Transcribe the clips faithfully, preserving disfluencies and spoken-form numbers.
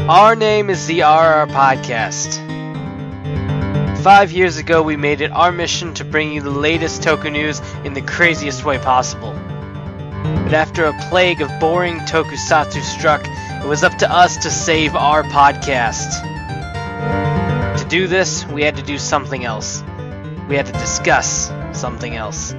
Our name is the R R Podcast. Five years ago, we made it our mission to bring you the latest toku news in the craziest way possible. But after a plague of boring tokusatsu struck, it was up to us to save our podcast. To do this, we had to do something else. We had to discuss something else.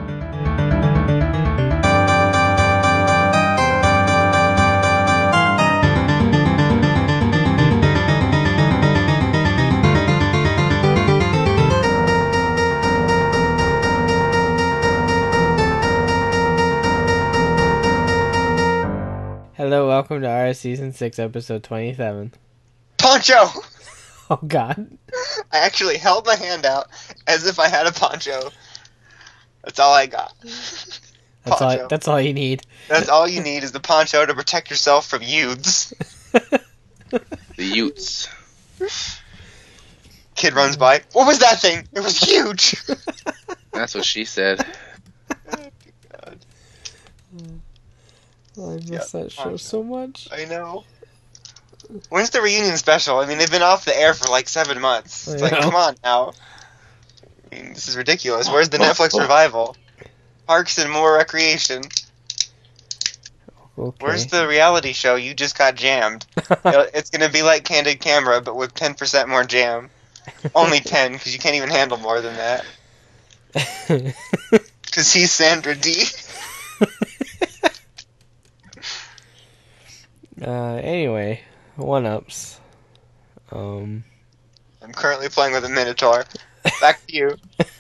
Hello, welcome to our Season six, Episode twenty-seven. Poncho! Oh, God. I actually held my hand out as if I had a poncho. That's all I got. That's all, that's all you need. That's all you need is the poncho to protect yourself from youths. The Utes. Kid runs by. What was that thing? It was huge! That's what she said. God. Oh, I miss Yeah, that show poncho. so much. I know. When's the reunion special? I mean, they've been off the air for like seven months. It's I like, know. come on now. I mean, this is ridiculous. Where's the Netflix revival? Parks and more recreation. Okay. Where's the reality show? You just got jammed. It's gonna be like Candid Camera, but with ten percent more jam. Only ten, because you can't even handle more than that. Because he's Sandra D. uh, anyway, one-ups. Um... I'm currently playing with a Minotaur. Back to you.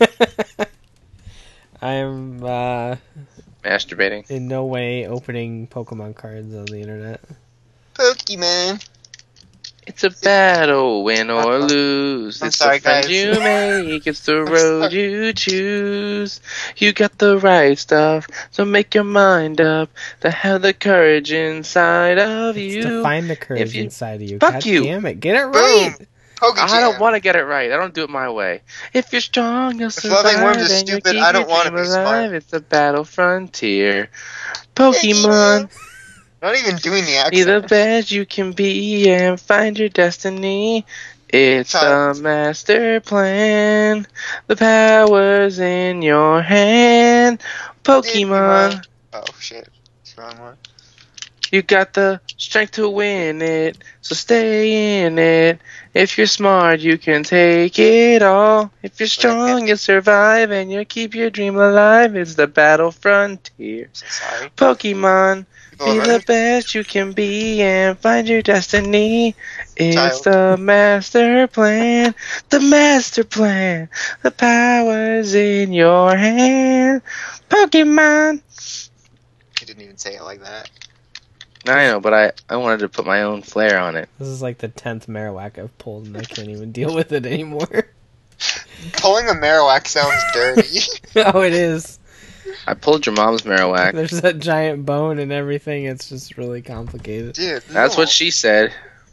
I'm, uh... Masturbating. in no way opening Pokemon cards on the internet. Pokemon. It's a battle, win or lose. I'm it's sorry, the friend guys. you make. It's the I'm road sorry. you choose. You got the right stuff, so make your mind up to have the courage inside of It's you. to find the courage If you- inside of you. Fuck God you. damn it, get it right! Boom. Pokejam. I don't want to get it right. I don't do it my way. If you're strong, you'll survive. loving worms is and you'll stupid, keep I don't your wanna dream be smart. alive. It's the battle frontier. Pokemon. Not even doing the Be the accent. best you can be and find your destiny. It's Child. a master plan. The power's in your hand. Pokemon, Oh shit. It's the wrong one. you got the strength to win it, so stay in it. If you're smart, you can take it all. If you're strong, you'll survive and you'll keep your dream alive. It's the battle frontier. So sorry. Pokemon. People Be are the right. best you can be and find your destiny. It's Child. the master plan. The master plan. The power's in your hand. Pokemon. He didn't even say it like that. I know, but I, I wanted to put my own flair on it. This is like the tenth Marowak I've pulled and I can't even deal with it anymore. Pulling a Marowak sounds dirty. Oh, it is. I pulled your mom's Marowak. There's that giant bone and everything. It's just really complicated. Dude, That's no. what she said.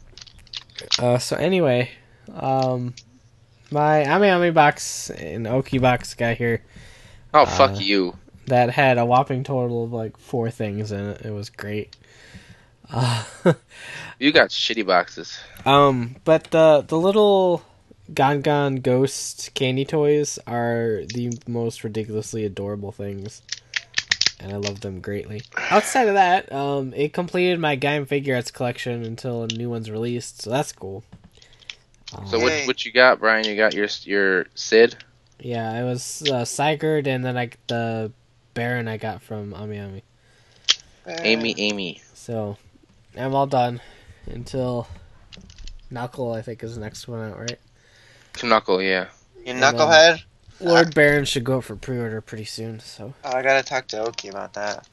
Uh, so anyway, um, my Ami Ami box and Oki box got here Oh, fuck Uh, you. that had a whopping total of like four things in it. It was great. Uh, You got shitty boxes. um, but the the little Gongon Ghost candy toys are the most ridiculously adorable things, and I love them greatly. Outside of that, um, it completed my Gaim Figure Arts collection until a new one's released, so that's cool. Um, So what Yay. what you got, Brian? You got your your Sid? yeah, it was uh, Sigurd, and then I the Baron I got from Ami Ami. Uh, Amy, Amy. So I'm all done until Knuckle. I think is the next one out, right? Knuckle, yeah. You And knucklehead. Lord Baron should go up for pre-order pretty soon. So, Oh, I gotta talk to Oki about that.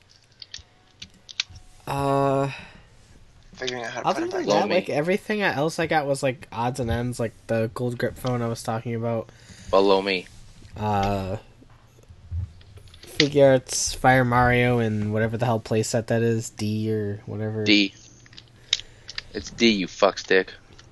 uh, Figuring out how to other put it than back. Blow that, me. like everything else I got was like odds and ends, like the gold grip phone I was talking about. Below me. Uh, Figure Arts, Fire Mario, and whatever the hell playset that is, D or whatever. D. It's D, you fuckstick.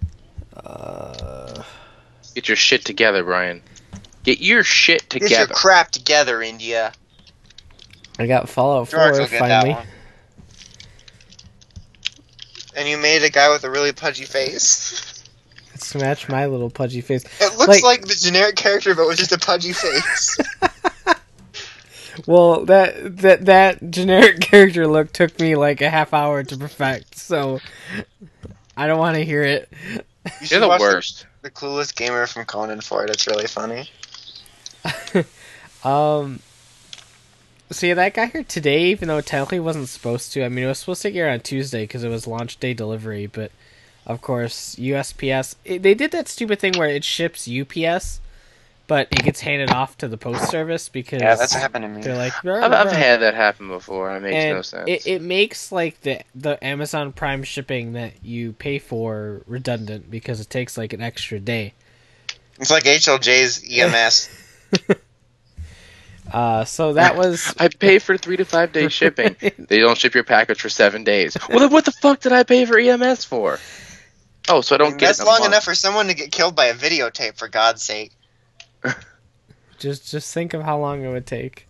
Uh, Get your shit together, Brian. Get your shit Get your together. crap together, India. I got Fallout George four will get finally. that one. and you made a guy with a really pudgy face. Let's match my little pudgy face. It looks Like- like, the generic character, but with just a pudgy face. Well, that that that generic character look took me like a half hour to perfect, so I don't want to hear it. You should You're the watch worst. The, the Clueless Gamer from Conan for it. It's really funny. Um, so yeah, that got here today, even though it technically wasn't supposed to. I mean, it was supposed to get here on Tuesday because it was launch day delivery, but of course, U S P S, it, they did that stupid thing where it ships U P S, but it gets handed off to the post service because Yeah, that's what happened to me. they're like, I've, I've had that happen before. It makes and no sense. It, it makes like the the Amazon Prime shipping that you pay for redundant because it takes like an extra day. It's like H L J's E M S. Uh, so that was I pay for three to five day shipping. They don't ship your package for seven days. Well, then what the fuck did I pay for E M S for? Oh, so I don't get That's it in a long month. enough for someone to get killed by a videotape, for God's sake. just just think of how long it would take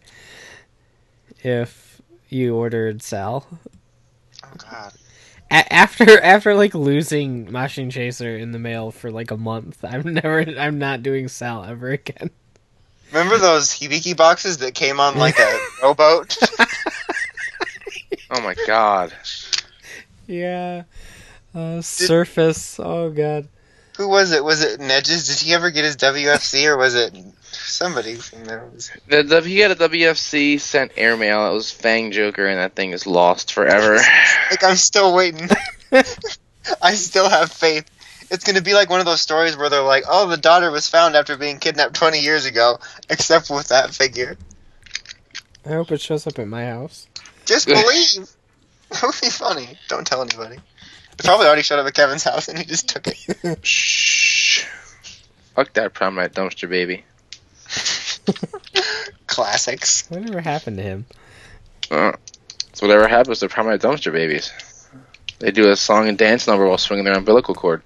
if you ordered Sal. Oh, God. A- after after like losing Machine Chaser in the mail for like a month, I'm never I'm not doing Sal ever again. Remember those Hibiki boxes that came on like a rowboat? Oh my god. Yeah. Uh, Surface. Oh god. Who was it? Was it Nedges? Did he ever get his W F C, or was it somebody from there? The, the, he had a W F C sent airmail. It was Fang Joker, and that thing is lost forever. Like, I'm still waiting. I still have faith. It's going to be like one of those stories where they're like, oh, the daughter was found after being kidnapped twenty years ago, except with that figure. I hope it shows up at my house. Just believe. That would be funny. Don't tell anybody. It probably already showed up at Kevin's house and he just took it. Shh. Fuck that prom night dumpster baby. Classics. Whatever happened to him? Uh, so whatever happens to prom night dumpster babies. They do a song and dance number while swinging their umbilical cord.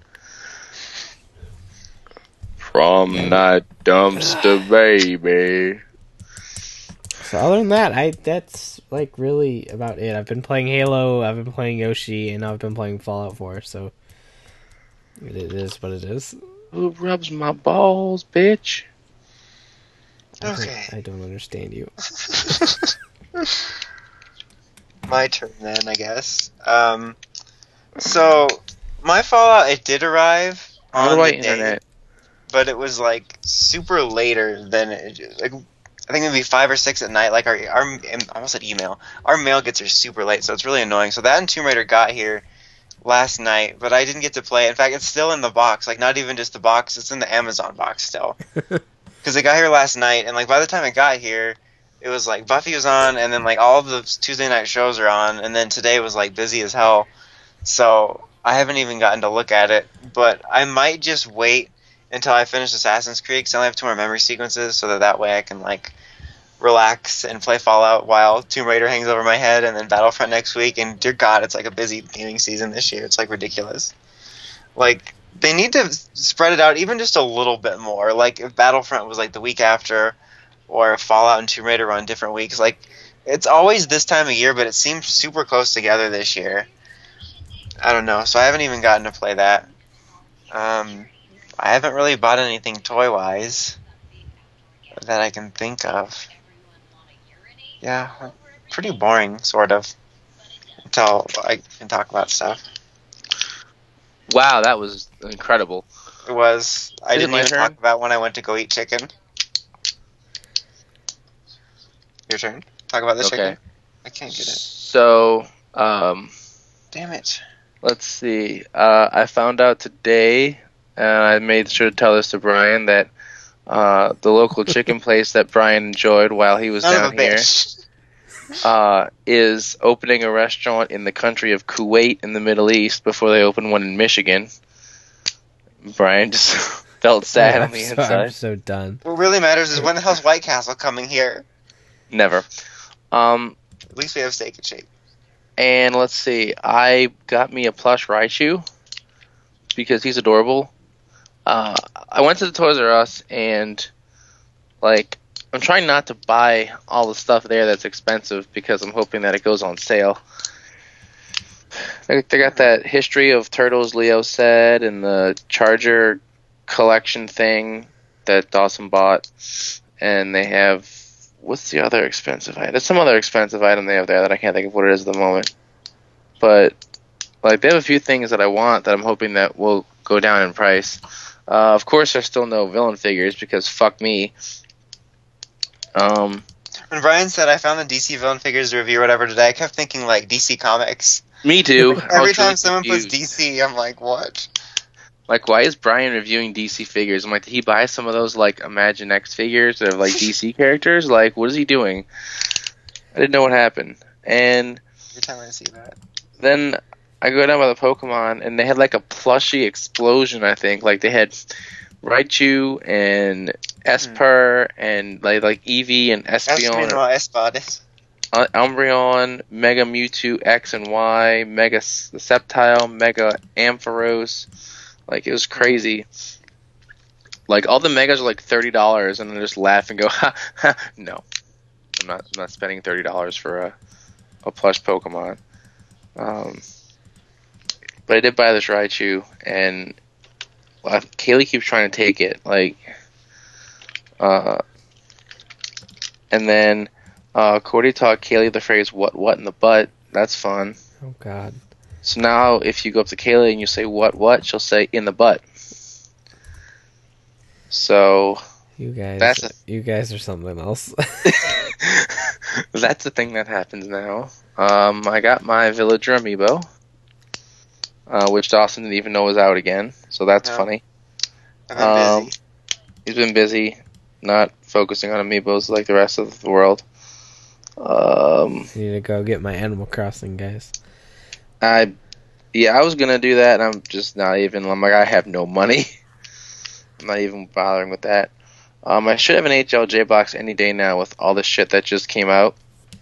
Prom night dumpster baby. So other than that, I that's like really about it. I've been playing Halo, I've been playing Yoshi, and I've been playing Fallout four. So it is what it is. Who rubs my balls, bitch? Okay. I don't understand you. My turn then, I guess. Um, so, my Fallout, it did arrive How on do I the day, internet? but it was like super later than it, like I think maybe five or six at night. Like our our I almost said email. Our mail gets here super late, so it's really annoying. So that and Tomb Raider got here last night, but I didn't get to play it. In fact, it's still in the box. Like not even just the box; it's in the Amazon box still. Because it got here last night, and like by the time it got here, it was like Buffy was on, and then like all of the Tuesday night shows are on, and then today was like busy as hell. So I haven't even gotten to look at it, but I might just wait until I finish Assassin's Creed, because I only have two more memory sequences, so that that way I can like relax and play Fallout while Tomb Raider hangs over my head, and then Battlefront next week. And dear God, it's like a busy gaming season this year. It's like ridiculous. Like they need to spread it out even just a little bit more. Like if Battlefront was like the week after, or if Fallout and Tomb Raider were on different weeks. Like it's always this time of year, but it seems super close together this year. I don't know, so I haven't even gotten to play that. Um, I haven't really bought anything toy-wise that I can think of. Yeah, pretty boring, sort of, until I can talk about stuff. Wow, that was incredible. It was. I Is it didn't my even turn? talk about when I went to go eat chicken. Your turn. Talk about the Okay. chicken. I can't get it. So, um, Damn it. let's see. Uh, I found out today, and I made sure to tell this to Brian, that uh, the local chicken place that Brian enjoyed while he was Son down of a here bitch. uh, is opening a restaurant in the country of Kuwait in the Middle East before they open one in Michigan. Brian just felt sad I'm on the so, inside. I'm so done. What really matters is when the hell's White Castle coming here? Never. Um, At least we have Steak and Shake. and let's see. I got me a plush Raichu because he's adorable. Uh, I went to the Toys R Us and, like, I'm trying not to buy all the stuff there that's expensive because I'm hoping that it goes on sale. They, they got that History of Turtles Leo said and the Charger collection thing that Dawson bought. And they have, what's the other expensive item? There's some other expensive item they have there that I can't think of what it is at the moment. But, like, they have a few things that I want that I'm hoping that will go down in price. Uh, of course, there's still no villain figures because fuck me. Um... When Brian said I found the D C villain figures review or whatever today, I kept thinking like D C Comics. Me too. Every time really someone confused. puts D C, I'm like, what? Like, why is Brian reviewing D C figures? I'm like, did he buy some of those like Imagine X figures that are like D C characters? Like, what is he doing? I didn't know what happened. And every time I see that, then I go down by the Pokemon, and they had like a plushie explosion. I think like they had Raichu and Esper hmm. and like like Eevee and Espeon. Espeon. Uh, Umbreon, Mega Mewtwo X and Y, Mega Sceptile, Mega Ampharos. Like, it was crazy. Like, all the Megas are like thirty dollars, and then just laugh and go, ha, ha. No. I'm not, I'm not spending thirty dollars for a, a plush Pokemon. Um, but I did buy this Raichu, and well, Kaylee keeps trying to take it. Like, uh, and then uh, Cordy taught Kaylee the phrase "what what" in the butt. That's fun. Oh God. So now, if you go up to Kaylee and you say "what what," she'll say "in the butt." So you guys, that's a, you guys are something else. That's the thing that happens now. Um, I got my Villager amiibo, uh, which Dawson didn't even know was out again. So that's no. funny. I've been um, busy. He's been busy, not focusing on amiibos like the rest of the world. Um, I need to go get my Animal Crossing, guys. I, yeah, I was gonna do that, and I'm just not even. I'm like, I have no money. I'm not even bothering with that. Um, I should have an H L J box any day now with all the shit that just came out.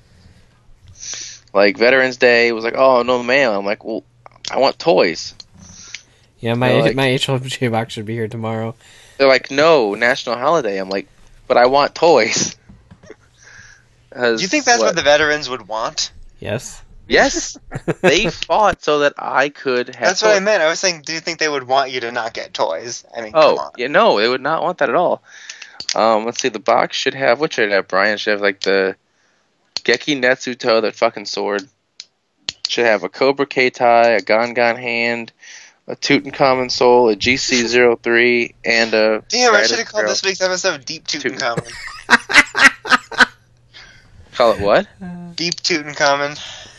Like Veterans Day was like, oh, no mail. I'm like, well, I want toys. Yeah, my like, my H L J box should be here tomorrow. They're like, no, national holiday. I'm like, but I want toys. Do you think that's what? what the veterans would want? Yes. Yes, they fought so that I could have That's toys. what I meant. I was saying, do you think they would want you to not get toys? I mean, oh, come on. Yeah, no, they would not want that at all. Um, let's see, the box should have, what should it have, Brian? Should have, like, the Geki Netsuto, that fucking sword. Should have a Cobra Keitai, a Gongon hand, a Tutankhamun soul, a G C zero three, and a... Damn, I should have called this week's episode Deep Tutankhamun. Call it what? Deep Tutankhamun.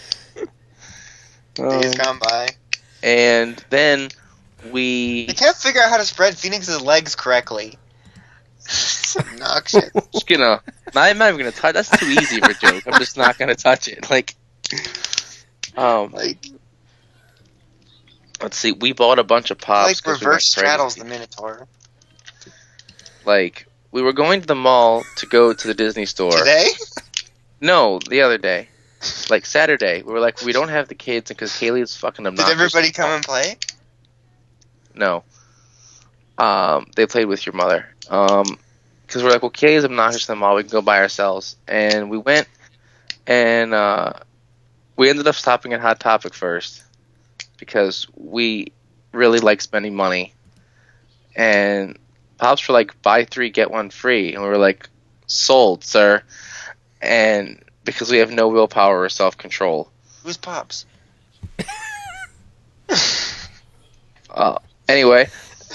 Um, Days gone by. And then we... They can't figure out how to spread Phoenix's legs correctly. It's obnoxious. Just gonna... I'm not even gonna touch... That's too easy of a joke. I'm just not gonna touch it. Like... Um... Like... Let's see, we bought a bunch of pops. Like reverse straddles the Minotaur. Like, we were going to the mall to go to the Disney store. Today? No, the other day. Like, Saturday. We were like, we don't have the kids because Kaylee is fucking obnoxious. Did everybody come and play? No. Um, they played with your mother. Um, because we're like, well, Kaylee's obnoxious in the mall. We can go by ourselves. And we went, and uh, we ended up stopping at Hot Topic first because we really like spending money. And Pops were like, buy three, get one free. And we were like, sold, sir. And because we have no willpower or self-control. Who's Pops? uh, anyway.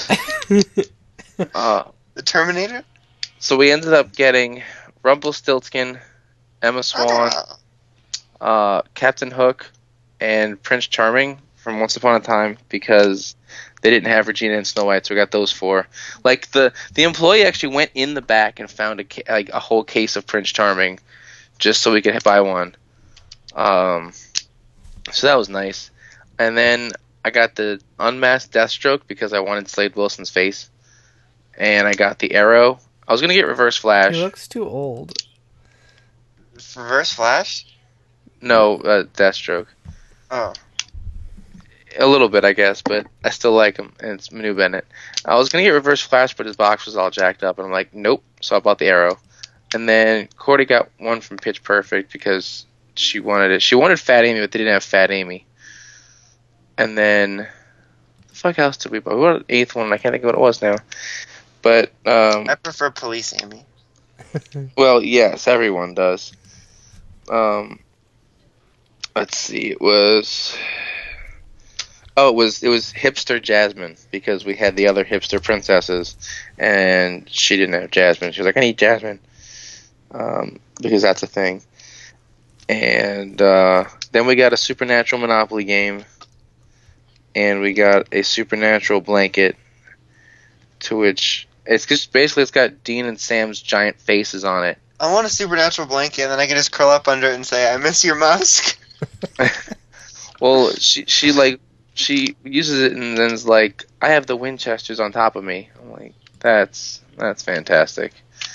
uh, the Terminator? So we ended up getting Rumpelstiltskin, Emma Swan, uh, Captain Hook, and Prince Charming from Once Upon a Time because they didn't have Regina and Snow White, so we got those four. Like, the, the employee actually went in the back and found a, ca- like, a whole case of Prince Charming just so we could buy one. Um, so that was nice. And then I got the unmasked Deathstroke because I wanted Slade Wilson's face. And I got the Arrow. I was going to get Reverse Flash. He looks too old. Reverse Flash? No, uh, Deathstroke. Oh. A little bit, I guess, but I still like him, and it's Manu Bennett. I was going to get Reverse Flash, but his box was all jacked up, and I'm like, nope. So I bought the Arrow. And then Cordy got one from Pitch Perfect because she wanted it. She wanted Fat Amy, but they didn't have Fat Amy. and then the fuck else did we buy? We bought an eighth one. I can't think of what it was now. But um, I prefer Police Amy. well, yes, everyone does. Um, let's see. It was. Oh, it was it was hipster Jasmine because we had the other hipster princesses, and she didn't have Jasmine. She was like, I need Jasmine, um, because that's a thing. And uh, then we got a Supernatural Monopoly game, and we got a Supernatural blanket, to which it's just basically it's got Dean and Sam's giant faces on it. I want a Supernatural blanket, and then I can just curl up under it and say, I miss your musk. Well, she she like. She uses it and then is like, I have the Winchesters on top of me. I'm like, that's that's fantastic.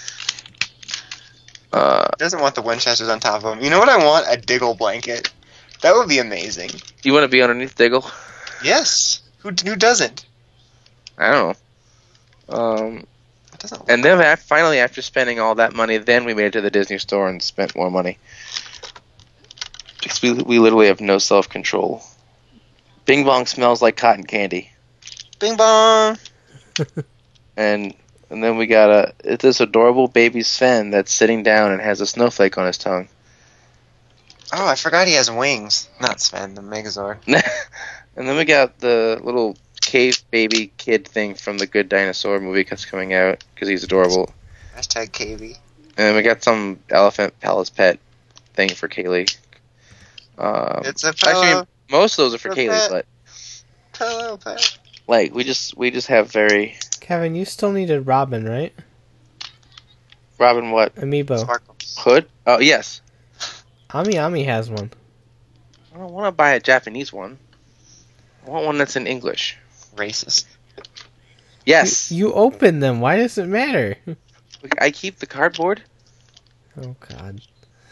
Uh, Doesn't want the Winchesters on top of him. You know what I want? A Diggle blanket. That would be amazing. you want to be underneath Diggle? Yes. Who who doesn't? I don't know. Um, It doesn't. Look and then af- finally, after spending all that money, then we made it to the Disney store and spent more money. Because we, we literally have no self-control. Bing Bong smells like cotton candy. Bing bong. And and then we got a it's this adorable baby Sven that's sitting down and has a snowflake on his tongue. Oh, I forgot he has wings. Not Sven, the Megazord. And then we got the little cave baby kid thing from the Good Dinosaur movie that's coming out because he's adorable. Hashtag K V. And then we got some elephant palace pet thing for Kaylee. Um, It's a pillow. actually, most of those are for a Kaylee, pet. but Pillow pet. like we just we just have very Kevin, you still needed Robin, right? Robin what Amiibo. Sparkles. Hood? Oh yes. Ami Ami has one. I don't want to buy a Japanese one. I want one that's in English. Racist. Yes. You, you open them. Why does it matter? I keep the cardboard. Oh God.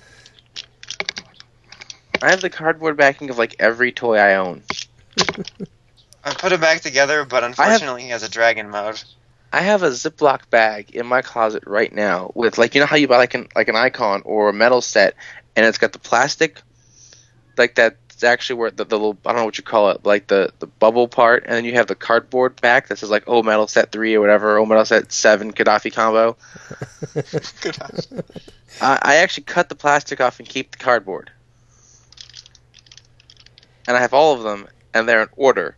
I have the cardboard backing of like every toy I own. I put it back together, but unfortunately he has a dragon mode. I have a Ziploc bag in my closet right now with like you know how you buy like an like an icon or a metal set and it's got the plastic like that's actually where the, the little I don't know what you call it like the, the bubble part and then you have the cardboard back that says like oh metal set three or whatever oh metal set seven Gaddafi combo. I, I actually cut the plastic off and keep the cardboard. And I have all of them and they're in order.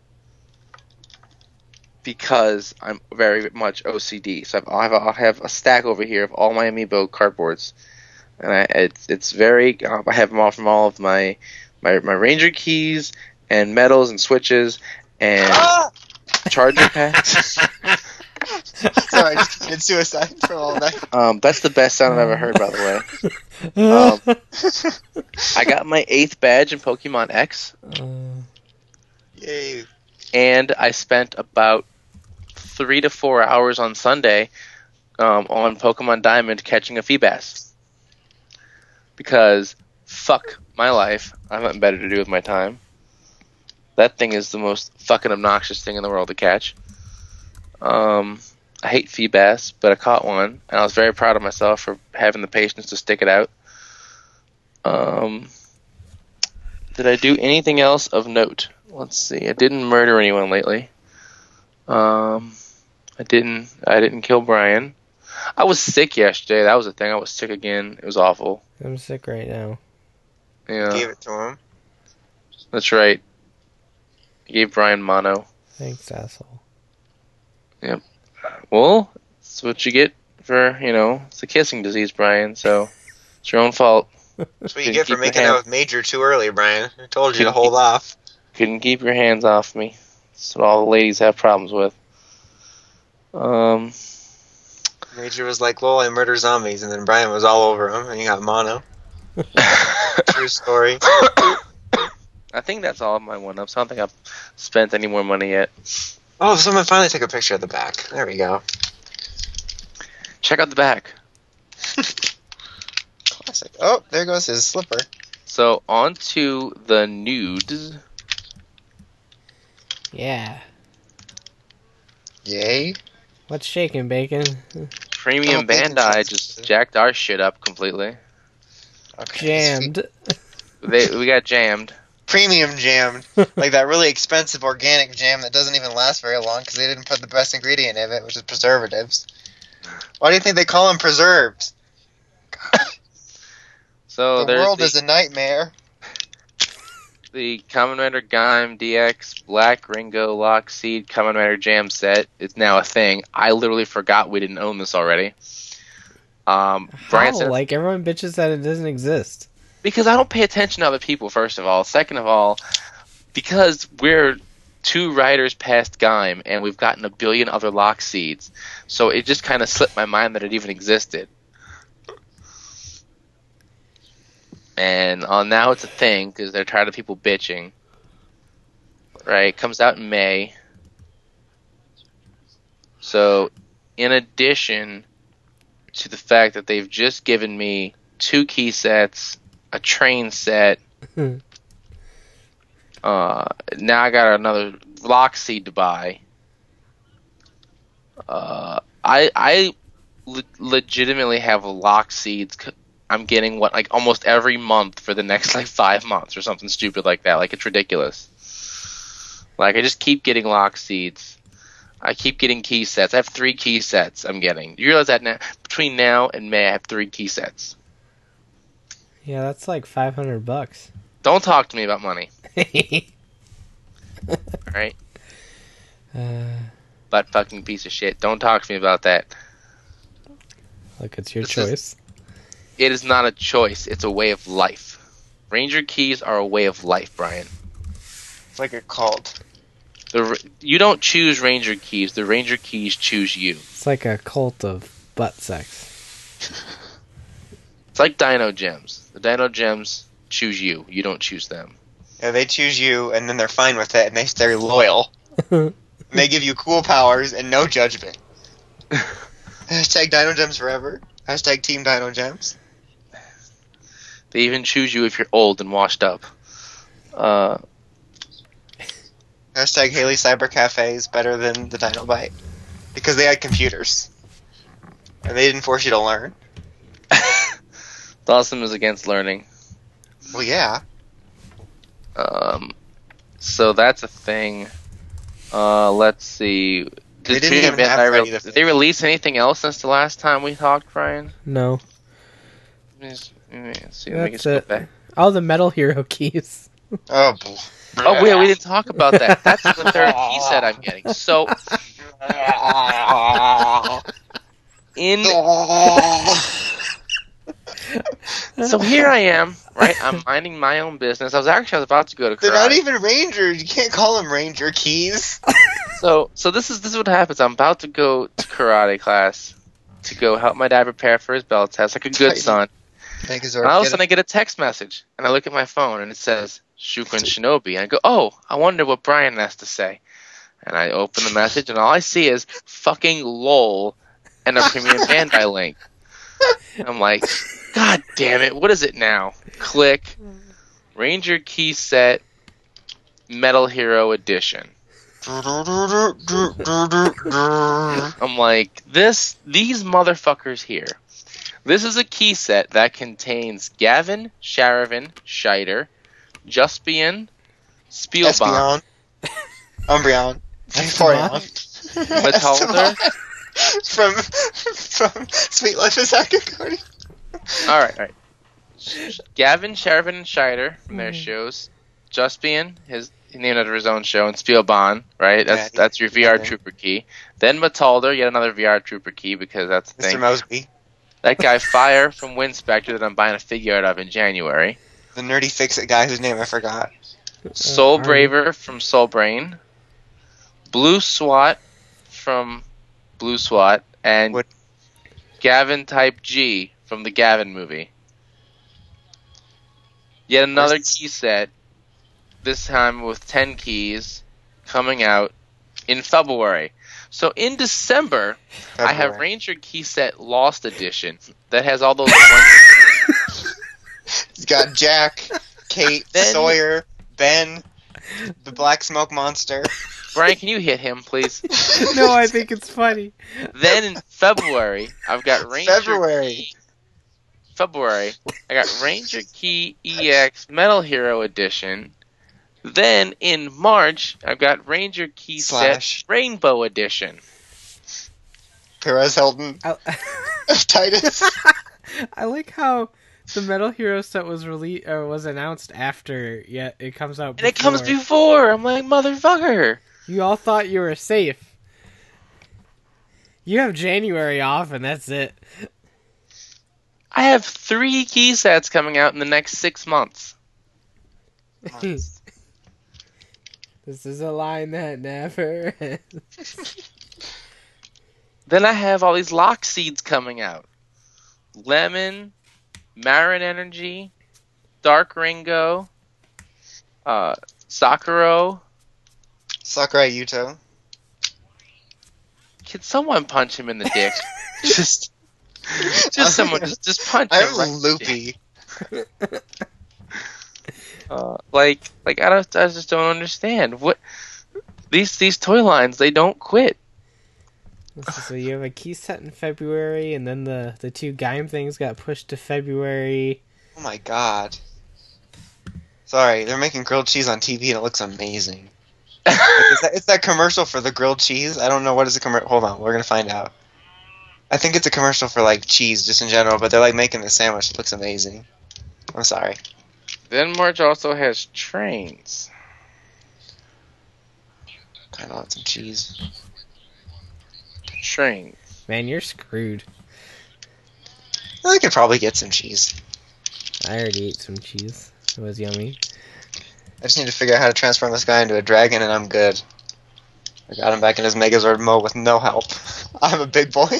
Because I'm very much O C D, so I have, a, I have a stack over here of all my Amiibo cardboards, and I, it's it's very. Uh, I have them all from all of my, my my Ranger keys and medals and switches and Ah! charger packs. Sorry, I just committed suicide from all that. Um, that's the best sound I've ever heard, by the way. Um, I got my eighth badge in Pokemon X, Uh, Yay. and I spent about three to four hours on Sunday um, on Pokemon Diamond catching a Feebas. Because fuck my life, I have nothing better to do with my time. That thing is the most fucking obnoxious thing in the world to catch. Um, I hate Feebas, but I caught one, and I was very proud of myself for having the patience to stick it out. Um, did I do anything else of note? Let's see. I didn't murder anyone lately. Um, I didn't. I didn't kill Brian. I was sick yesterday. That was the thing. I was sick again. It was awful. I'm sick right now. Yeah, Gave it to him. that's right. I gave Brian mono. Thanks, asshole. Well, that's what you get for you know. It's a kissing disease, Brian. So it's your own fault. That's what you Couldn't get for keep your making hand- out with Major too early, Brian. I told you to Couldn't hold keep- off. Couldn't keep your hands off me. That's what all the ladies have problems with. Um. Major was like, lol, I murder zombies, and then Brian was all over him, and he got mono. True story. I think that's all of my one-ups. I don't think I've spent any more money yet. Oh, someone finally took a picture of the back. There we go. Check out the back. Classic. Oh, there goes his slipper. So, on to the nudes. Yeah. Yay. What's shaking, Bacon? Premium Oh, bacon Bandai chips. just jacked our shit up completely. Okay. Jammed. They We got jammed. premium jam, like that really expensive organic jam that doesn't even last very long because they didn't put the best ingredient in it, which is preservatives. Why do you think they call them preserves? So the there's world the, is a nightmare. the Kamen Rider Gaim D X Black Ringo Lock Seed Kamen Rider Jam set. It's now a thing. I literally forgot we didn't own this already. Um, Brian How? said, Like, everyone bitches that it doesn't exist. because I don't pay attention to other people, first of all. Second of all, because we're two riders past Gaim, and we've gotten a billion other lock seeds. So it just kind of slipped my mind that it even existed. And uh, now it's a thing, because they're tired of people bitching. Right? It comes out in May. So, in addition to the fact that they've just given me two key sets, a train set, uh, now I got another lock seed to buy. Uh, I I le- legitimately have lock seeds. I'm getting what like almost every month for the next like five months or something stupid like that. Like it's ridiculous. Like I just keep getting lock seeds. I keep getting key sets. I have three key sets I'm getting. You realize that now, between now and May, I have three key sets. Yeah, that's like five hundred bucks. Don't talk to me about money. Alright? uh, Butt fucking piece of shit. Don't talk to me about that. look, it's your This is- choice. It is not a choice. It's a way of life. Ranger keys are a way of life, Brian. It's like a cult. The You don't choose Ranger keys. The Ranger keys choose you. It's like a cult of butt sex. It's like Dino Gems. The Dino Gems choose you. You don't choose them. Yeah, they choose you, and then they're fine with it, and they stay loyal. And they give you cool powers and no judgment. Hashtag Dino Gems forever. Hashtag Team Dino Gems. They even choose you if you're old and washed up. Uh, Hashtag Haley Cyber Cafe is better than the Dino Bite. Because they had computers. And they didn't force you to learn. Dawson was against learning. Well, yeah. Um, so that's a thing. Uh, let's see. They Did, didn't even Midnight have re- Freddy the did they release anything else since the last time we talked, Brian? No. Let me just- let me see. Let me That's just go it. back. Oh, the Metal Hero keys. Oh, boy. Oh, wait, we didn't talk about that. That's the third key set I'm getting. So, in so here I am, right? I'm minding my own business. I was actually I was about to go to They're karate. not even Rangers. You can't call them Ranger keys. So, so this is this is what happens. I'm about to go to karate class to go help my dad prepare for his belt test, like a good son. Megazord, And all of a get sudden, I get a text message, and I look at my phone, and it says Shukun Shinobi, and I go, "Oh, I wonder what Brian has to say." And I open the message, and all I see is fucking lol and a Premium Bandai link. And I'm like, God damn it! What is it now? Click Ranger Key Set Metal Hero Edition. I'm like, this, these motherfuckers here. This is a key set that contains Gavin, Sharavan, Scheider, Juspian, Spielbaum, Espion. Umbreon. Vaporeon. Metalder. From, from Sweet Life of Sakakori. Alright, alright. Gavin, Sharavan, and Scheider from their shows. Juspian, his he named after his own show, and Spielbaum, right? That's Yeah, he- that's your V R yeah. Trooper key. Then Metalder, yet another V R Trooper key because that's the Mister thing. Mosby. That guy Fire from Windspectre that I'm buying a figure out of in January. The nerdy fix-it guy whose name I forgot. Soul alright. Braver from Soul Brain. Blue SWAT from Blue SWAT. And What- Gavin Type G from the Gavin movie. Yet another Where's- key set, this time with ten keys, coming out in February. So in December, I have February. Ranger Key Set Lost Edition that has all those He's got Jack, Kate, Then- Sawyer, Ben, the Black Smoke Monster. Brian, can you hit him, please? No, I think it's funny. Then in February, I've got Ranger February. Key. February, I got Ranger Key E X Metal Hero Edition, Then in March, I've got Ranger Key Slash. Set Rainbow Edition. Perez Hilton. I, Titus. I like how the Metal Hero set was released or was announced after, yet it comes out And it comes before. before. I'm like, motherfucker. You all thought you were safe. You have January off, and that's it. I have three key sets coming out in the next six months. This is a line that never ends. Then I have all these lock seeds coming out. Lemon, Marin Energy, Dark Ringo, uh, Sakura. Sakurai Yuto. Can someone punch him in the dick? just, just someone, just, just punch him. I'm right in the dick. loopy. Uh, like, like I don't, I just don't understand what these these toy lines. They don't quit. So you have a key set in February, and then the, the two Gaim things got pushed to February. Oh my god. Sorry, they're making grilled cheese on T V and it looks amazing. Like, it's, that, it's that commercial for the grilled cheese. I don't know what is the commercial. Hold on, we're gonna find out. I think it's a commercial for like cheese just in general, but they're like making the sandwich. It looks amazing. I'm sorry. Then March also has trains. Kind of want some cheese. Trains. Man, you're screwed. I could probably get some cheese. I already ate some cheese. It was yummy. I just need to figure out how to transform this guy into a dragon, and I'm good. I got him back in his Megazord mode with no help. I'm a big boy.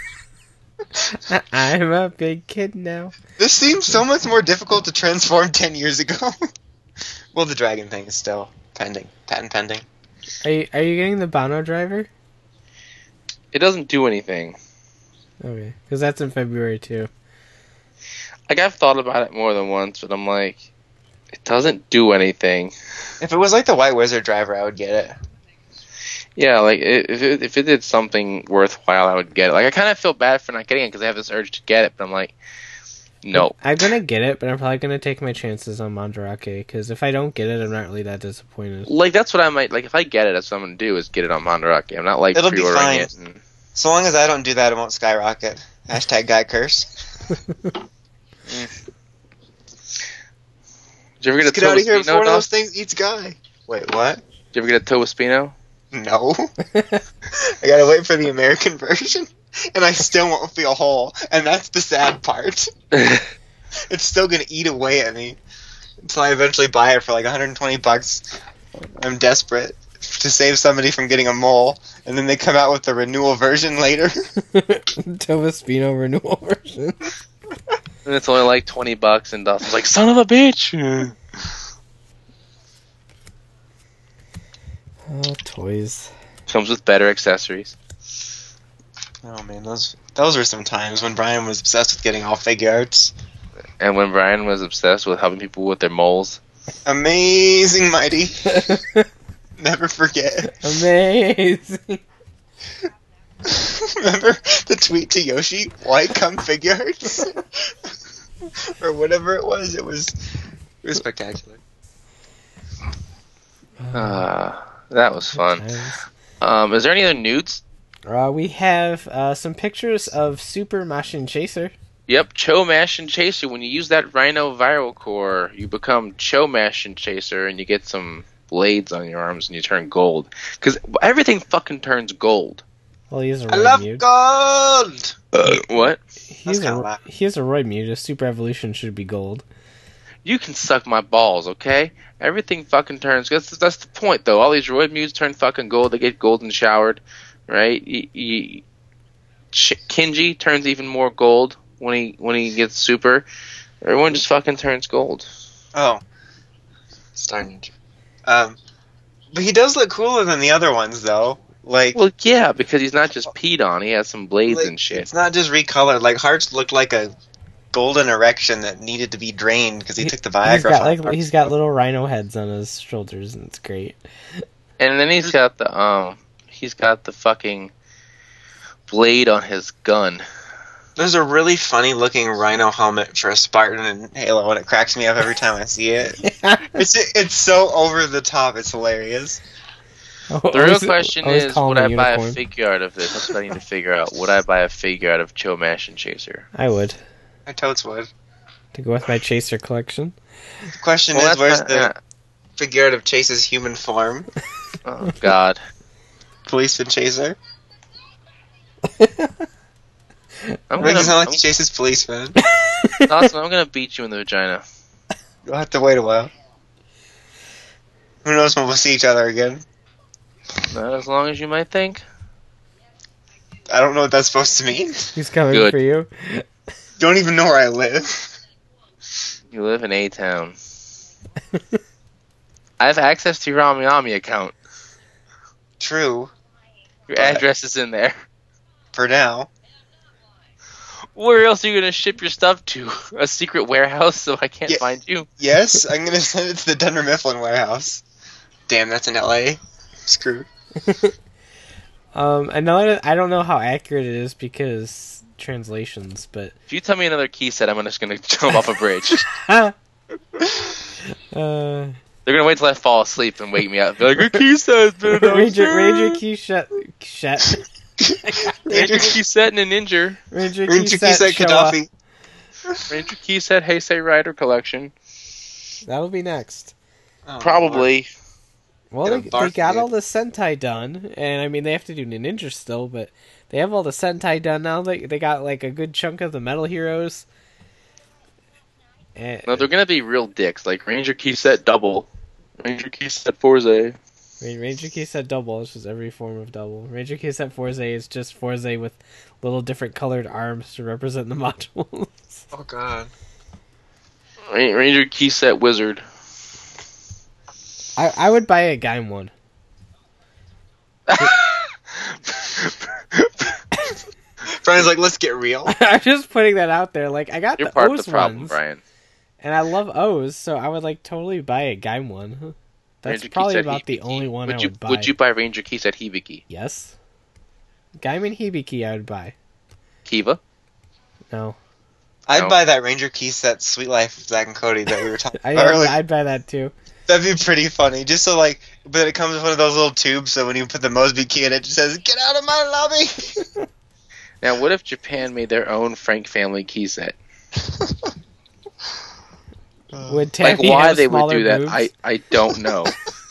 I'm a big kid now. This seems so much more difficult to transform ten years ago. Well, the dragon thing is still pending. Patent pending. Are you, are you getting the Bono driver? It doesn't do anything. Okay, because that's in February too. Like, I've thought about it more than once, but I'm like, it doesn't do anything. If it was like the White Wizard driver, I would get it. Yeah, like, it, if it, if it did something worthwhile, I would get it. Like, I kind of feel bad for not getting it because I have this urge to get it, but I'm like, no. I'm gonna get it, but I'm probably gonna take my chances on Mandarake, because if I don't get it, I'm not really that disappointed. Like, that's what I might, like, if I get it, that's what I'm going to do, is get it on Mandarake. I'm not, like, It'll be pre-ordering fine. it. And... So long as I don't do that, it won't skyrocket. Hashtag guy curse. Mm. Did you ever get a Get out of here Tobaspino, before one of Dom? those things eats guy. Wait, what? Did you ever get a Tobaspino? No. I gotta wait for the American version, and I still won't feel whole, and that's the sad part. It's still gonna eat away at me until I eventually buy it for like one hundred twenty bucks. I'm desperate to save somebody from getting a mole, and then they come out with the renewal version later. Tobaspino renewal version. And it's only like twenty bucks, and Dawson's like, son of a bitch! Oh, toys. Comes with better accessories. Oh man, those those were some times when Brian was obsessed with getting all figure arts. And when Brian was obsessed with helping people with their moles. Amazing, mighty. Never forget. Amazing. Remember the tweet to Yoshi? Why come figure arts? Or whatever it was. It was it was spectacular. Uh, that was fun. Um, is there any other nudes? Uh, we have uh, some pictures of Super Machine Chaser. Yep, Cho Mash and Chaser. When you use that Rhino Viral Core, you become Cho Mash and Chaser, and you get some blades on your arms, and you turn gold. Because everything fucking turns gold. Well, he has a I Roid love Mute. gold! Uh, what? He has, kinda a, loud. he has a Roid Mute. A Super Evolution should be gold. You can suck my balls, okay? Everything fucking turns. That's, that's the point, though. All these Roid Mutes turn fucking gold. They get golden showered, right? You, you, Kinji turns even more gold when he when he gets super. Everyone just fucking turns gold. Oh. Star Ninja. Um, but he does look cooler than the other ones, though. Like, Well, yeah, because he's not just peed on. He has some blades like, and shit. it's not just recolored. Like, Hearts looked like a golden erection that needed to be drained because he, He- took the Viagra. He's got from like Hearts. he's got little rhino heads on his shoulders, and it's great. And then he's got the um, he's got the fucking blade on his gun. There's a really funny looking rhino helmet for a Spartan in Halo, and it cracks me up every time I see it. It's it's so over the top. It's hilarious. Oh, The real always- question always is, call would him I a buy a unicorn. figure out of this? That's what I need to figure out. Would I buy a figure out of Joe Mash and Chaser? I would. I totes would. To go with my Chaser collection. The question Well, is, where's that's the not- figure out of Chase's human form? Oh, God. Policeman Chaser. I'm Makes gonna, it sound like I'm, he chases policemen. Dawson, I'm gonna beat you in the vagina. You'll have to wait a while. Who knows when we'll see each other again? Not as long as you might think. I don't know what that's supposed to mean. He's coming Good. for you. Don't even know where I live. You live in A-Town. I have access to your Ami account. True, Your But- address is in there. for now. Where else are you gonna ship your stuff to? A secret warehouse so I can't Yeah. find you? Yes, I'm gonna send it to the Dunder Mifflin warehouse. Damn, that's in L A. Screwed. Um, another. I don't know how accurate it is because translations, but If you tell me another key set, I'm just gonna jump off a bridge. uh, They're gonna wait till I fall asleep and wake me up. Be like, your key set's been Ranger upstairs." Ranger Key Shet Shet Ranger key set and a ninja. Ranger Key Ranger Set Kisek Showa. Gaddafi. Ranger key set Heisei Rider collection. That'll be next. Oh, Probably. Well, Yeah, they, Barf they got did. all the Sentai done, and I mean they have to do Ninja still, but they have all the Sentai done now. They they got like a good chunk of the Metal Heroes. And, No, they're gonna be real dicks. Like Ranger key set double. Ranger key set Forza. I mean, Ranger Key Set Double is just every form of double. Ranger Key Set Forza is just Forza with little different colored arms to represent the modules. Oh god. Ra- Ranger key set wizard. I, I would buy a Gaim one. Brian's like, let's get real. I'm just putting that out there. Like I got You're the part O's of the problem, ones, Brian. and I love O's, so I would like totally buy a Gaim one. That's Ranger key probably set about the Hibiki. only one would I you, would buy. Would you buy Ranger key set Hibiki? Yes. Gaim and Hibiki I would buy. Kiva? No. I'd No. buy that Ranger Key set Sweet Life of Zack and Cody that we were talking I, about earlier. I'd buy that too. That'd be pretty funny. Just so like, but it comes with one of those little tubes, so when you put the Mosby key in it, it just says, "Get out of my lobby." Now, what if Japan made their own Frank family key set? Would Like, Tammy why have they would smaller do that, boobs? I, I don't know.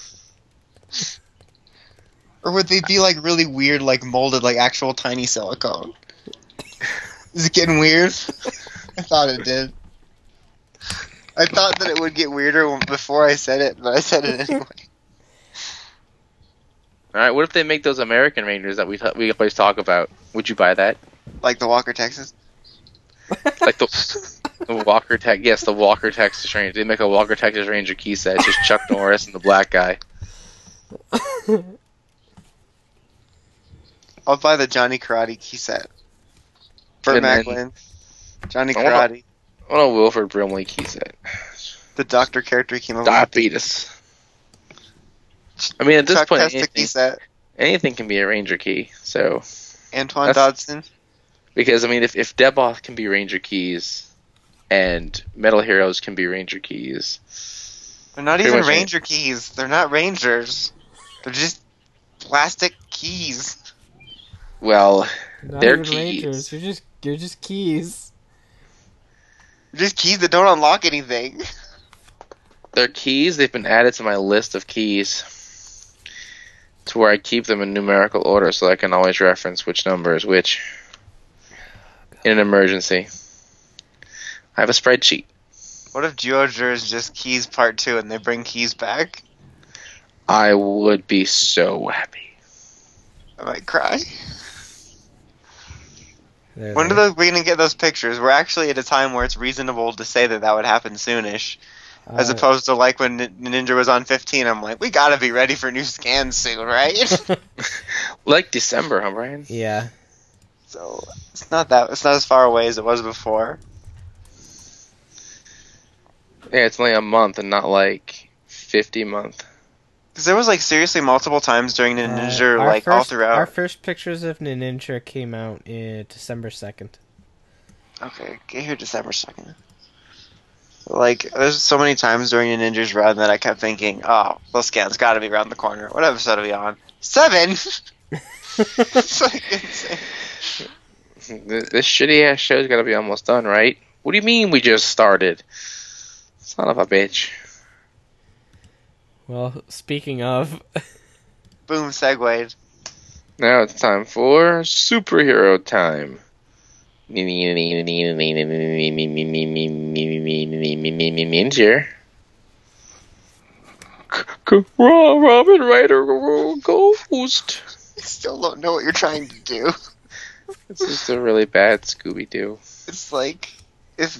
Or would they be like really weird, like molded, like actual tiny silicone? Is it getting weird? I thought it did. I thought that it would get weirder before I said it, but I said it anyway. Alright, what if they make those American Rangers that we th- we always talk about? Would you buy that? Like the Walker Texas. Like the, the Walker Tech, yes, the Walker Texas Ranger. They make a Walker Texas Ranger key set, just Chuck Norris and the black guy. I'll buy the Johnny Karate key set. Burt And then- Macklin, Johnny I wanna- Karate, I want a Wilford Brimley key set. the Doctor character he came up with. Diabetes. I mean, at this Chuck point, Testa key anything, set. anything can be a Ranger key. So, Antoine That's- Dodson. because I mean, if if Deboth can be Ranger keys, and Metal Heroes can be Ranger keys, They're not Pretty even much Ranger keys. They're not Rangers. They're just plastic keys. well, Not They're even keys. Rangers. You're just you're just keys. They're just keys that don't unlock anything. they're keys. They've been added to my list of keys, to where I keep them in numerical order, so I can always reference which number is which in an emergency. I have a spreadsheet. What if Georgia is just keys part two and they bring keys back? I would be so happy. I might cry. There, When are there. those, we gonna get those pictures? We're actually at a time where it's reasonable to say that that would happen soonish, as Uh, opposed to like when Nin- Ninja was on fifteen. I'm like, we gotta be ready for new scans soon, right? Like December, huh, Brian? Yeah. So it's not that it's not as far away as it was before. Yeah, it's only a month and not like fifty month. Because there was like seriously multiple times during the Uh, Ninja, our like all first- throughout. Our first pictures of Ninja came out in December second. Okay, get here December second. Like, there's so many times during the Ninja's run that I kept thinking, oh, Luskan's got to be around the corner. What episode are we on? Seven? It's like insane. This, this shitty ass show's got to be almost done, right? What do you mean we just started? Son of a bitch. Well, speaking of, Boom, segued. Now it's time for superhero time. Ninja. Robin Rider Ghost. I still don't know what you're trying to do. It's just a really bad Scooby-Doo. It's like, if...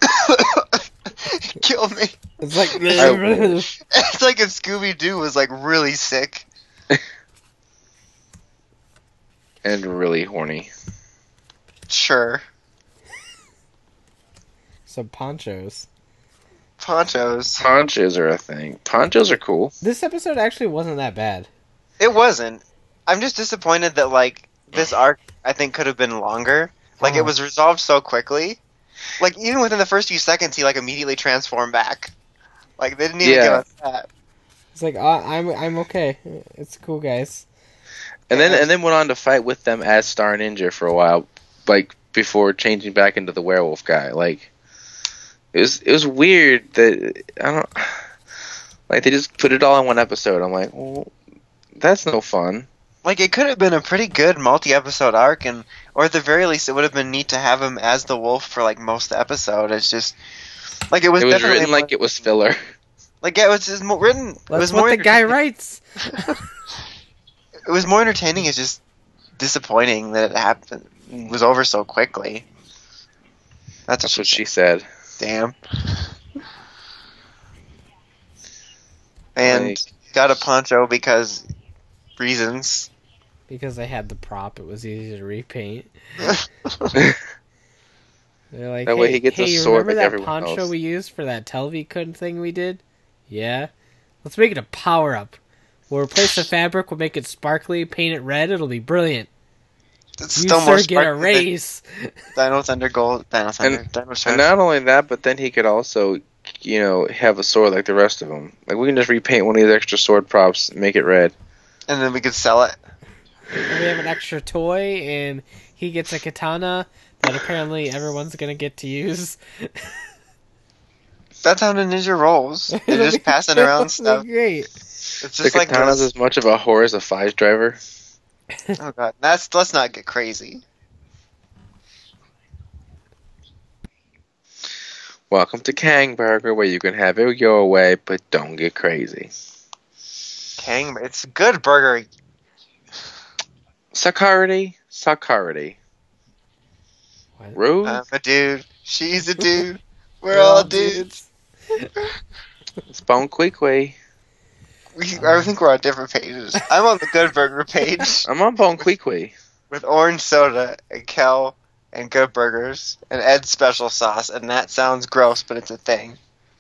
Kill me. it's like It's like if Scooby-Doo was, like, really sick. And really horny. Sure. some ponchos. Ponchos. Ponchos are a thing. Ponchos are cool. This episode actually wasn't that bad. It wasn't. I'm just disappointed that, like, this arc, I think, could have been longer. Like, Uh-huh. it was resolved so quickly. Like, even within the first few seconds, he, like, immediately transformed back. Like, they didn't even Yeah. give us that. It's like, uh, I'm I'm okay. It's cool, guys. And then Yeah. and then went on to fight with them as Star Ninja for a while, like before changing back into the werewolf guy. Like it was it was weird that I don't like they just put it all in one episode. I'm like, well, that's no fun. Like, it could have been a pretty good multi-episode arc, and or at the very least, it would have been neat to have him as the wolf for, like, most of the episode. It's just... Like, it was It was definitely written like it was filler. Like, yeah, it was just mo- written... it That's was what more the guy entertaining- writes. It was more entertaining. It's just disappointing that it happened... It was over so quickly. That's, That's what she said. Damn. And Like- got a poncho because... reasons. Because I had the prop, it was easy to repaint. They're like, That hey, way he gets a hey, sword remember like that everyone poncho else." we used for that Telvikun thing we did? Yeah. Let's make it a power-up. We'll replace the fabric, we'll make it sparkly, paint it red, it'll be brilliant. It's You, still more sir, get a sparkly than raise. Dino Thunder Gold. Dino Thunder. And- Dino And Charge. not only that, but then he could also, you know, have a sword like the rest of them. Like we can just repaint one of these extra sword props, and make it red. And then we could sell it. And we have an extra toy, and he gets a katana that apparently everyone's gonna get to use. That's how the ninja rolls. They're It'll just be- passing it'll around be stuff. Great. It's The just like katana's this. as much of a whore as a Fives driver. Oh god, that's let's not get crazy. Welcome to Kang Burger, where you can have it your way, but don't get crazy. Kang, it's a good burger. Sakarity, Sakarity. What? Rude. I'm a dude. She's a dude. We're all dudes. It's Bone Queequeg. We, I think we're on different pages. I'm on the Good Burger page I'm on Bone Queequeg. with orange soda and Kel and Good Burgers and Ed's special sauce, and that sounds gross, but it's a thing.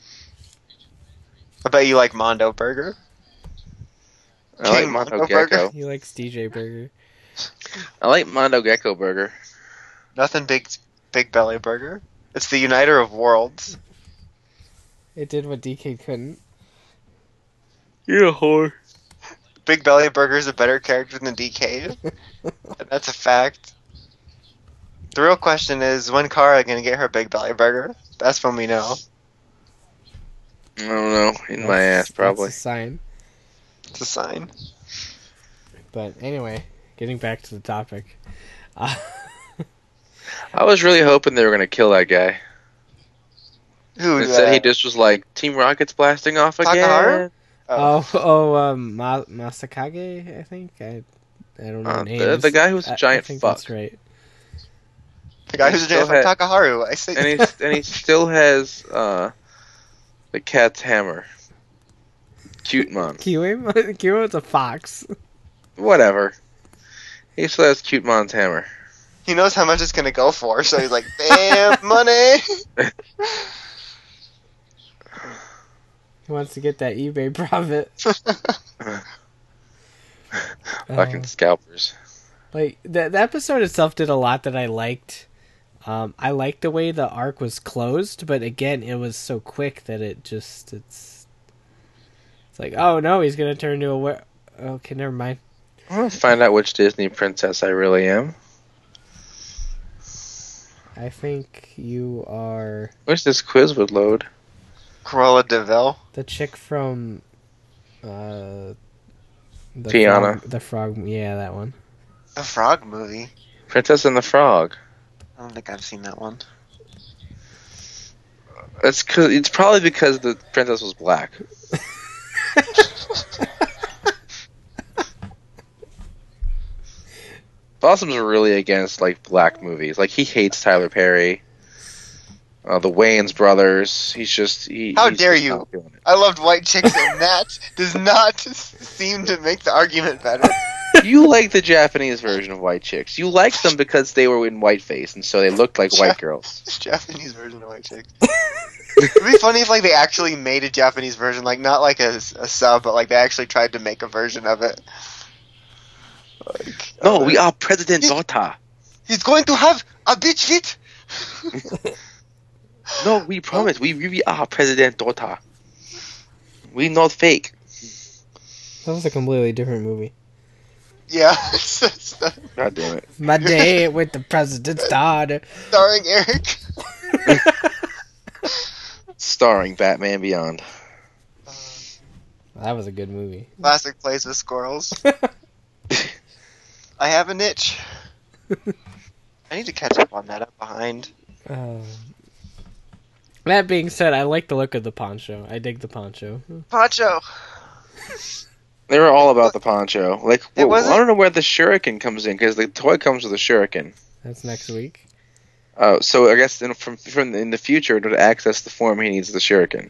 I bet you like Mondo Burger. I like King Mondo Mondo Gecko. Burger. He likes D J Burger. I like Mondo Gecko Burger. Nothing big, big belly burger. It's the uniter of worlds. It did what D K couldn't. You're a whore. Big Belly Burger is a better character than D K. And that's a fact. The real question is, when Kara gonna get her Big Belly Burger? That's when we know. I don't know. In my That's- ass, probably. That's a sign. It's a sign. But anyway, getting back to the topic. Uh, I was really hoping they were going to kill that guy. Who? Instead, uh, he just was like, Team Rocket's blasting off again. Takaharu? oh, oh, um, Ma- Masakage, I think. I, I don't know Uh, names. the, the guy who's I- a giant I think fuck. That's right. the guy who's a still giant had- Takaharu. I say. And he, and he still has uh, the cat's hammer. Cute mon. Kiwi? Kiwi's a fox. Whatever. He still has Cute mon's hammer. He knows how much it's gonna go for, so he's like, "Damn money." He wants to get that eBay profit. Fucking Uh, scalpers. Like, the, the episode itself did a lot that I liked. Um, I like the way the arc was closed, but again, it was so quick that it just it's it's like, oh no, he's gonna turn into a were. Okay, never mind. I want to find out which Disney princess I really am. I think you are Wish this quiz would load. Cruella de Vil. the chick from uh, the Tiana. Frog, the frog, yeah, that one. The Frog movie. Princess and the Frog. I don't think I've seen that one. That's cause, it's probably because the princess was black. Blossom's really against like black movies. Like he hates Tyler Perry, uh, the Wayans brothers. He's just he. How he's dare just you. not feeling it. I loved White Chicks, and that does not seem to make the argument better. You like the Japanese version of White Chicks. You liked them because they were in whiteface, and so they looked like white girls. Japanese version of White Chicks. It'd be funny if like they actually made a Japanese version, like not like a, a sub, but like they actually tried to make a version of it. Like, No, uh, we are President Dota. He's going to have a bitch fit. No, we promise. We really are President Dota. We not fake. That was a completely different movie. Yeah, God damn it. My day with the president's daughter. starring Eric. Starring Batman Beyond. That was a good movie. Classic plays with squirrels. I have a niche. I need to catch up on that. I'm behind. Um, that being said, I like the look of the poncho. I dig the poncho. Poncho. They were all about the poncho. Like, It well, wasn't- I don't know where the shuriken comes in, because the toy comes with a shuriken. That's next week. Uh, so I guess in, from, from in the future, to access the form, he needs the shuriken.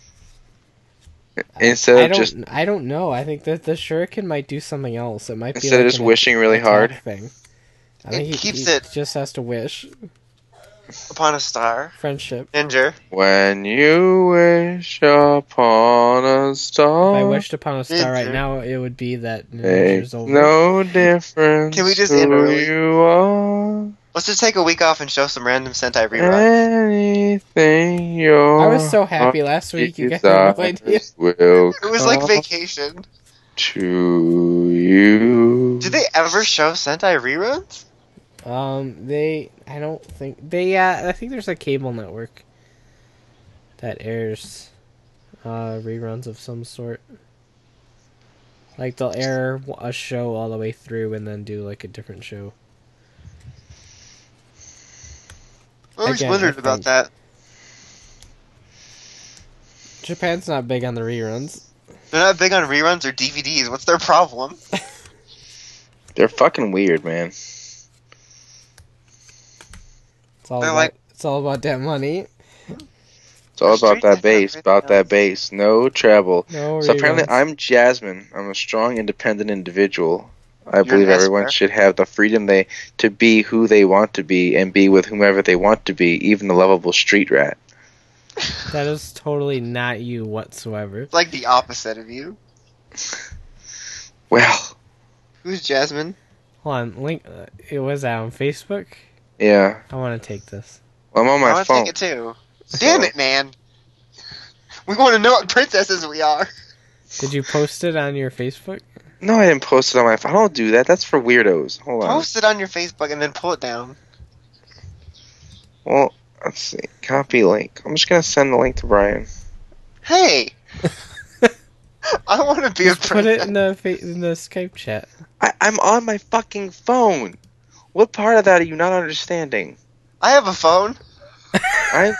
Instead I of don't. just I don't know. I think that the shuriken might do something else. It might be instead like of just an wishing really attack hard. thing. I It think he, keeps he it- just has to wish Upon a star. friendship. Ginger. When you wish upon a star, If I wished upon a star right Ninja. now, it would be that makes Ninja's over. no difference. Can we just who end early? you are. Let's just take a week off and show some random Sentai reruns. Anything your I was so happy last week. You guys had no idea. desires will It was like come vacation. to you. Did they ever show Sentai reruns? Um, they. I don't think they. Yeah, I think there's a cable network that airs uh, reruns of some sort. Like they'll air a show all the way through and then do like a different show. I always Again, wondered I about think- that. Japan's not big on the reruns. They're not big on reruns or D V Ds. What's their problem? They're fucking weird, man. It's all They're about, like- it's all about that money. It's all about Street that Fighter, bass, everything about that else. bass. No travel. No So apparently, reruns. I'm Jasmine. I'm a strong, independent individual. I You're believe an everyone Esper. should have the freedom they to be who they want to be and be with whomever they want to be, even the lovable street rat. That is totally not you whatsoever. It's like the opposite of you. Well, Who's Jasmine? Hold on, link. Uh, it was that on Facebook. yeah. I want to take this. I'm on I my want to phone. take it too. Damn it, man. We want to know what princesses we are. Did you post it on your Facebook? No, I didn't post it on my phone. I don't do that. That's for weirdos. Hold on. Post it on your Facebook and then pull it down. Well, let's see. Copy link. I'm just gonna send the link to Brian. Hey! I want to be a Just put princess. it in the fa- in the Skype chat. I, I'm on my fucking phone. What part of that are you not understanding? I have a phone. I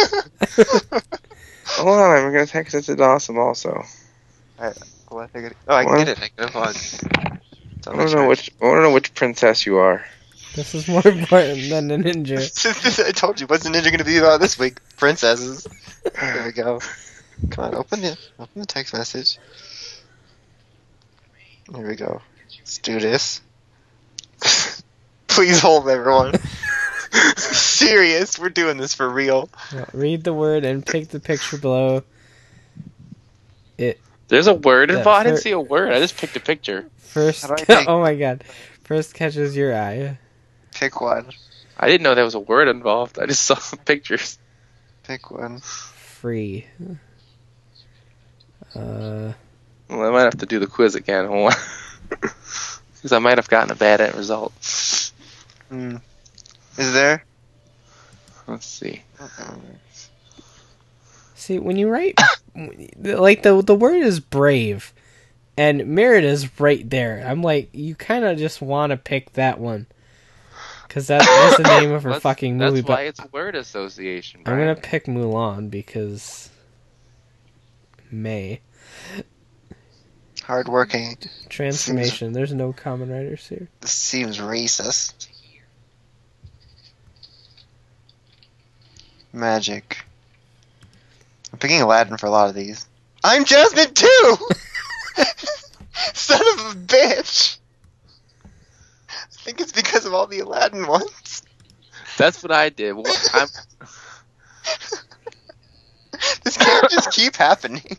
hold on. I'm gonna text it to Dawson also. Oh, I think it- oh, I can What? get it. I can unplug. It's I on the don't know charge. which. I don't know which princess you are. This is more important than the ninja. I told you. What's the ninja going to be about this week? Princesses. There we go. Come on, open it. Open the text message. Here we go. Let's do this. Please hold, everyone. Serious. We're doing this for real. Yeah, read the word and pick the picture below. It There's a word Yeah, involved. I didn't fir- see a word. I just picked a picture. first. How do I take- Oh my god! First catches your eye. Pick one. I didn't know there was a word involved. I just saw pictures. Pick one. Free. Uh, Well, I might have to do the quiz again. Because I might have gotten a bad end result. Hmm. Is there? Let's see. see, when you write, like the the word is brave, and Merida's right there. I'm like, you kind of just want to pick that one, because that is the name of her That's- fucking movie. That's why But it's word association. I'm Brian. gonna pick Mulan because May Hardworking. transformation. There's no common writers here. This seems racist. Magic. I'm picking Aladdin for a lot of these. I'm Jasmine too! Son of a bitch! I think it's because of all the Aladdin ones. That's what I did. Well, I'm, This can't just keep happening.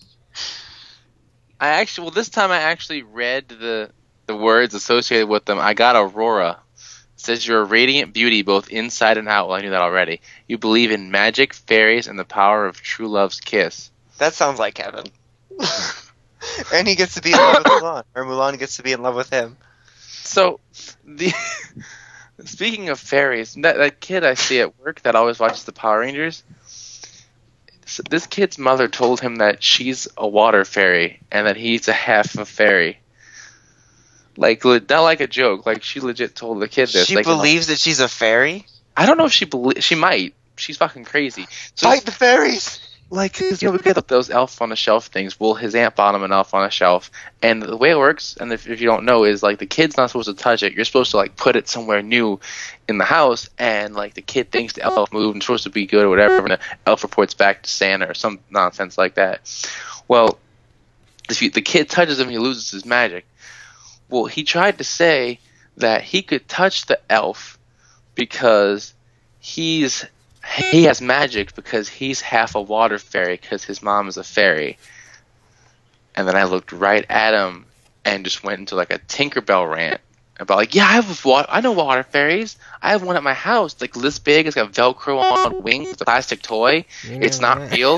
I actually, well, this time I actually read the the words associated with them. I got Aurora. It says you're a radiant beauty both inside and out. Well, I knew that already. You believe in magic, fairies, and the power of true love's kiss. That sounds like Kevin. And he gets to be in love with Mulan. Or Mulan gets to be in love with him. So, the speaking of fairies, that, that kid I see at work that always watches the Power Rangers, so this kid's mother told him that she's a water fairy and that he's a half a fairy. Like, le- not like a joke. Like, she legit told the kid this. She Like, you know, believes that she's a fairy? I don't know if she believes. She might. She's fucking crazy. So Fight the fairies! Like, 'cause, you know, we get those elf on a shelf things. Well, his aunt bought him an elf on a shelf, and the way it works, and if, if you don't know, is like the kid's not supposed to touch it. You're supposed to like put it somewhere new in the house, and like the kid thinks the elf moved and it's supposed to be good or whatever, and the elf reports back to Santa or some nonsense like that. Well, if you, the kid touches him, he loses his magic. Well, he tried to say that he could touch the elf because he's he has magic because he's half a water fairy because his mom is a fairy. And then I looked right at him and just went into like a Tinkerbell rant about like, yeah, I have wa- I know water fairies. I have one at my house, like this big. It's got Velcro on wings. It's a plastic toy. It's not real.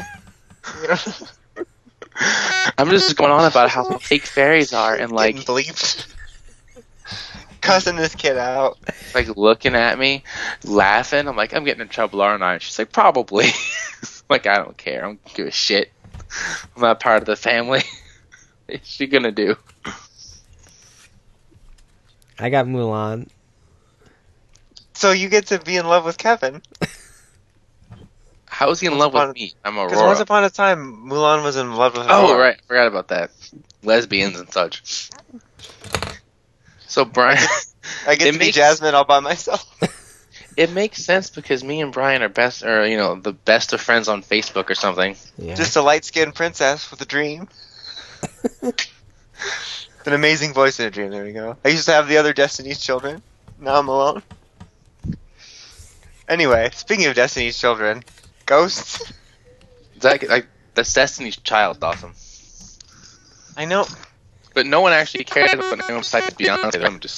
I'm just going on about how fake fairies are and like Getting bleeped. Cussing this kid out. like looking at me, laughing. I'm like, I'm getting in trouble, aren't I? She's like, probably. Like, I don't care. I don't give a shit. I'm not part of the family. What's she gonna do? I got Mulan. So you get to be in love with Kevin. How is he in Once love upon with a- me? I'm Because Aurora. once upon a time, Mulan was in love with Oh, Aurora. right. I forgot about that. Lesbians and such. So, Brian, I get It to be makes- Jasmine all by myself. it makes sense because me and Brian are best, or, you know, the best of friends on Facebook or something. Yeah. Just a light-skinned princess with a dream. An amazing voice in a dream. There we go. I used to have the other Destiny's Children. Now I'm alone. Anyway, speaking of Destiny's Children, Ghosts. That, like, that's Destiny's Child, awesome. I know. But no one actually cares about anyone besides Beyonce. I'm just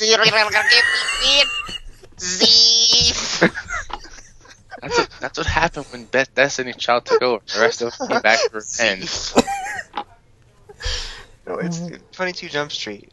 that's what, that's what happened when Be- Destiny's Child took over. The rest of us came back for revenge. No, it's twenty-two Jump Street.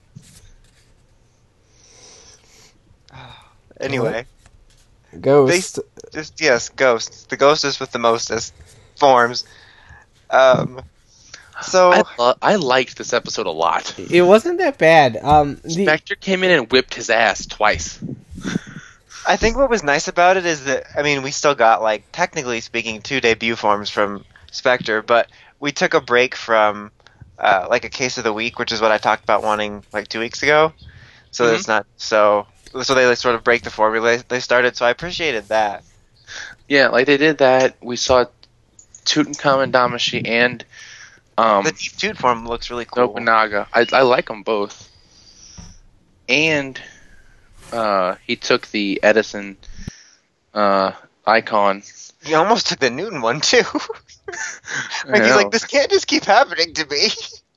Anyway, Ghost. just yes, ghosts. The ghostest with the mostest forms. Um, so I lo- I liked this episode a lot. It wasn't that bad. Um, the, Spectre came in and whipped his ass twice. I think what was nice about it is that, I mean, we still got, like, technically speaking, two debut forms from Spectre, but we took a break from, uh, like, a case of the week, which is what I talked about wanting, like, two weeks ago. So Mhm. it's not so. So they like, sort of break the formula they started. So I appreciated that. Yeah, like they did that. We saw Tutankhamun Damashi and um, The Deep Toot form looks really cool. Nobunaga. I I like them both. And uh, he took the Edison uh, icon. He almost took the Newton one too. I Like he's know. like, this can't just keep happening to me.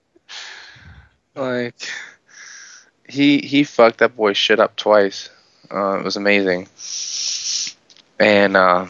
Like he he fucked that boy's shit up twice. Uh, it was amazing. And uh,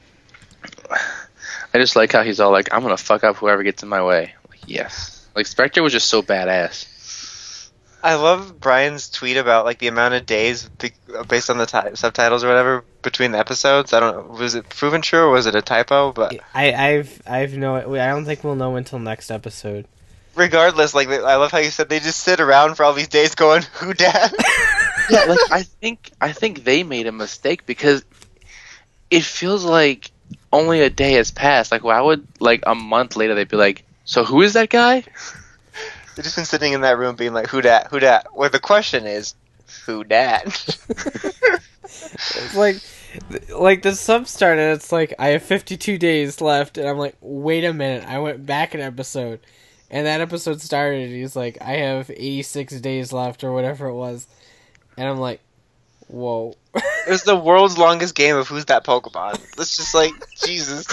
I just like how he's all like, I'm going to fuck up whoever gets in my way. Like, yes. Like, Spectre was just so badass. I love Brian's tweet about like the amount of days be- based on the ti- subtitles or whatever between the episodes. I don't know. Was it proven true or was it a typo? But I, I've, I've no. I don't think we'll know until next episode. regardless, like I love how you said they just sit around for all these days going, "Who dat?" Yeah, like I think I think they made a mistake because it feels like only a day has passed. Like, why would like a month later they'd be like, "So who is that guy?" They've just been sitting in that room being like, "Who dat? Who dat?" Where the question is, "Who dat?" It's like, like the sub started. It's like I have fifty-two days left, and I'm like, wait a minute. I went back an episode, and that episode started. And he's like, I have eighty-six days left, or whatever it was, and I'm like, whoa. It was the world's longest game of Who's That Pokemon. It's just like Jesus.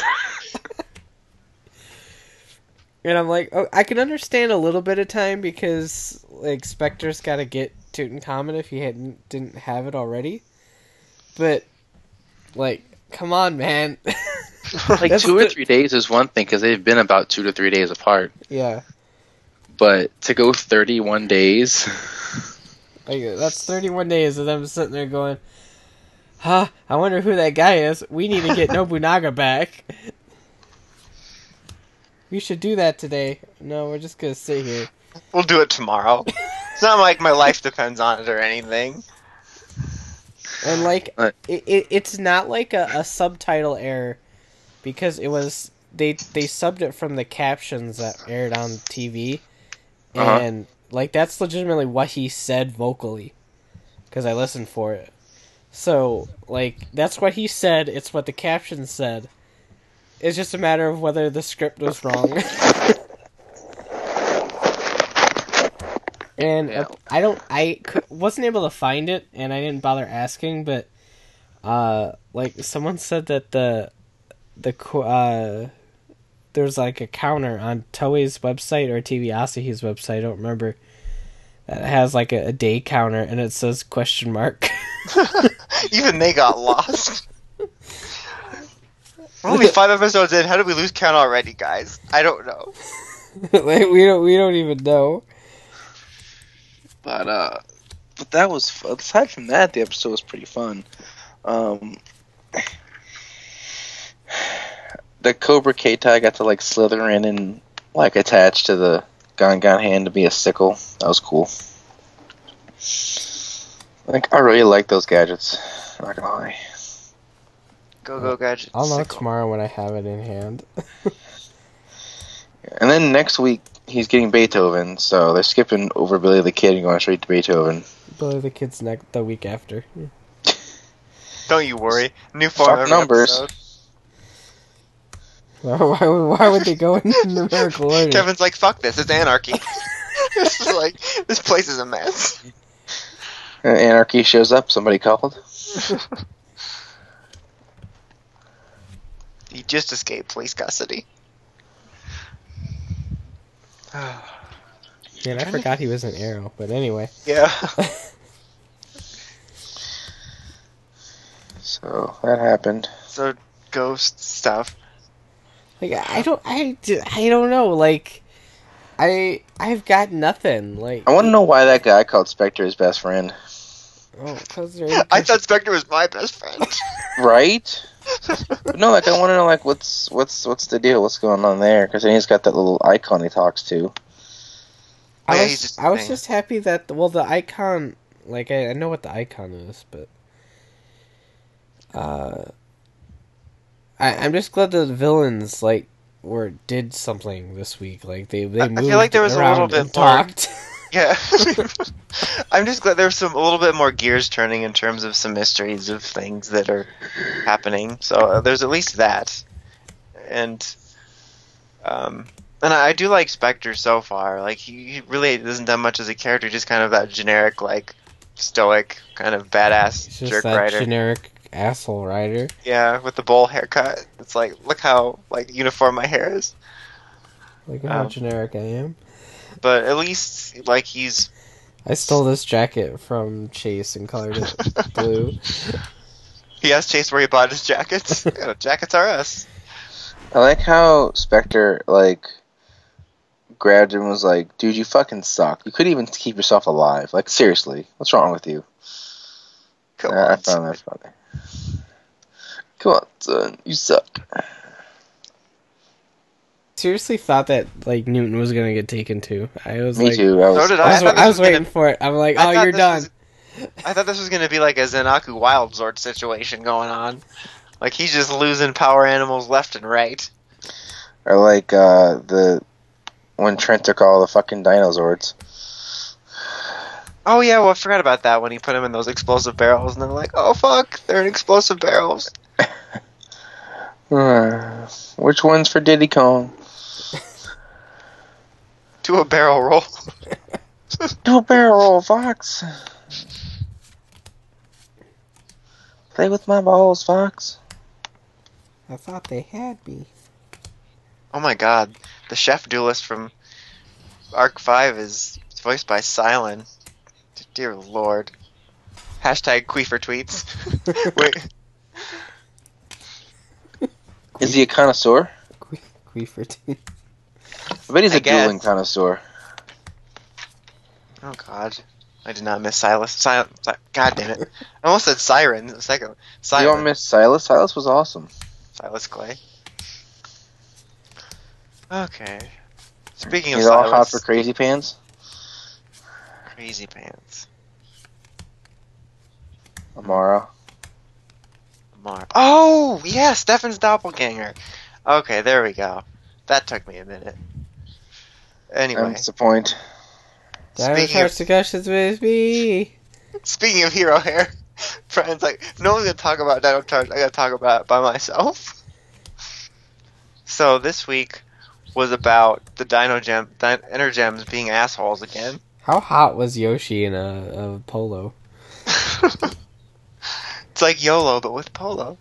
And I'm like, oh, I can understand a little bit of time because like Spectre's got to get Tutankhamun if he hadn't didn't have it already. But like, come on, man. Like That's two or the- three days is one thing because they've been about two to three days apart. Yeah, But to go thirty-one days, like that's thirty-one days of them sitting there going, "Huh? I wonder who that guy is. We need to get Nobunaga back. We should do that today." No, we're just gonna sit here. We'll do it tomorrow. It's not like my life depends on it or anything. And like, Right. it, it it's not like a, a subtitle error because it was they they subbed it from the captions that aired on T V, Uh-huh. and like that's legitimately what he said vocally because I listened for it. So like that's what he said. It's what the captions said. It's just a matter of whether the script was wrong. And Yeah. uh, I don't, I cou- wasn't able to find it, and I didn't bother asking. But, uh, like someone said that the, the qu- uh, there's like a counter on Toei's website or T V Asahi's website. I don't remember. That has like a, a day counter, and it says question mark. Even they got lost. We're only five episodes in. How did we lose count already, guys? I don't know. Like we don't, we don't even know. but uh, but that was fu- aside from that, the episode was pretty fun. Um, the Cobra Keitai got to like slither in and like attach to the Gongon hand to be a sickle. That was cool. Like I really like those gadgets. I'm not gonna lie. Go go gadget. I'll know sickle. tomorrow when I have it in hand. And then next week he's getting Beethoven, so they're skipping over Billy the Kid and going straight to Beethoven. Billy the Kid's next the week after. Don't you worry. New form Fuck every numbers. episode. Why, why, why would they go in numerical order? Kevin's like, fuck this, it's anarchy. This is like, this place is a mess. Uh, Anarchy shows up. Somebody called. He just escaped police custody. Man, I forgot he was an Arrow, but anyway. Yeah. So that happened. So, ghost stuff. Like I don't, I, I don't know. Like, I, I've got nothing. Like, I want to know why that guy called Spectre his best friend. oh, cause they're. I thought Spectre was my best friend. Right? But no, like I want to know, like what's what's what's the deal? What's going on there? Because then he's got that little icon he talks to. I Yeah, was, he's just I was saying. just happy that well, the icon. Like, I, I know what the icon is, but. Uh. I, I'm just glad that the villains like were did something this week. Like they they I- I moved feel like there was a around little bit and more- talked. Yeah. I'm just glad there's some a little bit more gears turning in terms of some mysteries of things that are happening. So uh, there's at least that. And um and I, I do like Spectre so far. Like he, he really hasn't done much as a character, just kind of that generic like stoic kind of badass It's just jerk that rider. generic asshole rider. Yeah, with the bowl haircut. It's like look how like uniform my hair is. Look how Um, generic I am. But at least like he's I stole this jacket from Chase and colored it blue. He asked Chase where he bought his jackets. Yeah, jackets are us. I like how Spectre, like, grabbed him and was like, dude, you fucking suck. You couldn't even keep yourself alive. Like, seriously. What's wrong with you? Come Uh, on, I found that funny. Come on, son. You suck. Seriously thought that like Newton was gonna get taken too. I was Me like, too. I was, So did I I. was, I thought this I was was gonna- waiting for it. I'm like, I oh, thought you're this done. was- I thought this was going to be like a Zenaku Wild Zord situation going on. Like, he's just losing power animals left and right. Or like, uh, the... when Trent took all the fucking Dinozords. Oh, yeah, well, I forgot about that when he put them in those explosive barrels, and they're like, oh, fuck, they're in explosive barrels. Uh, which one's for Diddy Kong? Do a barrel roll. Do a barrel roll, Fox. Play with my balls, Fox. I thought they had me. Oh, my God. The chef duelist from Arc five is voiced by Silent. Dear Lord. Hashtag Queefer tweets. Wait. Is he a connoisseur? Que- Queefer too. I bet he's I a dueling guess. connoisseur. Oh, God. I did not miss Silas. Sil- Si- God damn it. I almost said Siren. A second. You Siren. don't miss Silas? Silas was awesome. Silas Clay. Okay. Speaking of He's all Silas, hot for Crazy Pants. Crazy Pants. Amara. Mar- oh, yeah, Stefan's doppelganger. Okay, there we go. That took me a minute. Anyway, That's the point. Diamond speaking of, Hearts discussions with me. speaking of hero hair, Brian's like, if no one's gonna talk about Dino Charge, I gotta talk about it by myself. So this week was about the Dino Gem, Di- Energems being assholes again. How hot was Yoshi in a, a polo? It's like YOLO, but with polo.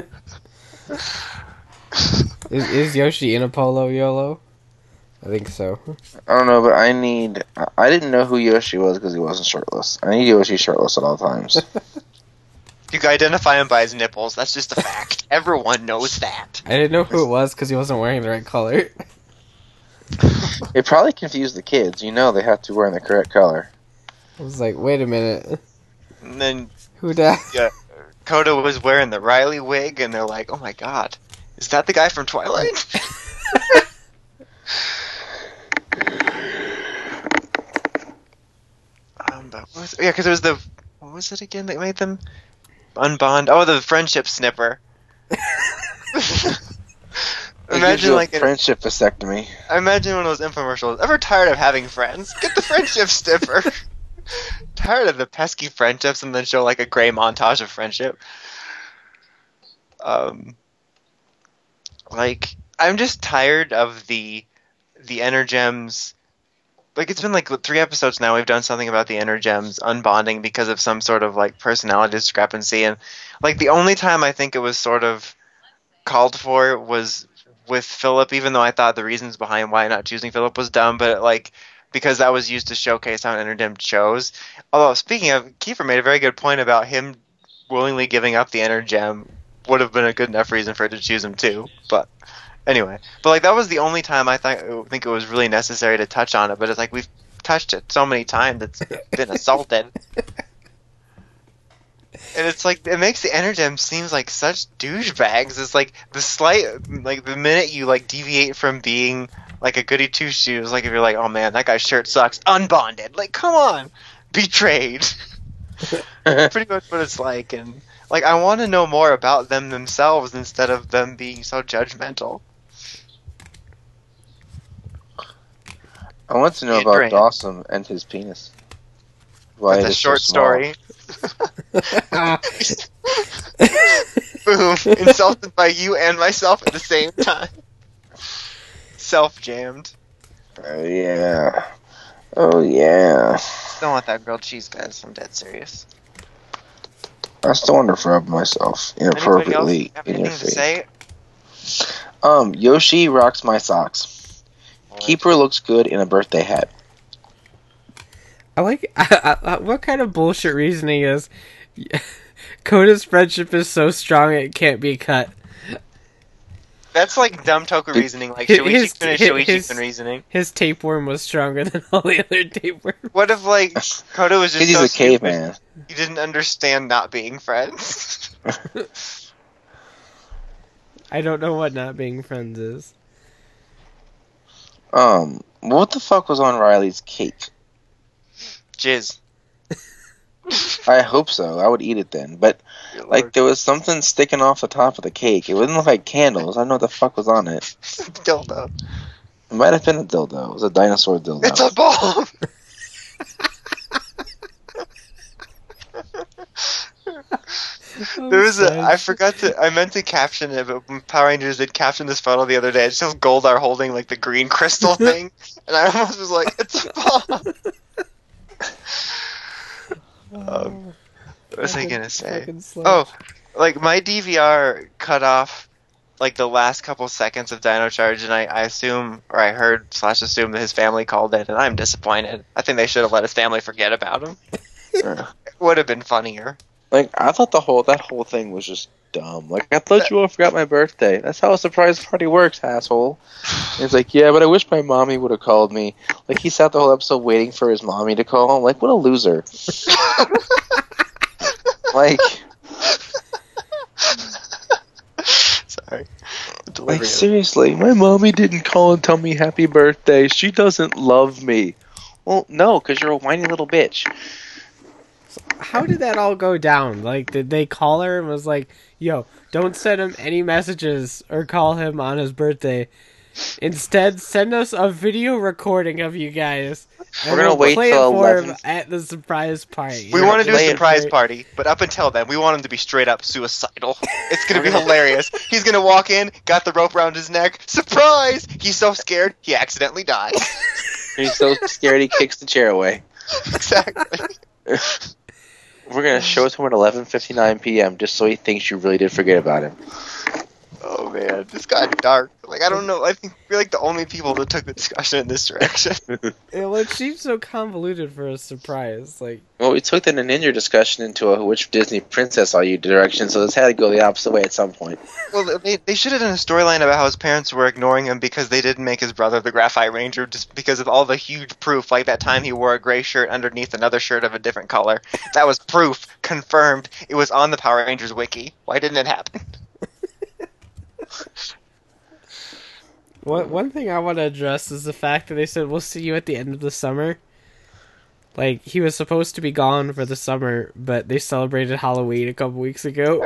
Is, is Yoshi in a polo, YOLO? I think so. I don't know, but I need... I didn't know who Yoshi was because he wasn't shirtless. I need Yoshi shirtless at all times. You can identify him by his nipples. That's just a fact. Everyone knows that. I didn't know who it was because he wasn't wearing the right color. It probably confused the kids. You know they have to wear in the correct color. I was like, wait a minute. And then Who that? yeah, Coda was wearing the Riley wig, and they're like, "Oh my god, is that the guy from Twilight?" um, but what was, yeah, because it was the what was it again that made them unbond? Oh, the friendship snipper. It gives Imagine you a like an, friendship vasectomy. I imagine one of those infomercials. Ever tired of having friends? Get the friendship snipper. Tired of the pesky friendships, and then show like a gray montage of friendship. Um, like I'm just tired of the the Energems. Like it's been like three episodes now. We've done something about the Energems unbonding because of some sort of like personality discrepancy, and like the only time I think it was sort of called for was with Philip, even though I thought the reasons behind why not choosing Philip was dumb, but like because that was used to showcase how an Energem chose. Although speaking of, Kiefer made a very good point about him willingly giving up the Energem would have been a good enough reason for it to choose him too. But anyway, but like that was the only time I th- I think it was really necessary to touch on it. But it's like we've touched it so many times it's been assaulted. And it's like it makes the Energem seems like such douchebags. It's like the slight, like the minute you like deviate from being like a goody two shoes, like if you're like, oh man, that guy's shirt sucks, unbonded. Like, come on, betrayed. Pretty much what it's like, and like I want to know more about them themselves instead of them being so judgmental. I want to know Yeah, about Drain. Dawson and his penis. Why That's it a is so short small. story. Boom! Insulted by you and myself at the same time. Self jammed. Oh yeah. Oh yeah. Don't want that grilled cheese, guys. I'm dead serious. I still want to rub myself Anybody else inappropriately have in your anything to face. say? Um, Yoshi rocks my socks. Keeper looks good in a birthday hat. I like I, I, I- what kind of bullshit reasoning is Koda's friendship is so strong it can't be cut. That's like dumb Toku reasoning, like His- Shuichi his- Kun and his- Shuichi his- Kun reasoning. His tapeworm was stronger than all the other tapeworms. What if, like, Koda was just He's so a stupid, caveman. he didn't understand not being friends? I don't know what not being friends is. Um, what the fuck was on Riley's cake? Jizz. I hope so. I would eat it then. But, Good like, lord. there was something sticking off the top of the cake. It wouldn't look like candles. I don't know what the fuck was on it. Dildo. It might have been a dildo. It was a dinosaur dildo. It's a bomb! There was a, I forgot to, I meant to caption it, but when Power Rangers did caption this photo the other day. It shows Goldar holding, like, the green crystal thing, and I almost was like, it's a bomb! um, what was I gonna say? Fucking slut. Oh, like, my D V R cut off, like, the last couple seconds of Dino Charge, and I, I assume, or I heard slash assume that his family called it, and I'm disappointed. I think they should have let his family forget about him. Yeah. It would have been funnier. Like, I thought the whole, that whole thing was just dumb. Like, I thought you all forgot my birthday. That's how a surprise party works, asshole. And it's like, yeah, but I wish my mommy would have called me. Like, he sat the whole episode waiting for his mommy to call him. Like, what a loser. Like, Sorry. The like, delivery of- seriously, my mommy didn't call and tell me happy birthday. She doesn't love me. Well, no, because you're a whiny little bitch. How did that all go down? Like, did they call her and was like, yo, don't send him any messages or call him on his birthday. Instead, send us a video recording of you guys. And We're gonna we'll wait play till it for him eleven. at the surprise party. We We're want to do gonna a play it surprise for- party, but up until then, we want him to be straight up suicidal. It's gonna be hilarious. He's gonna walk in, got the rope around his neck. Surprise! He's so scared, he accidentally dies. He's so scared he kicks the chair away. Exactly. We're gonna show it to him at eleven fifty-nine p.m. just so he thinks you really did forget about him. Oh man, this got dark. Like, I don't know. I think we're like the only people that took the discussion in this direction. Yeah, well, it seems so convoluted for a surprise. Like, Well, we took the Ninja discussion into a which Disney princess are you direction, so this had to go the opposite way at some point. Well, they, they should have done a storyline about how his parents were ignoring him because they didn't make his brother the Graphite Ranger, just because of all the huge proof. Like that time he wore a gray shirt underneath another shirt of a different color. That was proof, confirmed. It was on the Power Rangers wiki. Why didn't it happen? One one thing I want to address is the fact that they said we'll see you at the end of the summer. Like, he was supposed to be gone for the summer, but they celebrated Halloween a couple weeks ago.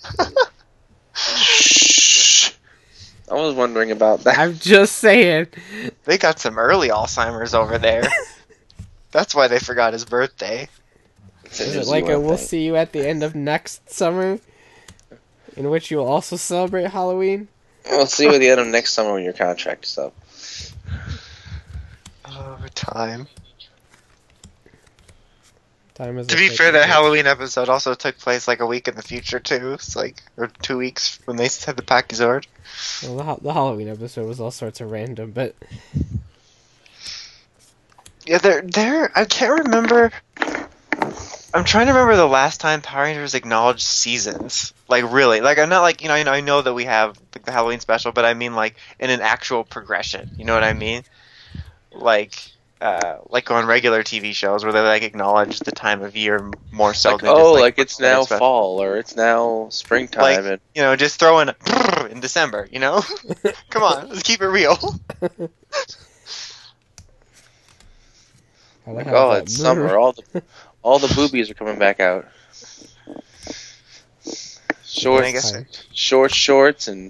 Shh. I was wondering about that. I'm just saying. They got some early Alzheimer's over there. That's why they forgot his birthday. It's an Is it easy like a one we'll thing. see you at the end of next summer, in which you will also celebrate Halloween? We'll see you at the end of next summer when your contract is up. Oh, time. Time is To a be fake fair, that number. Halloween episode also took place like a week in the future too. It's like or two weeks when they had the Packizord. Well, the, Ha- the Halloween episode was all sorts of random, but Yeah, there, there. I can't remember. I'm trying to remember the last time Power Rangers acknowledged seasons. Like really, like I'm not like you know, you know I know that we have like, the Halloween special, but I mean like in an actual progression. You know what I mean? Like, uh, like on regular T V shows where they like acknowledge the time of year more so Like, than oh, just, like, like it's now special. fall or it's now springtime. Like, and you know, just throw in a in December. You know, come on, let's keep it real. I like how oh, that- it's summer. All the all the boobies are coming back out. Short, I guess- short shorts and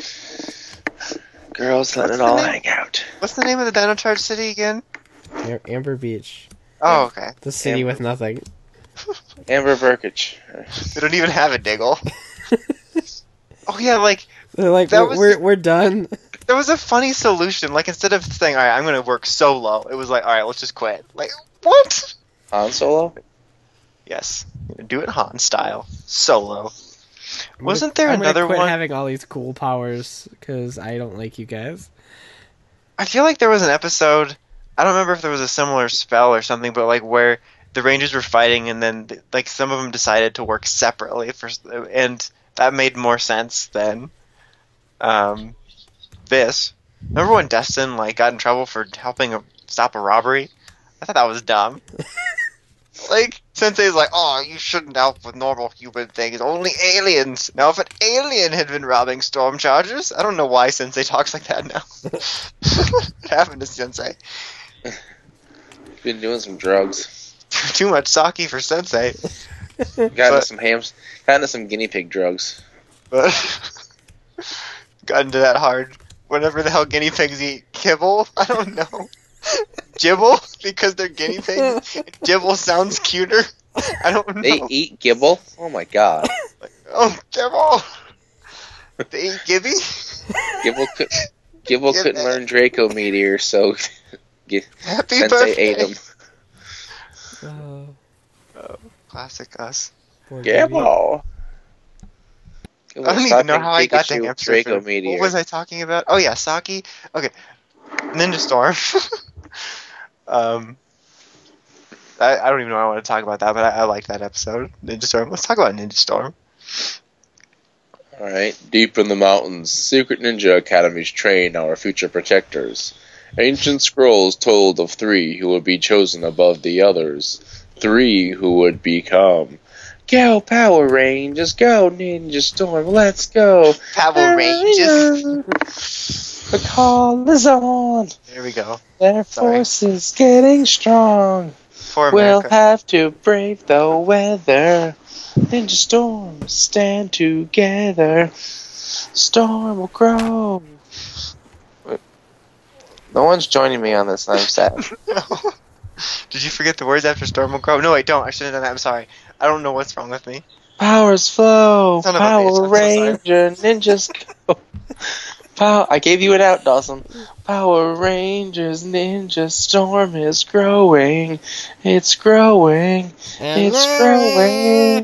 girls letting it What's the all name? hang out. What's the name of the Dino Charge city again? Am- Amber Beach, Oh, okay. the city Amber. with nothing. Amber Burkich. They don't even have a Diggle. Oh yeah, like They're like, That we're, was- we're we're done. there was a funny solution. Like instead of saying, "All right, I'm going to work solo," it was like, "All right, let's just quit." Like what? Han Solo? Yes, do it Han style, solo. I'm Wasn't gonna- there I'm gonna another quit one? having all these cool powers because I don't like you guys. I feel like there was an episode. I don't remember if there was a similar spell or something, but like where the Rangers were fighting, and then like some of them decided to work separately for, and that made more sense than um, this. Remember when Destin like got in trouble for helping a, stop a robbery? I thought that was dumb. Like, Sensei's like, oh, you shouldn't help with normal human things, only aliens. Now, if an alien had been robbing storm chargers, I don't know why Sensei talks like that now. What happened to Sensei? Been doing some drugs. Too much sake for Sensei. Got into But- some hams. Got into some guinea pig drugs. But got into that hard. Whatever the hell guinea pigs eat. Kibble? I don't know. Gibble? Because they're guinea pigs? Gibble sounds cuter? I don't know. They eat gibble? Oh my god. Oh, Gibble! They eat Gibby? Gibble, could, Gibble Give couldn't that- learn Draco Meteor, so G- Happy Sensei birthday! ate him. Uh, Classic us. poor Gibble! I don't even know how I got to hamster Draco food. Meteor. What was I talking about? Oh yeah, Saki. Okay, Ninja Storm. um, I, I don't even know why I want to talk about that, but I, I liked that episode. Ninja Storm. Let's talk about Ninja Storm. Alright. Deep in the mountains, secret ninja academies train our future protectors. Ancient scrolls told of three who would be chosen above the others. Three who would become. Go Power Rangers, go Ninja Storm, let's go. Power Rangers. The call is on. There we go. Their Sorry. force is getting strong. For We'll America. have to brave the weather. Ninja Storm, stand together. Storm will grow. No one's joining me on this, and I'm sad. Did you forget the words after Storm will grow? No, I don't. I should have done that. I'm sorry. I don't know what's wrong with me. Powers flow. Son of a bitch, Power I'm so sorry. Ranger, ninjas go. Pow- I gave you it out, Dawson. Power Rangers, Ninja Storm is growing. It's growing. It's growing.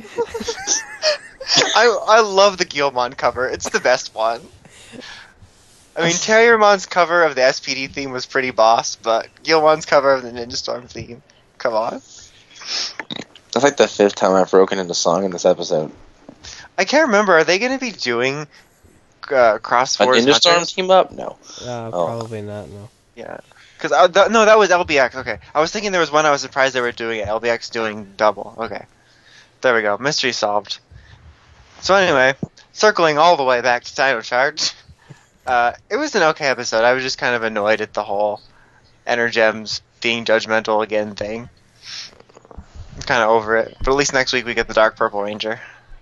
I I love the Guilmon cover. It's the best one. I mean, Terriermon's cover of the S P D theme was pretty boss, but Guilmon's cover of the Ninja Storm theme, come on. That's like the fifth time I've broken into song in this episode. I can't remember. Are they going to be doing uh, Cross A Force Ninja Storm Hunters? team up? No. uh, Oh. Probably not. No. Yeah. Because th- no, that was L B X. Okay, I was thinking there was one I was surprised they were doing it. L B X doing double. Okay, there we go. Mystery solved. So anyway, circling all the way back to Dino Charge, uh, it was an okay episode. I was just kind of annoyed at the whole Energems being judgmental again thing. I'm kind of over it. But at least next week we get the Dark Purple Ranger.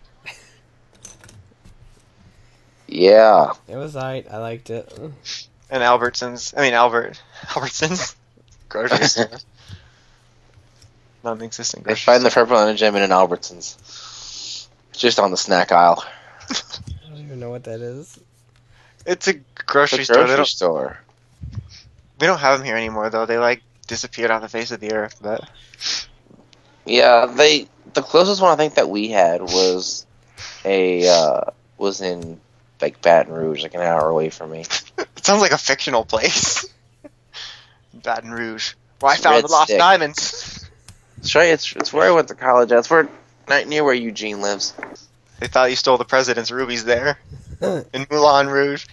Yeah. It was alright. I liked it. And Albertsons. I mean Albert. Albertsons. Grocery store. Non-existent They grocery find the store. purple energy in an Albertsons. Just on the snack aisle. I don't even know what that is. It's a The grocery store. They grocery don't, store. we don't have them here anymore, though. They, like, disappeared off the face of the earth, but... Yeah, they. The closest one I think that we had was a uh, was in like Baton Rouge, like an hour away from me. It sounds like a fictional place. Baton Rouge. Where I found Red the lost Stick. diamonds. That's right. It's it's where I went to college. That's where right near where Eugene lives. They thought you stole the president's rubies there. In Moulin Rouge.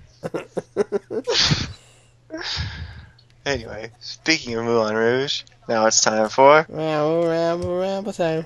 Anyway, speaking of Moulin Rouge, now it's time for... Ramble, ramble, ramble time.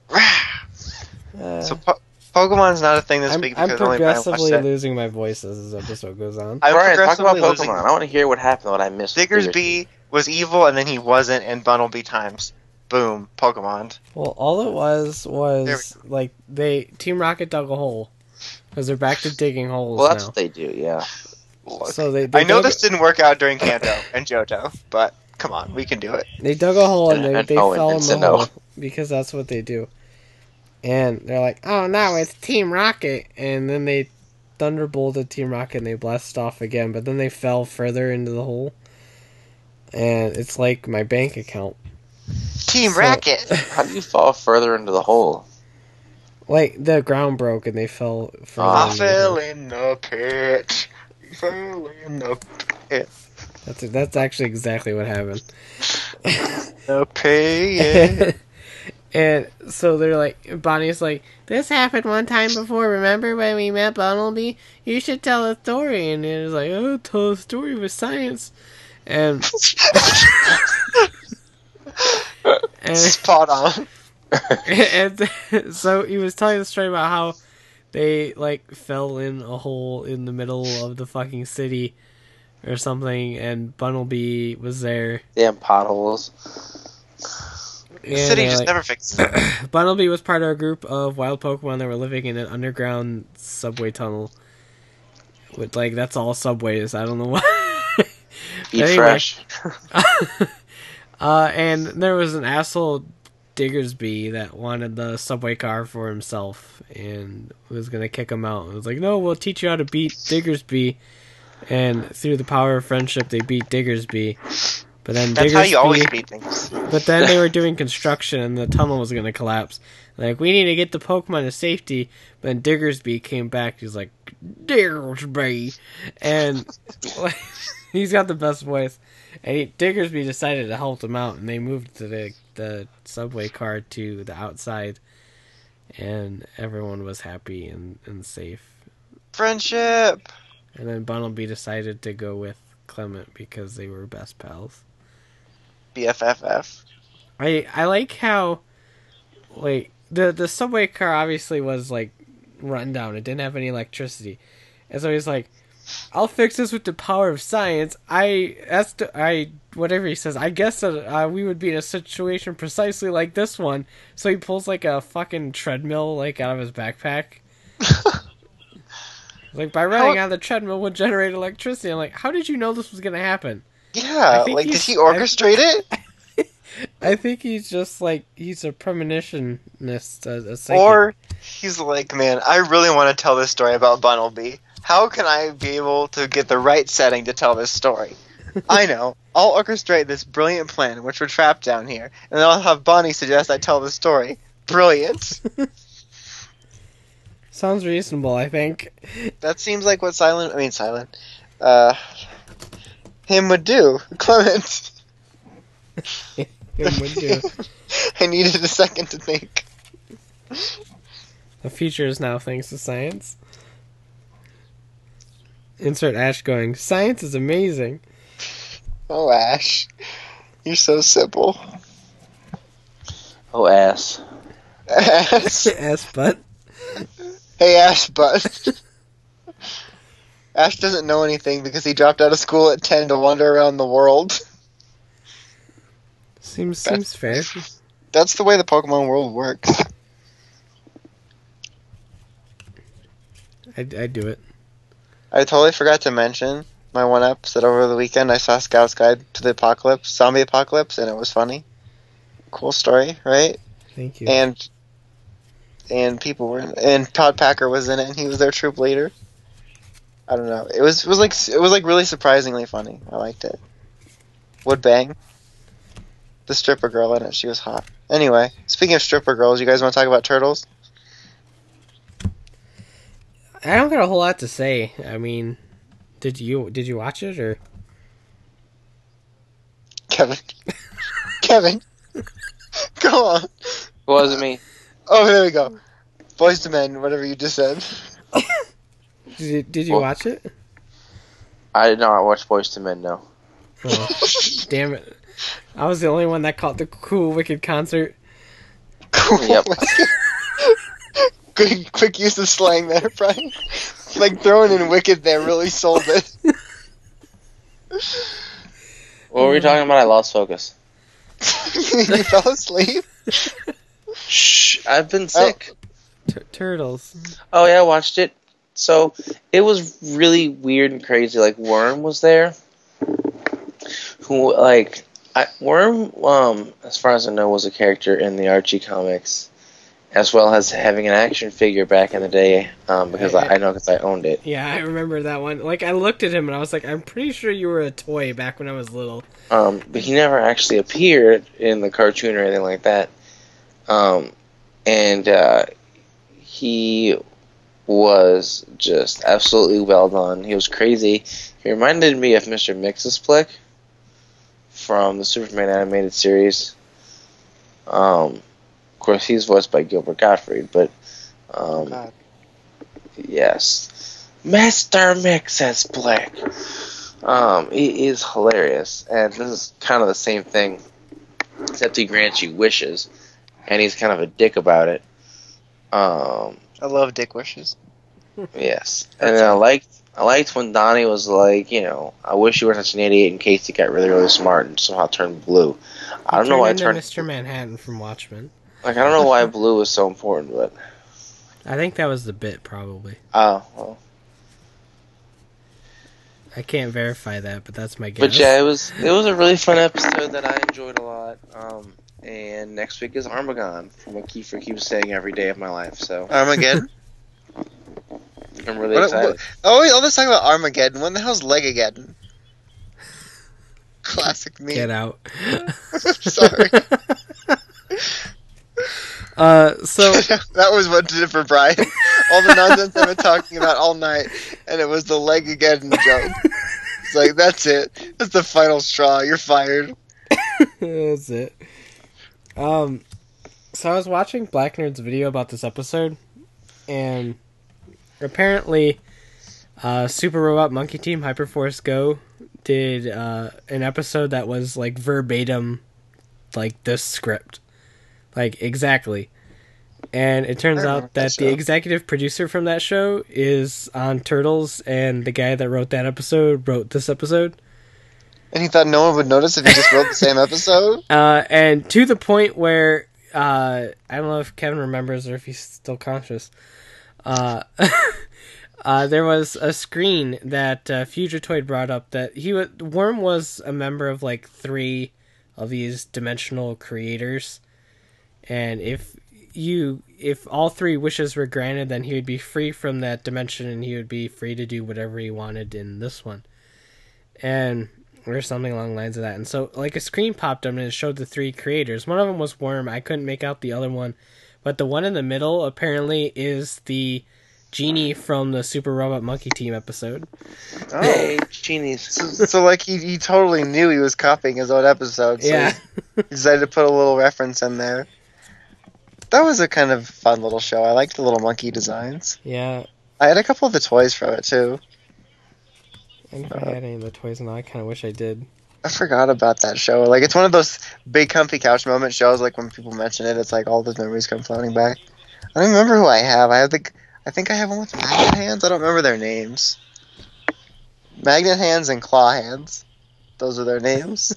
Uh, So po- Pokemon's not a thing this I'm, week I'm because only Brian watched progressively it. losing my voice as this episode goes on. I'm Brian, talk about progressively Pokemon. losing- I want to hear what happened. What I missed. with Diggersby was evil and then he wasn't in Bunnelby times. Boom, Pokemon. Well, all it was There was like they Team Rocket dug a hole because they're back to digging holes Well, that's now. what they do. Yeah. Look, So they, they I know dug, this didn't work out during Kanto and Johto, but come on, we can do it. They dug a hole and they, And- they oh, and fell in the Nintendo. hole because that's what they do. And they're like, "Oh no, it's Team Rocket!" And then they thunderbolted Team Rocket and they blasted off again. But then they fell further into the hole, and it's like my bank account. Team So- Racket. How do you fall further into the hole? Like the ground broke and they fell further. Ah, I into the fell hole. in the pit. Fell in the pit. That's that's actually exactly what happened. No pay. And so they're like, Bonnie's like, this happened one time before. Remember when we met Bumblebee? You should tell a story. And it was like, oh, tell a story with science. And, and Spot on. and so he was telling the story about how they like fell in a hole in the middle of the fucking city or something, and Bumblebee was there. Damn potholes. The city And, just like, never fixes it. Bumblebee was part of a group of wild Pokemon that were living in an underground subway tunnel. With like that's all subways. I don't know why. Eat Anyway. fresh. uh, and there was an asshole Diggersby that wanted the subway car for himself and was gonna kick him out. It was like, no, we'll teach you how to beat Diggersby. And through the power of friendship, they beat Diggersby. But then That's Diggersby, how you always beat things. But then they were doing construction and the tunnel was gonna collapse. Like, we need to get the Pokemon to safety. But then Diggersby came back. He's like, Diggersby, and like, he's got the best voice. And he, Diggersby decided to help them out, and they moved to the the subway car to the outside, and everyone was happy and, and safe. Friendship. And then Bumblebee decided to go with Clement because they were best pals. B F F F. I I like how, like, the the subway car obviously was like run down. It didn't have any electricity, and so he's like, "I'll fix this with the power of science." I that's the, I whatever he says. I guess that uh, we would be in a situation precisely like this one. So he pulls like a fucking treadmill like out of his backpack. Like, by running How- on the treadmill would generate electricity. I'm like, how did you know this was gonna happen? Yeah, think like, did he's- he orchestrate it? I think he's just like, he's a premonitionist, a, a psychic. Or he's like, man, I really want to tell this story about Bumblebee. How can I be able to get the right setting to tell this story? I know. I'll orchestrate this brilliant plan, which we're trapped down here, and then I'll have Bonnie suggest I tell the story. Brilliant. Sounds reasonable, I think. That seems like what Silent, I mean Silent, uh, him would do. Clement. Him would do. I needed a second to think. The future is now thanks to science. Insert Ash going, science is amazing. Oh, Ash. You're so simple. Oh, ass. Ash. Ass butt. Hey, Ash, bud. Ash doesn't know anything because he dropped out of school at ten to wander around the world. Seems seems fair. That's the way the Pokemon world works. I I do it. I totally forgot to mention my one episode over the weekend. I saw Scout's Guide to the Apocalypse, Zombie Apocalypse, and it was funny. Cool story, right? Thank you. And and people were in, and Todd Packer was in it, and he was their troop leader. I don't know. It was it was like it was like really surprisingly funny. I liked it. Would bang. The stripper girl in it, she was hot. Anyway, speaking of stripper girls, you guys want to talk about turtles? I don't got a whole lot to say. I mean, did you did you watch it or? Kevin. Kevin. Go on. It wasn't me. Oh, there we go. Boys to Men, whatever you just said. Did you, did you Well- watch it? I did not watch Boys to Men, no. Oh, damn it! I was the only one that caught the Cool Wicked concert. Cool. Yep. Good, quick use of slang there, Brian. Like throwing in Wicked there really sold it. What were we talking about? I lost focus. You fell asleep? Shh, I've been sick. Tur turtles. Oh yeah, I watched it. So it was really weird and crazy. Like Worm was there, who like I, Worm, um, as far as I know, was a character in the Archie comics, as well as having an action figure back in the day. Um, because I, I know because I owned it. Yeah, I remember that one. Like, I looked at him and I was like, I'm pretty sure you were a toy back when I was little. Um, but he never actually appeared in the cartoon or anything like that. Um, and uh, he was just absolutely well done. He was crazy. He He reminded me of Mister Mxyzptlk from the Superman animated series. Um, of course, he's voiced by Gilbert Gottfried, but um, God. yes, Mister Mxyzptlk. Um, he is hilarious, and this is kind of the same thing, except he grants you wishes, and he's kind of a dick about it. Um, I love dick wishes. yes, and I liked I liked when Donnie was like, you know, I wish you were such an idiot in case he got really, really smart and somehow turned blue. I don't know why it into turned Mister Manhattan from Watchmen. like I don't know why blue was so important, but I think that was the bit, probably. oh well. I can't verify that, but that's my guess. But yeah, it was it was a really fun episode that I enjoyed a lot. Um, and next week is Armageddon, from what Kiefer keeps saying every day of my life. So Armageddon? I'm really What- excited. what- oh, all this talk about Armageddon. When the hell's Legageddon? Classic me. Get out. Sorry. Uh, so That was what did it for Brian. All the nonsense I've been talking about all night, and it was the Legageddon joke. It's like, that's it. That's the final straw. You're fired. that's it. Um, so I was watching Black Nerd's video about this episode, and apparently, uh, Super Robot Monkey Team Hyperforce Go did uh, an episode that was like verbatim, like this script, like exactly. And it turns I out remember that that the show. executive producer from that show is on Turtles, and the guy that wrote that episode wrote this episode. And he thought no one would notice if he just wrote the same episode? Uh, and to the point where, uh, I don't know if Kevin remembers or if he's still conscious, uh, uh, there was a screen that uh, Fugitoid brought up that he w- Worm was a member of like three of these dimensional creators, and if you if all three wishes were granted, then he would be free from that dimension and he would be free to do whatever he wanted in this one. And or something along the lines of that. And so, like, a screen popped up and it showed the three creators. One of them was Worm. I couldn't make out the other one. But the one in the middle, apparently, is the genie from the Super Robot Monkey Team episode. Oh. Hey, genies. So, so like, he, he totally knew he was copying his own episode, so Yeah. he decided to put a little reference in there. That was a kind of fun little show. I liked the little monkey designs. Yeah. I had a couple of the toys from it, too. I don't know if I had any of the toys now. I kind of wish I did. I forgot about that show. Like, it's one of those big comfy couch moment shows, like, when people mention it, it's like all those memories come floating back. I don't remember who I have. I have the... I think I have one with magnet hands. I don't remember their names. Magnet hands and claw hands. Those are their names.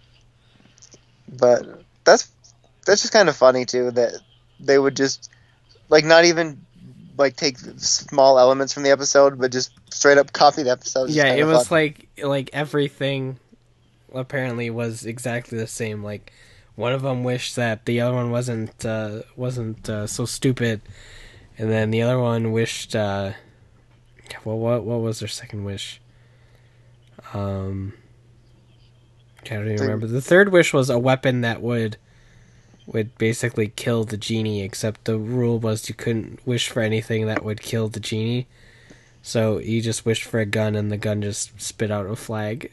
But that's that's just kind of funny too that they would just like not even like take small elements from the episode, but just straight up copy the episode. It's Yeah, kinda it was fun. like like everything apparently was exactly the same. Like one of them wished that the other one wasn't uh, wasn't uh, so stupid, and then the other one wished. Uh, well, what what was their second wish? Um, I don't even The- remember. The third wish was a weapon that would would basically kill the genie. Except the rule was you couldn't wish for anything that would kill the genie. So he just wished for a gun, and the gun just spit out a flag.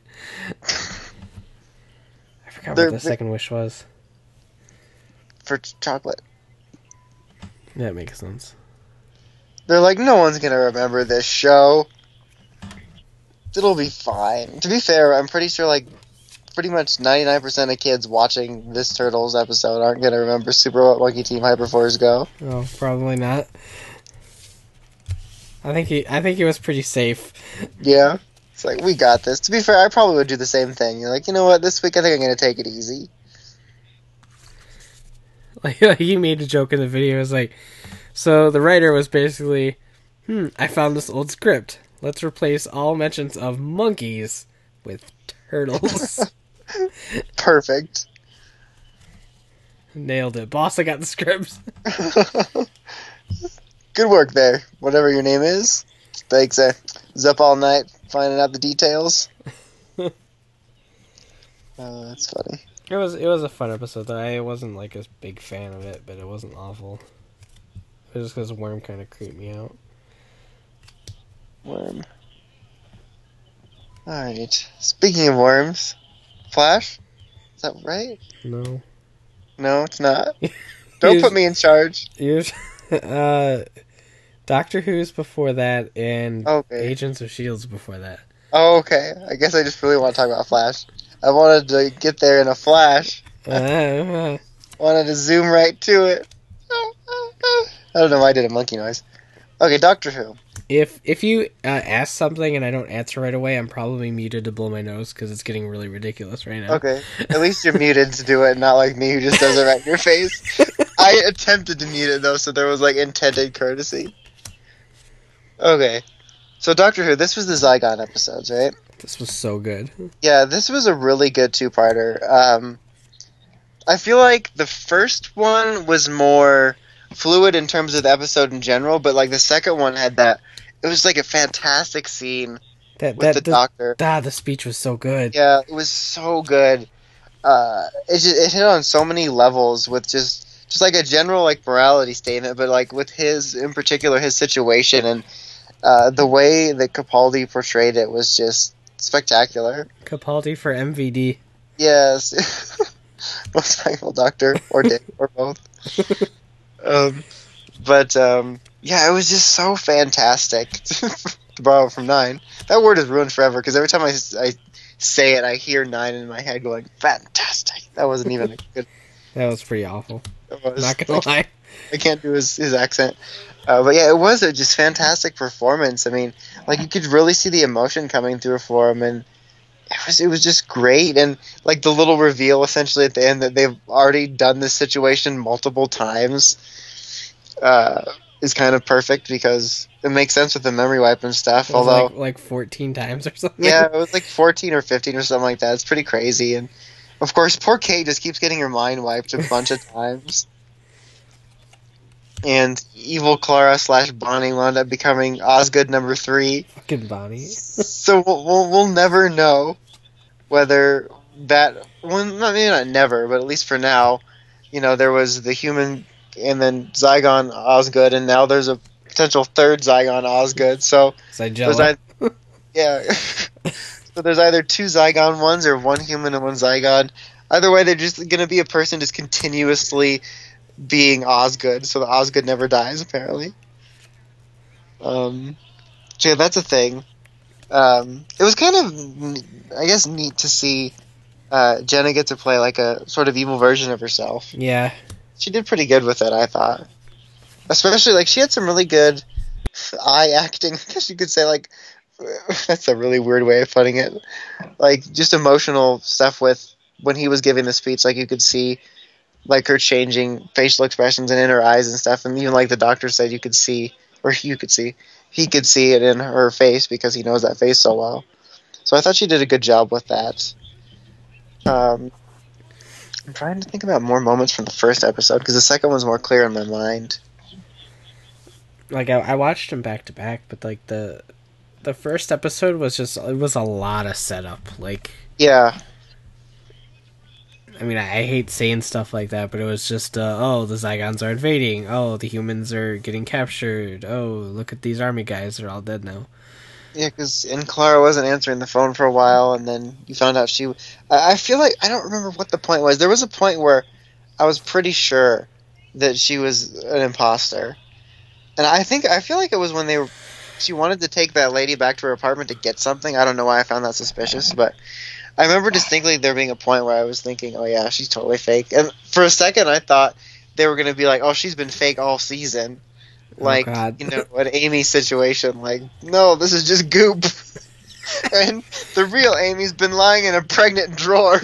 I forgot They're- what the second wish was. for ch- chocolate. That makes sense. They're like, no one's gonna remember this show. It'll be fine. To be fair, I'm pretty sure like pretty much ninety-nine percent of kids watching this Turtles episode aren't gonna remember Super Robot Monkey Team Hyperforce Go. Oh, probably not. I think he. I think he was pretty safe. Yeah. It's like, we got this. To be fair, I probably would do the same thing. You're like, you know what, this week I think I'm gonna take it easy. Like he made a joke in the video. It was like, so the writer was basically, hmm, I found this old script. Let's replace all mentions of monkeys with turtles. Perfect. Nailed it. Boss, I got the script. Good work there, whatever your name is. Thanks, uh, was up all night finding out the details. Oh, that's funny. It was it was a fun episode though. I wasn't like a big fan of it, but it wasn't awful. It was just because Worm kind of creeped me out. Worm. Alright. Speaking of worms, Flash? Is that right? No. No, it's not. Don't put me in charge. You're, uh, Doctor Who's before that, and Okay. Agents of Shields before that. Oh, okay. I guess I just really want to talk about Flash. I wanted to get there in a flash. Uh, Wanted to zoom right to it. I don't know why I did a monkey noise. Okay, Doctor Who. if if you uh, ask something and I don't answer right away, I'm probably muted to blow my nose because it's getting really ridiculous right now. Okay. At least you're muted to do it, not like me who just does it right in your face. I attempted to mute it, though, so there was, like, intended courtesy. Okay. So, Doctor Who, this was the Zygon episodes, right? This was so good. Yeah, this was a really good two-parter. Um, I feel like the first one was more fluid in terms of the episode in general, but, like, the second one had that... It was, like, a fantastic scene That with that the, the, Doctor. ah, the speech was so good. Yeah, it was so good. Uh, it just, it hit on so many levels with just just like a general like morality statement, but like with his in particular his situation and uh, the way that Capaldi portrayed it was just spectacular. Capaldi for M V D. Yes, most valuable Doctor or Dick or both. um, but um, yeah, it was just so fantastic. To borrow from Nine, that word is ruined forever because every time I, I say it, I hear Nine in my head going, fantastic. That wasn't even a good... That was pretty awful. It was. Not gonna lie. I can't do his, his accent. Uh, but yeah, it was a just fantastic performance. I mean, like, you could really see the emotion coming through for him, and it was, it was just great. And, like, the little reveal, essentially, at the end that they've already done this situation multiple times uh, is kind of perfect because it makes sense with the memory wipe and stuff, It was although... like, like fourteen times or something. Yeah, it was like fourteen or fifteen or something like that. It's pretty crazy. And, of course, poor Kate just keeps getting her mind wiped a bunch of times. And evil Clara slash Bonnie will end up becoming Osgood number three. Fucking Bonnie. So we'll, we'll, we'll never know whether that... Well, not, maybe not never, but at least for now, you know, there was the human and then Zygon Osgood, and now there's a potential third Zygon Osgood. So there's Zygella. either, yeah. So there's either two Zygon ones or one human and one Zygon. Either way, they're just going to be a person just continuously being Osgood, so the Osgood never dies, apparently. Um, so yeah, that's a thing. Um, it was kind of, I guess, neat to see uh, Jenna get to play like a sort of evil version of herself. Yeah. She did pretty good with it, I thought. Especially, like, she had some really good eye acting, I guess you could say, like, that's a really weird way of putting it. Like, just emotional stuff with when he was giving the speech, like, you could see, like, her changing facial expressions and in her eyes and stuff, and even, like, the doctor said you could see, or you could see, he could see it in her face because he knows that face so well. So I thought she did a good job with that. Um, I'm trying to think about more moments from the first episode, because the second one's more clear in my mind. Like, I, I watched them back to back, but, like, the the first episode was just, it was a lot of setup. Like, Yeah. I mean, I, I hate saying stuff like that, but it was just, uh, oh, the Zygons are invading. Oh, the humans are getting captured. Oh, look at these army guys. They're all dead now. Yeah, because and Clara wasn't answering the phone for a while, and then you found out she... I, I feel like... I don't remember what the point was. There was a point where I was pretty sure that she was an imposter. And I think... I feel like it was when they were... She wanted to take that lady back to her apartment to get something. I don't know why I found that suspicious, but... I remember distinctly there being a point where I was thinking, oh yeah, she's totally fake. And for a second I thought they were going to be like, oh, she's been fake all season. Like, God. you know, an Amy situation. Like, no, this is just goop. And the real Amy's been lying in a pregnant drawer on,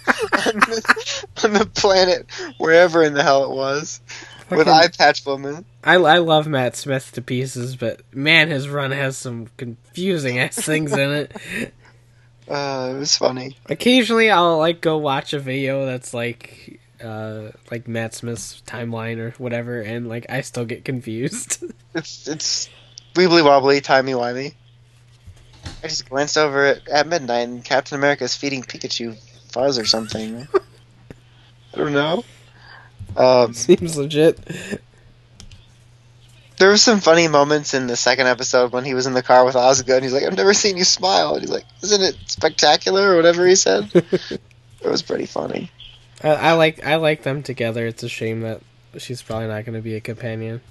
the, on the planet, wherever in the hell it was, with Fucking- eye patch woman. I, I love Matt Smith to pieces, but man, his run has some confusing ass things in it. Uh, it was funny. Occasionally, I'll like go watch a video that's like, uh, like Matt Smith's timeline or whatever, and like I still get confused. It's it's wibbly wobbly, timey wimey. I just glanced over at, at midnight and Captain America's feeding Pikachu fuzz or something. I don't know. Um, Seems legit. There were some funny moments in the second episode when he was in the car with Osgood, and he's like, I've never seen you smile. And he's like, isn't it spectacular, or whatever he said? It was pretty funny. I, I like I like them together. It's a shame that she's probably not going to be a companion.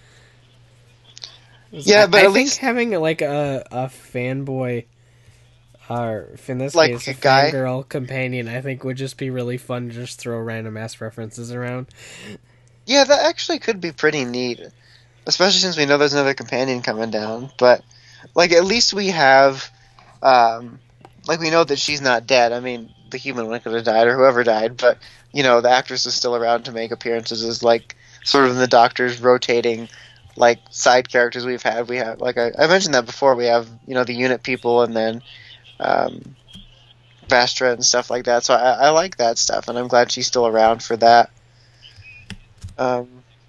Yeah, I, but I at think least having like a, a fanboy, or in this Like case, a a guy? fangirl companion, I think would just be really fun to just throw random ass references around. yeah, that actually could be pretty neat, especially since we know there's another companion coming down. But like, at least we have, um, like we know that she's not dead. I mean, the human one could have died or whoever died, but you know, the actress is still around to make appearances as like sort of in the Doctor's rotating like side characters we've had. We have like I, I mentioned that before. We have you know the unit people and then um, Vastra and stuff like that. So I, I like that stuff, and I'm glad she's still around for that. Um,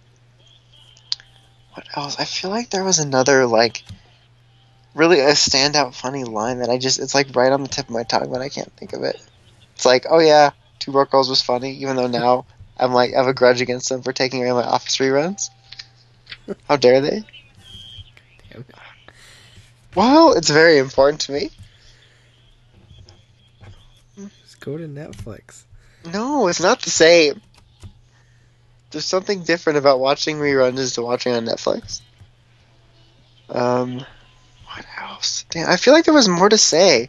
what else? I feel like there was another like really a standout funny line that I just it's like right on the tip of my tongue, but I can't think of it. It's like, oh yeah, Two Broke Girls was funny, even though now I'm like I have a grudge against them for taking away my Office reruns. How dare they? Damn it. Well, it's very important to me. Just go to Netflix. No, it's not the same. There's something different about watching reruns as to watching on Netflix. Um, what else? Damn, I feel like there was more to say.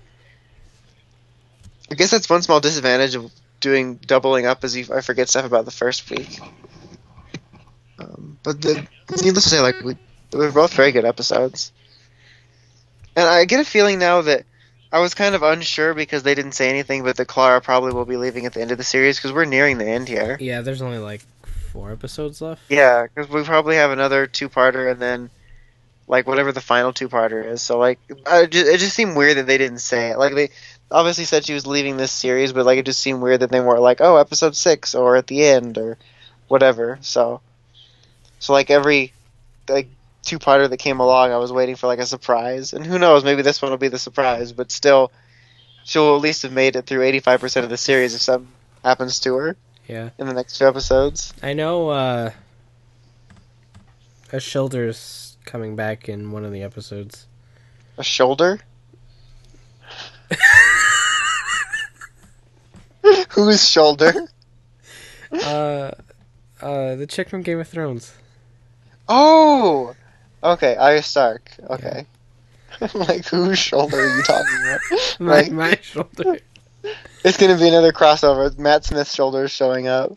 I guess that's one small disadvantage of doing doubling up, is you, I forget stuff about the first week. Um, but the, needless to say, like we, they were both very good episodes. And I get a feeling now that I was kind of unsure because they didn't say anything, but that Clara probably will be leaving at the end of the series because we're nearing the end here. Yeah, there's only like four episodes left. Yeah, because we probably have another two-parter and then like whatever the final two-parter is. So like, I just, it just seemed weird that they didn't say it. Like they obviously said she was leaving this series, but like it just seemed weird that they weren't like, oh, episode six or at the end or whatever. So, so like every like two-parter that came along, I was waiting for like a surprise, and who knows, maybe this one will be the surprise. But still, she'll at least have made it through eighty-five percent of the series if something happens to her. Yeah. In the next two episodes. I know uh a shoulder's coming back in one of the episodes. A shoulder? Whose shoulder? Uh uh the chick from Game of Thrones. Oh! Okay, Arya Stark. Okay. Like, whose shoulder are you talking about? My Like, my shoulder. it's gonna be another crossover. Matt Smith's shoulder is showing up.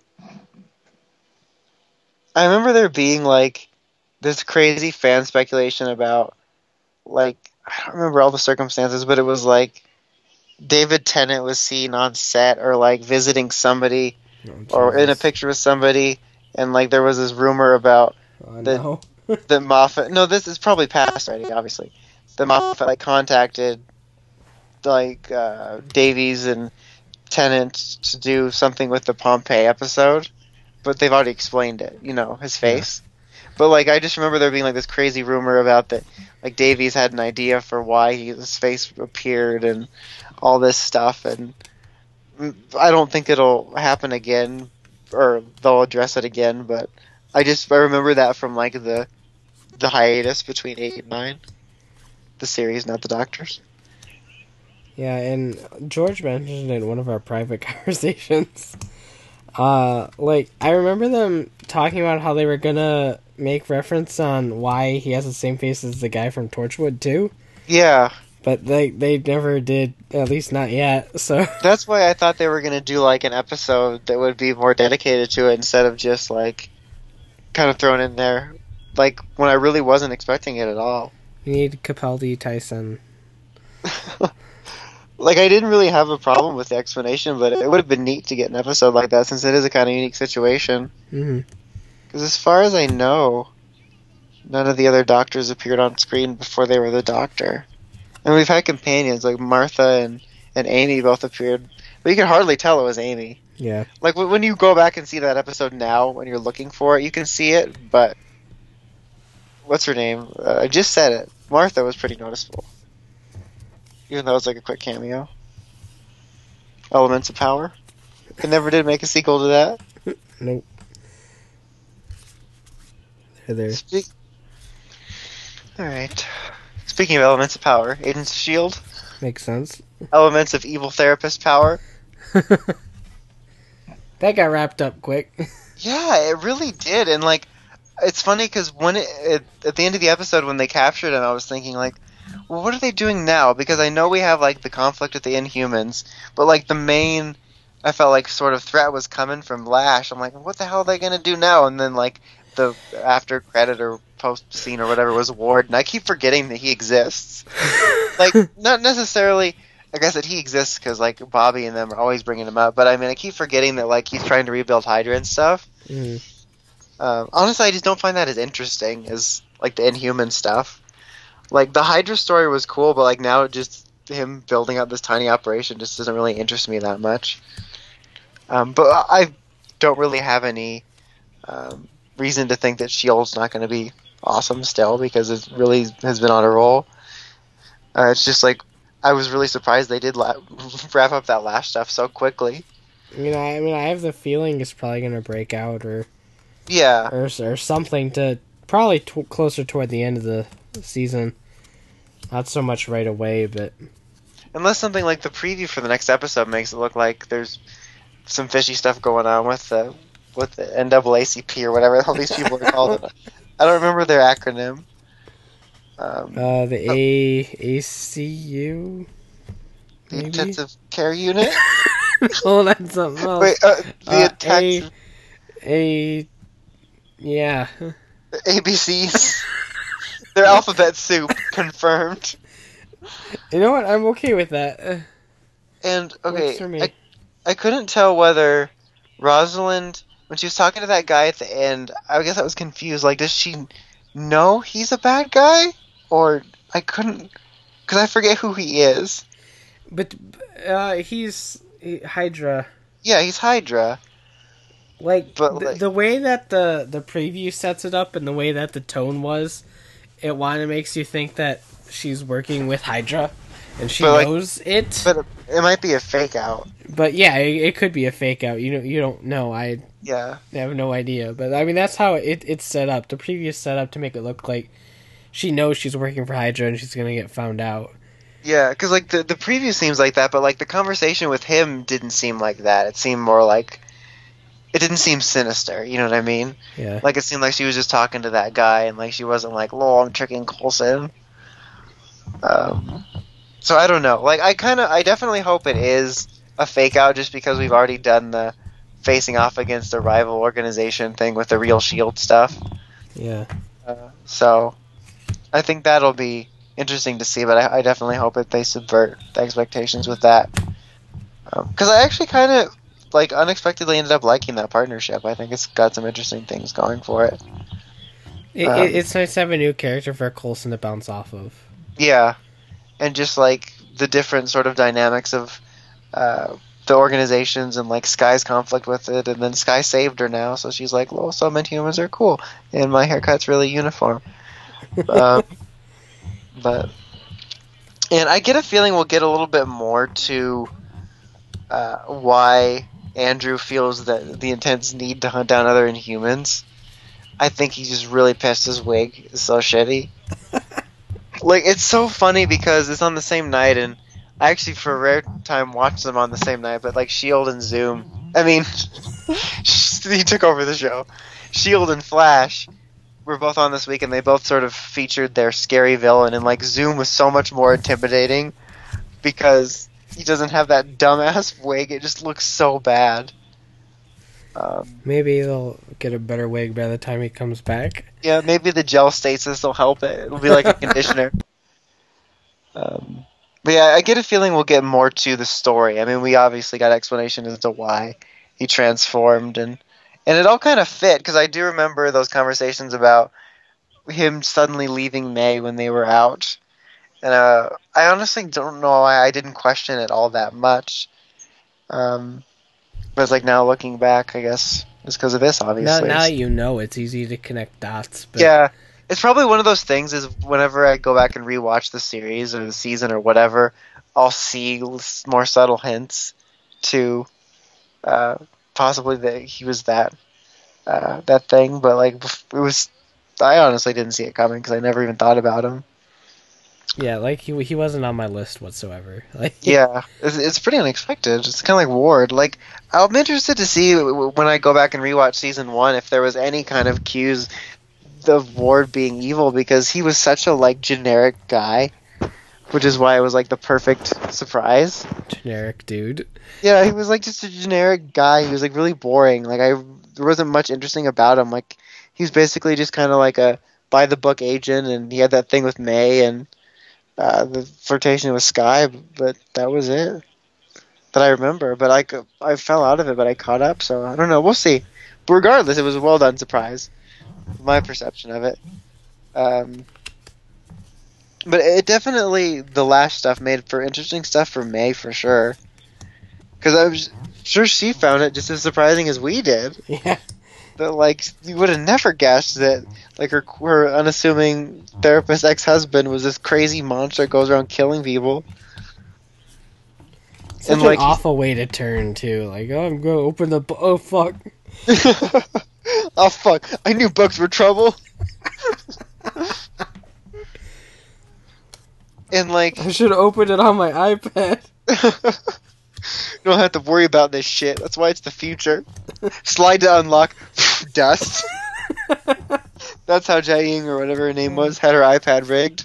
I remember there being, like, this crazy fan speculation about, like, I don't remember all the circumstances, but it was, like, David Tennant was seen on set or, like, visiting somebody Oh, or in a Jesus. picture with somebody, and, like, there was this rumor about Oh, the- no. that Moffat... No, this is probably past already, obviously. That Moffat, like, contacted, like, uh, Davies and Tennant to do something with the Pompeii episode, but they've already explained it, you know, his face. But, like, I just remember there being, like, this crazy rumor about that, like, Davies had an idea for why he, his face appeared and all this stuff, and I don't think it'll happen again, or they'll address it again, but I just I remember that from, like, the the hiatus between eight and nine. The series, not the Doctors. Yeah, and George mentioned in one of our private conversations. Uh, like, I remember them talking about how they were gonna make reference on why he has the same face as the guy from Torchwood too, Yeah, but they they never did, at least not yet. So that's why I thought they were going to do, like, an episode that would be more dedicated to it instead of just, like, kind of thrown in there, like, when I really wasn't expecting it at all. you need Capaldi Tyson. Like, I didn't really have a problem with the explanation, but it would have been neat to get an episode like that since it is a kind of unique situation. Mm-hmm. Because as far as I know, none of the other Doctors appeared on screen before they were the Doctor. And we've had companions, like Martha and, and Amy both appeared, but you can hardly tell it was Amy. Yeah. Like, when when you go back and see that episode now, when you're looking for it, you can see it, but... What's her name? Uh, I just said it. Martha was pretty noticeable. Even though it was like a quick cameo. Elements of Power. They never did make a sequel to that. Nope. They're there. Speak- All right. Speaking of elements of power, Agents of S H I E L D, Makes sense. elements of evil therapist power. That got wrapped up quick. Yeah, it really did, and like, it's funny because when it, it at the end of the episode when they captured him, I was thinking like, well, what are they doing now? Because I know we have like the conflict with the Inhumans, but like the main, I felt like sort of threat was coming from Lash. I'm like, what the hell are they gonna do now? And then like the after credit or post scene or whatever was Ward, and I keep forgetting that he exists. Like, not necessarily. I guess that he exists because like Bobby and them are always bringing him up, but I mean, I keep forgetting that like he's trying to rebuild Hydra and stuff. Mm. Um, honestly, I just don't find that as interesting as like the Inhuman stuff. Like the Hydra story was cool, but like now just him building up this tiny operation just doesn't really interest me that much. Um, but I don't really have any um, reason to think that S H I E L D's not going to be awesome still because it really has been on a roll. Uh, it's just like I was really surprised they did la- wrap up that Lash stuff so quickly. I mean, I, I mean, I have the feeling it's probably gonna break out or Yeah. or, or something to probably t- closer toward the end of the season. Not so much right away, but Unless something like the preview for the next episode makes it look like there's some fishy stuff going on with the with the N double A C P or whatever all these people are called. I don't remember their acronym. Um, uh, the A A C U. the maybe? intensive care unit. Oh, that's something else. Wait, uh, the Uh, intensive A, yeah. A B Cs. They're alphabet soup, confirmed. You know what? I'm okay with that. Uh, And okay, Works for me. I, I couldn't tell whether Rosalind, when she was talking to that guy at the end, I guess I was confused. Like, does she know he's a bad guy, or I couldn't, because I forget who he is. But uh, he's he- Hydra. Yeah, he's Hydra. Like, But, the, like- the way that the, the preview sets it up and the way that the tone was, it kind of makes you think that she's working with Hydra and she But, like- knows it. But it might be a fake out. But yeah, it, it could be a fake out. You know, you don't know. I Yeah. have no idea. But I mean, that's how it it's set up. The preview set up to make it look like she knows she's working for Hydra and she's gonna get found out. Yeah, because like the the preview seems like that, but like the conversation with him didn't seem like that. It seemed more like it didn't seem sinister. You know what I mean? Yeah. Like it seemed like she was just talking to that guy, and like she wasn't like, "Lol, I'm tricking Coulson." Um, so I don't know. Like I kind of, I definitely hope it is a fake out, just because we've already done the facing off against a rival organization thing with the real Shield stuff. Yeah. Uh, so I think that'll be interesting to see, but I, I definitely hope that they subvert the expectations with that. Because I actually kind of like unexpectedly ended up liking that partnership. I think it's got some interesting things going for it. It, Um, it, it's nice to have a new character for Coulson to bounce off of. Yeah, and just like the different sort of dynamics of uh, the organizations and like Sky's conflict with it, and then Sky saved her now, so she's like, "Well, some Inhumans are cool, and my haircut's really uniform." um, but and I get a feeling we'll get a little bit more to uh, why Andrew feels that the Intents need to hunt down other Inhumans. I think he just really pissed his wig is so shitty. Like, it's so funny because it's on the same night, and I actually, for a rare time, watched them on the same night, but, like, S H I E L D and Zoom, I mean, he took over the show. S H I E L D and Flash were both on this week, and they both sort of featured their scary villain, and, like, Zoom was so much more intimidating because he doesn't have that dumbass wig. It just looks so bad. Um, Maybe they'll get a better wig by the time he comes back. Yeah, maybe the gel stasis will help it. It'll be like a conditioner. Um, but yeah, I get a feeling we'll get more to the story. I mean, we obviously got explanation as to why he transformed, and and it all kind of fit, because I do remember those conversations about him suddenly leaving May when they were out. And uh, I honestly don't know why I didn't question it all that much. Um, but it's like now looking back, I guess it's because of this, Now, obviously. now that you know, it's easy to connect dots. But Yeah, it's probably one of those things is whenever I go back and rewatch the series or the season or whatever, I'll see s- more subtle hints to uh, possibly that he was that uh, that thing. But like bef- it was I honestly didn't see it coming because I never even thought about him. Yeah, like he he wasn't on my list whatsoever. Like Yeah, it's, it's pretty unexpected. It's kind of like Ward. Like, I'm interested to see when I go back and rewatch season one if there was any kind of cues of Ward being evil, because he was such a like generic guy, which is why it was like the perfect surprise. generic dude. Yeah, he was like just a generic guy. He was like really boring. Like I, there wasn't much interesting about him. Like he was basically just kind of like a by the book agent, and he had that thing with May and uh, the flirtation with Sky, but that was it that I remember. But I, c- I fell out of it, but I caught up. So I don't know. We'll see. But regardless, it was a well done surprise. My perception of it. Um, but it definitely, the Lash stuff made for interesting stuff for May for sure. Because I was sure she found it just as surprising as we did. Yeah. That like you would have never guessed that like her her unassuming therapist ex husband was this crazy monster that goes around killing people. Such And, an like, he's- awful way to turn too. Like, oh, I'm gonna open the. Bu- oh fuck. Oh fuck! I knew books were trouble. And like, I should open it on my iPad. you don't have to worry about this shit. That's why it's the future. Slide to unlock, dust. That's how Jiaying or whatever her name was had her iPad rigged.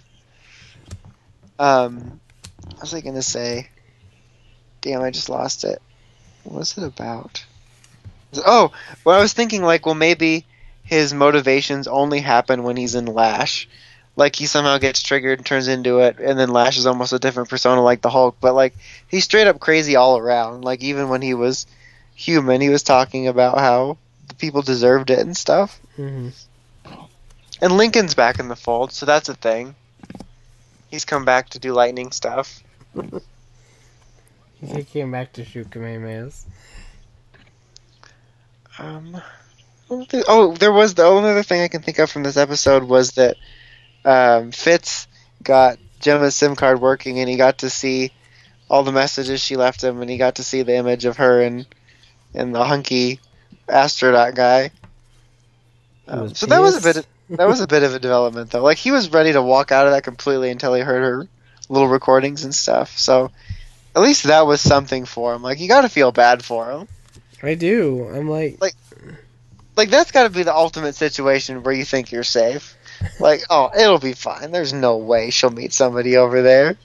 Um, what was I gonna say? Damn, I just lost it. What was it about? Oh, well, I was thinking like, well, maybe his motivations only happen when he's in Lash. Like he somehow gets triggered and turns into it, and then Lash is almost a different persona like the Hulk. But like he's straight up crazy all around. Like even when he was human, he was talking about how the people deserved it and stuff. Mm-hmm. And Lincoln's back in the fold, so that's a thing. He's come back to do lightning stuff. He came back to shoot Kamehamehas. Um, oh, there was the only other thing I can think of from this episode was that um, Fitz got Gemma's SIM card working, and he got to see all the messages she left him, and he got to see the image of her and and the hunky astronaut guy. Um, was so that was a pissed. bit. Of, that was a bit of a development, though. Like he was ready to walk out of that completely until he heard her little recordings and stuff. So at least that was something for him. Like you got to feel bad for him. I do. I'm like, Like that's got to be the ultimate situation where you think you're safe. Like, oh, it'll be fine. There's no way she'll meet somebody over there.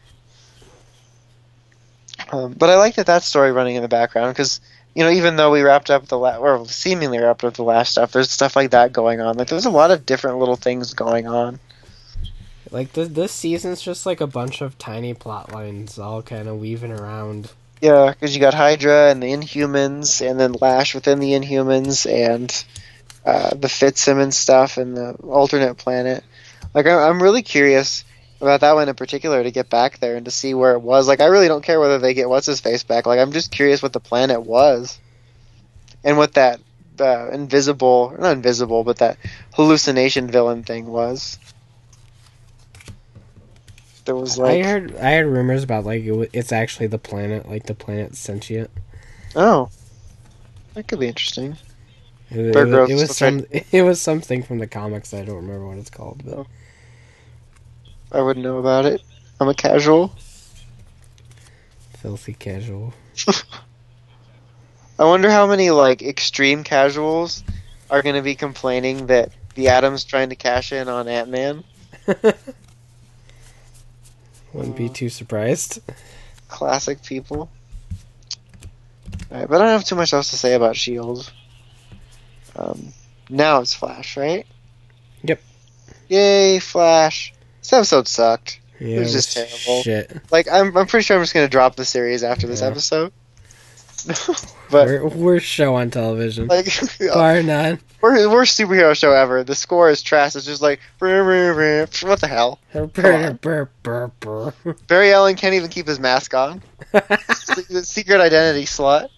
Um, but I like that that story running in the background because you know even though we wrapped up the la- or seemingly wrapped up the last stuff, there's stuff like that going on. Like there's a lot of different little things going on. like this this season's just like a bunch of tiny plot lines all kind of weaving around. Yeah, because you got Hydra and the Inhumans, and then Lash within the Inhumans, and uh, the Fitzsimmons stuff, and the alternate planet. Like, I- I'm really curious about that one in particular to get back there and to see where it was. Like, I really don't care whether they get what's his face back. Like, I'm just curious what the planet was, and what that uh, invisible, not invisible, but that hallucination villain thing was. There was like, I heard I heard rumors about like it w- it's actually the planet, like the planet sentient. oh, that could be interesting. It, Bear it, Grylls it was was trying- some it was something from the comics. I don't remember what it's called, but Oh. I wouldn't know about it. I'm a casual. filthy casual. I wonder how many like extreme casuals are going to be complaining that the Atom's trying to cash in on Ant-Man. Wouldn't be too surprised. Classic people. Alright, but I don't have too much else to say about S H I E L D. Um, now it's Flash, right? Yep. Yay, Flash. This episode sucked. Yeah, was just terrible. Shit. Like, I'm I'm pretty sure I'm just going to drop the series after this Yeah. episode. But, We're, we're show on television. like, Bar none. we're, we're superhero show ever. The score is trash. It's just like, brr, brr, brr. What the hell? Burr, burr, burr, burr. Barry Allen can't even keep his mask on. The secret identity slut.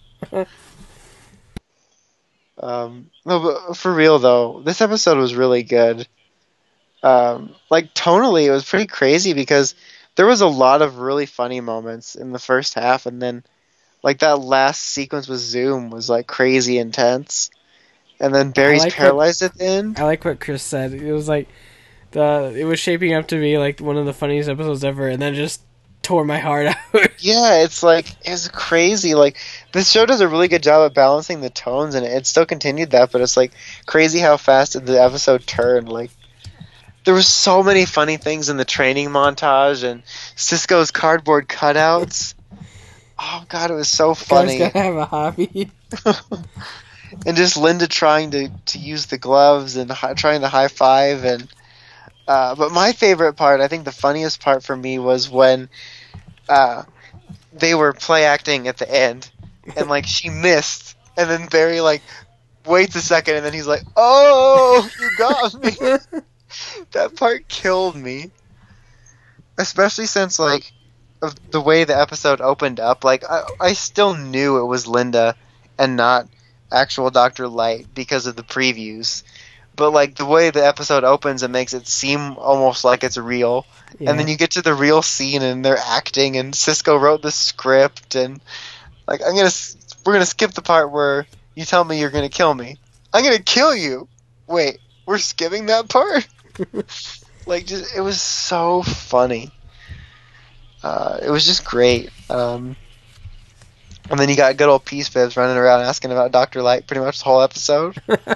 Um, no, but for real though, this episode was really good. Um, like tonally, it was pretty crazy because there was a lot of really funny moments in the first half, and then like that last sequence with Zoom was like crazy intense. and then Barry's like paralyzed at the end. I like what Chris said. It was like the it was shaping up to be like one of the funniest episodes ever, and then just tore my heart out. Yeah, it's like it's crazy. Like this show does a really good job of balancing the tones, and it still continued that. But it's like crazy how fast did the episode turn. Like there were so many funny things in the training montage and Cisco's cardboard cutouts. Oh god, it was so funny. Guys gotta have a hobby. And just Linda trying to, to use the gloves and hi- trying to high five and. Uh, but my favorite part, I think the funniest part for me was when uh, they were play acting at the end, and like she missed, and then Barry like waits a second, and then he's like, "Oh, you got me." That part killed me, especially since like of the way the episode opened up. Like I, I still knew it was Linda and not actual Doctor Light because of the previews. But like the way the episode opens, it makes it seem almost like it's real. Yeah. And then you get to the real scene, and they're acting, and Cisco wrote the script, and like I'm gonna, we're gonna skip the part where you tell me you're gonna kill me. I'm gonna kill you. Wait, we're skipping that part? Like, just it was so funny. Uh, it was just great. Um, and then you got good old Peace Bibs running around asking about Doctor Light pretty much the whole episode.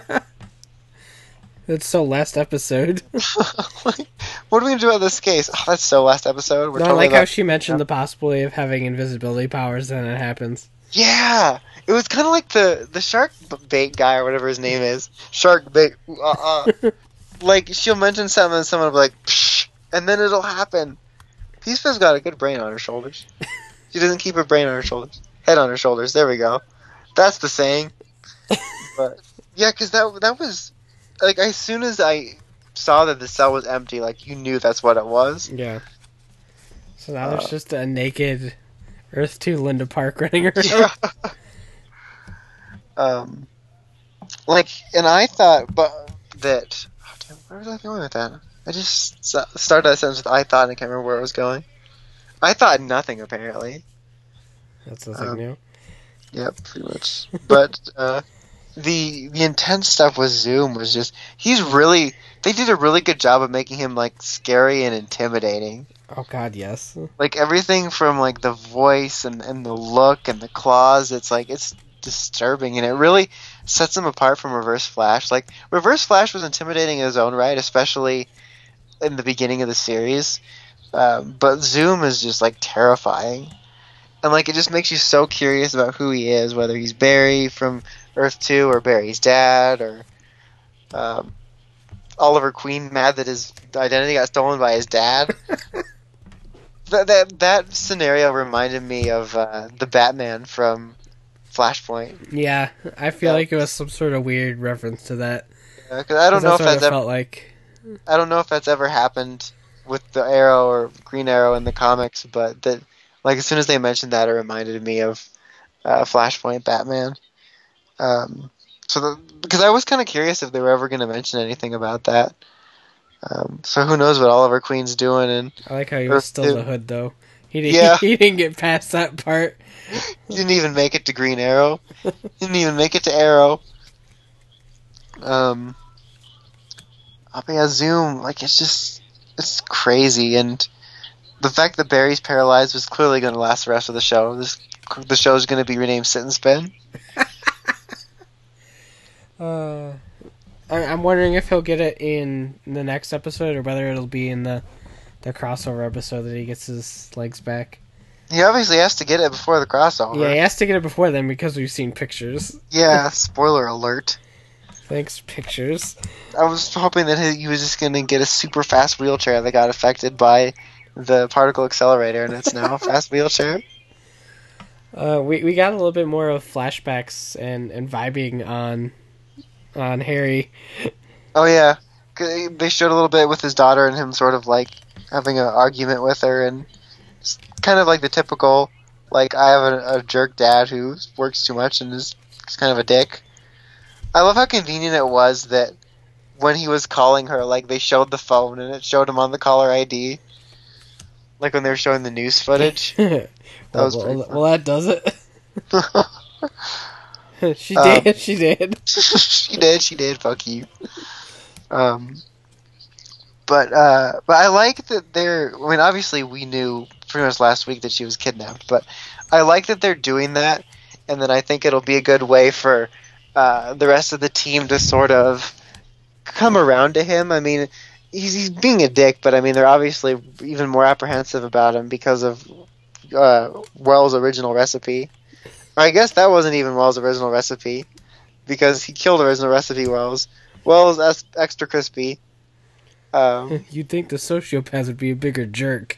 That's so last episode. Like, what are we gonna do about this case? Oh, that's so last episode. We're No, I totally like how about- she mentioned the possibility of having invisibility powers, and it happens. Yeah, it was kind of like the the shark b- bait guy or whatever his name is. Shark bait. Uh uh. Like she'll mention something, and someone will be like, Psh, and then it'll happen. Peaceful's got a good brain on her shoulders. She doesn't keep her brain on her shoulders, head on her shoulders. There we go. That's the saying. But yeah, because that that was like as soon as I saw that the cell was empty, like you knew that's what it was. Yeah. So now there's Uh, just a naked Earth two Linda Park running around. Yeah. um, like, and I thought, but that. Oh, damn, where was I going with that? I just s- started that sentence with "I thought" and I can't remember where I was going. I thought nothing apparently. That's nothing Um, new. Yep, pretty much. But uh, the the intense stuff with Zoom was just he's really they did a really good job of making him like scary and intimidating. Oh god, yes. Like everything from like the voice and, and the look and the claws, it's like it's disturbing and it really sets him apart from Reverse Flash. Like Reverse Flash was intimidating in his own right, especially in the beginning of the series. Um, but Zoom is just like terrifying. And like it just makes you so curious about who he is, whether he's Barry from Earth two or Barry's dad or um, Oliver Queen mad that his identity got stolen by his dad. That, that that scenario reminded me of uh, the Batman from Flashpoint. Yeah, I feel Yeah. like it was some sort of weird reference to that. Uh, 'cause I don't 'Cause know if what that's it ever, felt like. I don't know if that's ever happened with the Arrow or Green Arrow in the comics, but that like as soon as they mentioned that, it reminded me of uh, Flashpoint Batman. Um, so the, because I was kind of curious if they were ever going to mention anything about that. Um, so who knows what Oliver Queen's doing and. I like how he was Earth still two. the Hood though. He didn't. Yeah. He didn't get past that part. He didn't even make it to Green Arrow. He didn't even make it to Arrow. Um, oh, but yeah, Zoom, like, it's just, it's crazy, and the fact that Barry's paralyzed was clearly going to last the rest of the show. This, the show's going to be renamed Sit and Spin. Uh, I, I'm wondering if he'll get it in the next episode or whether it'll be in the the crossover episode that he gets his legs back. He obviously has to get it before the crossover. Yeah, he has to get it before then because we've seen pictures. Yeah, spoiler alert. Thanks, pictures. I was hoping that he, he was just going to get a super fast wheelchair that got affected by the particle accelerator, and it's now a fast wheelchair. Uh, we we got a little bit more of flashbacks and, and vibing on on Harry. Oh yeah, 'Cause they showed a little bit with his daughter and him sort of like having an argument with her, and it's kind of like the typical, like I have a, a jerk dad who works too much and is, is kind of a dick. I love how convenient it was that when he was calling her, like they showed the phone and it showed him on the caller I D, like when they were showing the news footage. well, was well, pretty well, fun. that does it. she Um, did. She did. she did. She did. Fuck you. Um, but uh, but I like that they're. I mean, obviously we knew pretty much last week that she was kidnapped, but I like that they're doing that, and then I think it'll be a good way for uh, the rest of the team to sort of come around to him. I mean, he's he's being a dick, but I mean they're obviously even more apprehensive about him because of uh, Wells' original recipe. I guess that wasn't even Wells' original recipe, because he killed original recipe Wells. Wells es- extra crispy. Um, You'd think the sociopath would be a bigger jerk.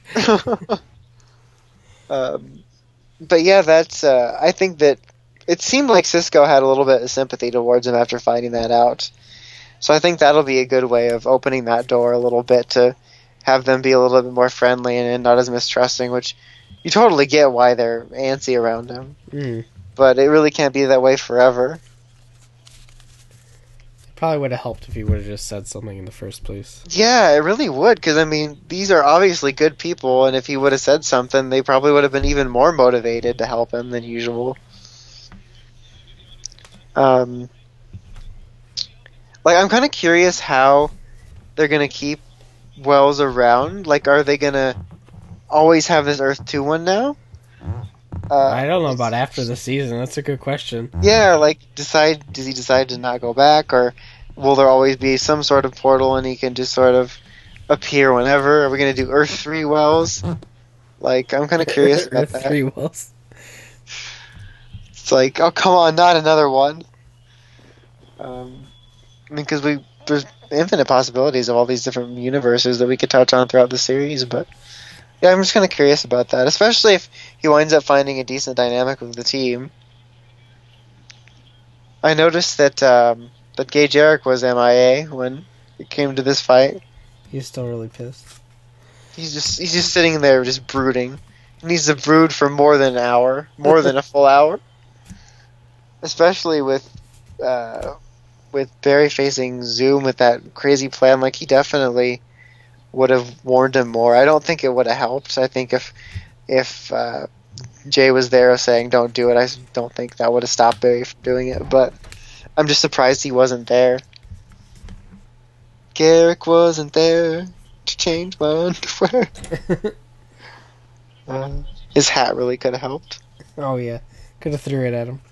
um, but yeah, that's. Uh, I think that it seemed like Cisco had a little bit of sympathy towards him after finding that out. So I think that'll be a good way of opening that door a little bit to have them be a little bit more friendly and not as mistrusting, which you totally get why they're antsy around him. Mm. But it really can't be that way forever. Probably would have helped if he would have just said something in the first place. Yeah, it really would, because, I mean, these are obviously good people, and if he would have said something, they probably would have been even more motivated to help him than usual. Um, like, I'm kind of curious how they're going to keep Wells around. Like, are they going to always have this Earth two one now? Uh, I don't know about after the season. That's a good question. Yeah, like, decide does he decide to not go back, or will there always be some sort of portal and he can just sort of appear whenever? Are we going to do Earth three Wells? Like, I'm kind of curious about Earth that. three Wells. It's like, oh, come on, not another one. Um, I mean, because we there's infinite possibilities of all these different universes that we could touch on throughout the series, but yeah, I'm just kind of curious about that, especially if he winds up finding a decent dynamic with the team. I noticed that um, that Gay Jarek was M I A when it came to this fight. He's still really pissed. He's just he's just sitting there, just brooding. He needs to brood for more than an hour, more than a full hour. Especially with uh, with Barry facing Zoom with that crazy plan, like he definitely would have warned him more. I don't think it would have helped. I think if if uh, Jay was there saying don't do it, I don't think that would have stopped Barry from doing it. But I'm just surprised he wasn't there. Garrick wasn't there to change my underwear. uh, his hat really could have helped. Oh yeah, could have threw it at him.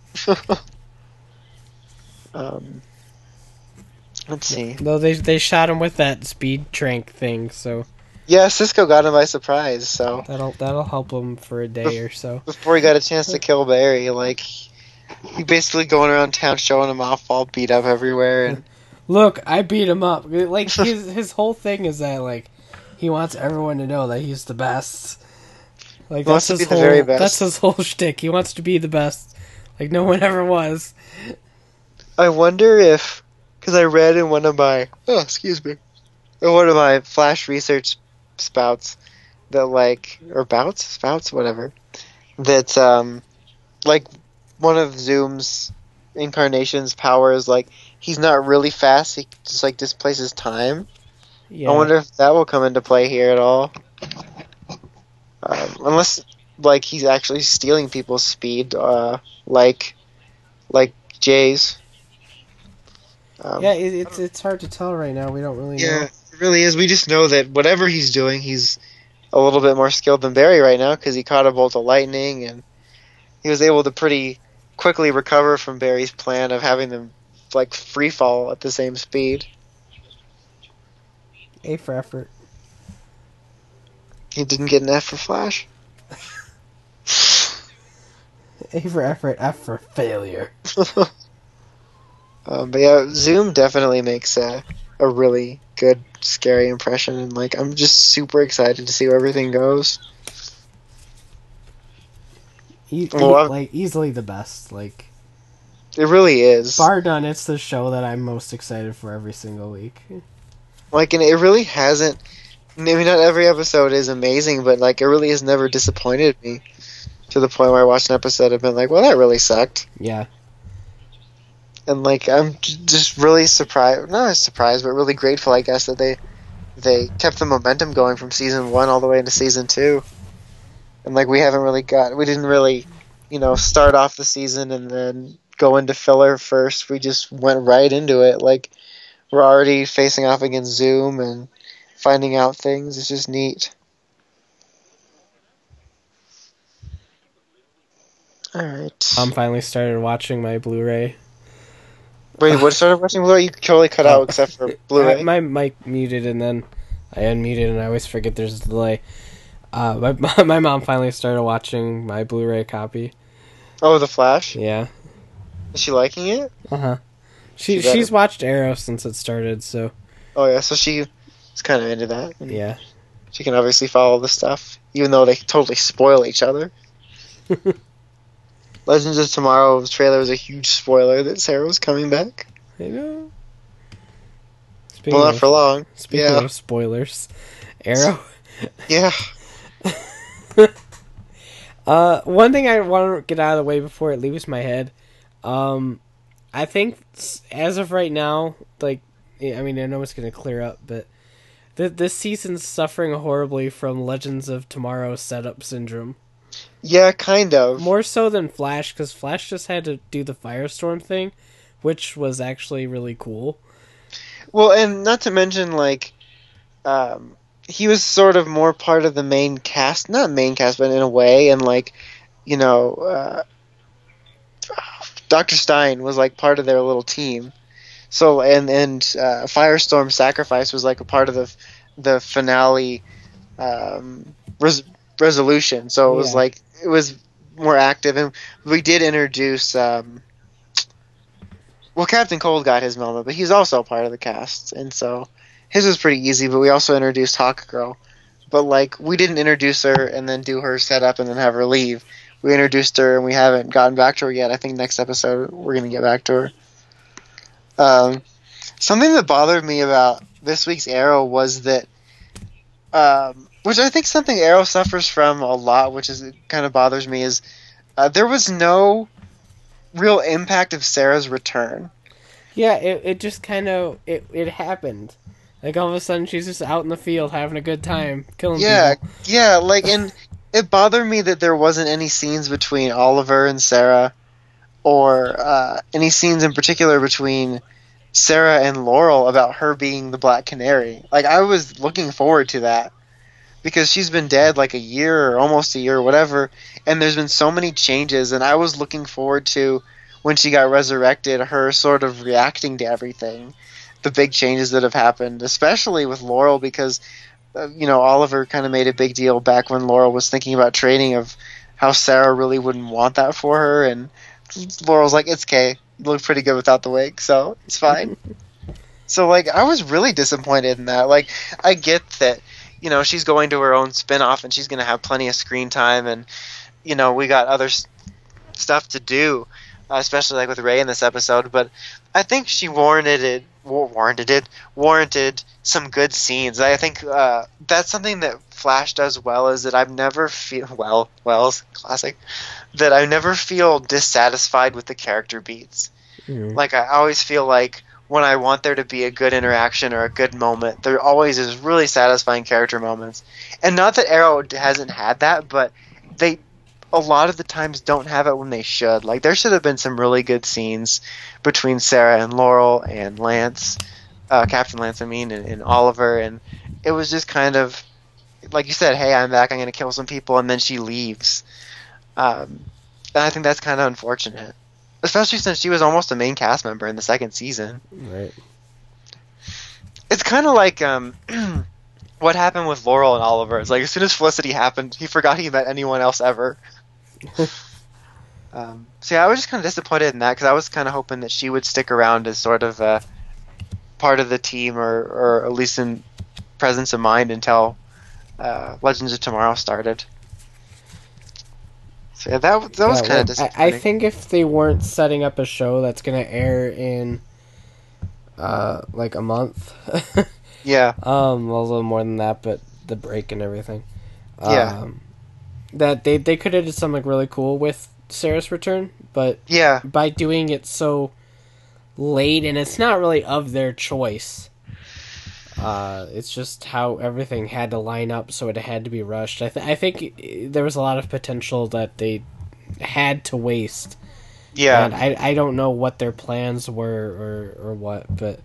um, let's see. Though they they shot him with that speed trank thing, so Yeah, Cisco got him by surprise, so that'll that'll help him for a day or so. before he got a chance to kill Barry, like, he basically going around town showing him off all beat up everywhere, and Look, I beat him up. Like his his whole thing is that like he wants everyone to know that he's the best. Like He wants that's to his be the whole very best. that's his whole shtick. He wants to be the best, like no one ever was. I wonder if, because I read in one of my, oh, excuse me, in one of my Flash research spouts, that like, or bouts, spouts, whatever, that, um, like, one of Zoom's incarnation's powers, like, he's not really fast, he just, like, displaces time. Yeah. I wonder if that will come into play here at all. Um, unless, like, he's actually stealing people's speed, uh, like, like Jay's. Um, Yeah, it, it's it's hard to tell right now. We don't really yeah, know. it really is. We just know that whatever he's doing, he's a little bit more skilled than Barry right now because he caught a bolt of lightning and he was able to pretty quickly recover from Barry's plan of having them like free fall at the same speed. A for effort. He didn't get an F for Flash. A for effort. F for failure. um, but yeah, Zoom definitely makes a, a really good, scary impression, and like I'm just super excited to see where everything goes. E- Well, I'm- like easily the best. Like It really is. bar none, it's the show that I'm most excited for every single week. Like, and it really hasn't. Maybe not every episode is amazing, but like it really has never disappointed me to the point where I watched an episode and been like, well, that really sucked. Yeah. And like I'm j- just really surprised, not surprised, but really grateful, I guess, that they they kept the momentum going from season one all the way into season two. And like we haven't really got, we didn't really, you know, start off the season and then go into filler first. We just went right into it. Like, we're already facing off against Zoom and finding out things. It's just neat. Alright. Mom finally started watching my Blu-ray. Wait, what started watching Blu-ray? You totally cut Oh. out except for Blu-ray. I, my mic muted and then I unmuted and I always forget there's a delay. Uh, my my mom finally started watching my Blu-ray copy. Oh, The Flash? Yeah. Is she liking it? Uh huh. She She better. she's watched Arrow since it started, so Oh, yeah, so she is kind of into that. yeah. She can obviously follow the stuff, even though they totally spoil each other. Legends of Tomorrow trailer was a huge spoiler that Sarah was coming back. I know. Speaking Well, not of, for long. speaking Yeah. of spoilers, Arrow. Yeah. Uh, one thing I want to get out of the way before it leaves my head, um, I think s- as of right now, like, I mean, I know it's going to clear up, but th- this season's suffering horribly from Legends of Tomorrow setup syndrome. Yeah, kind of. More so than Flash, because Flash just had to do the Firestorm thing, which was actually really cool. Well, and not to mention, like, um, he was sort of more part of the main cast, not main cast, but in a way, and, like, you know, uh, Doctor Stein was, like, part of their little team. So, and, and uh, Firestorm Sacrifice was, like, a part of the the finale um, res- resolution. So it was, Yeah. like, it was more active, and we did introduce... Um, well, Captain Cold got his moment, but he's also a part of the cast, and so his was pretty easy. But we also introduced Hawkgirl, but like we didn't introduce her and then do her setup and then have her leave. We introduced her and we haven't gotten back to her yet. I think next episode we're gonna get back to her. Um, something that bothered me about this week's Arrow was that, um, which I think something Arrow suffers from a lot, which is kind of bothers me, is uh, there was no real impact of Sarah's return. Yeah, it it just kind of it it happened. Like all of a sudden she's just out in the field having a good time killing Yeah, people. yeah, like, and it bothered me that there wasn't any scenes between Oliver and Sarah, or uh, any scenes in particular between Sarah and Laurel about her being the Black Canary. Like, I was looking forward to that, because she's been dead like a year or almost a year or whatever, and there's been so many changes, and I was looking forward to, when she got resurrected, her sort of reacting to everything, the big changes that have happened, especially with Laurel, because, uh, you know, Oliver kind of made a big deal back when Laurel was thinking about training of how Sarah really wouldn't want that for her, and Laurel's like, it's okay, you look pretty good without the wig, so it's fine. So, like, I was really disappointed in that. Like, I get that, you know, she's going to her own spin-off and she's going to have plenty of screen time, and, you know, we got other s- stuff to do, uh, especially like with Ray in this episode, but I think she warranted it, wa- warranted it, warranted some good scenes. I think uh, that's something that Flash does well, is that I've never feel, well, Wells, classic, that I never feel dissatisfied with the character beats. Mhm. Like, I always feel like when I want there to be a good interaction or a good moment, there always is really satisfying character moments. And not that Arrow hasn't had that, but they a lot of the times don't have it when they should. Like, there should have been some really good scenes between Sarah and Laurel and Lance, uh, Captain Lance, I mean, and, and Oliver, and it was just kind of, like you said, hey, I'm back, I'm going to kill some people, and then she leaves. Um, and I think that's kind of unfortunate. Especially since she was almost a main cast member in the second season. Right. It's kind of like um, what happened with Laurel and Oliver. It's like, as soon as Felicity happened, he forgot he met anyone else ever. um, so yeah, I was just kind of disappointed in that, because I was kind of hoping that she would stick around as sort of uh, part of the team, or, or at least in presence of mind until uh, Legends of Tomorrow started. So yeah, that, that was Yeah, kind well, of disappointing. I, I think if they weren't setting up a show that's gonna air in uh like a month, Yeah. um, well, a little more than that, but the break and everything, Yeah. um, that they they could have did something really cool with Sarah's return, but Yeah. by doing it so late, and it's not really of their choice. Uh, it's just how everything had to line up, so it had to be rushed. I, th- I think there was a lot of potential that they had to waste Yeah. And I I don't know what their plans were or or what, but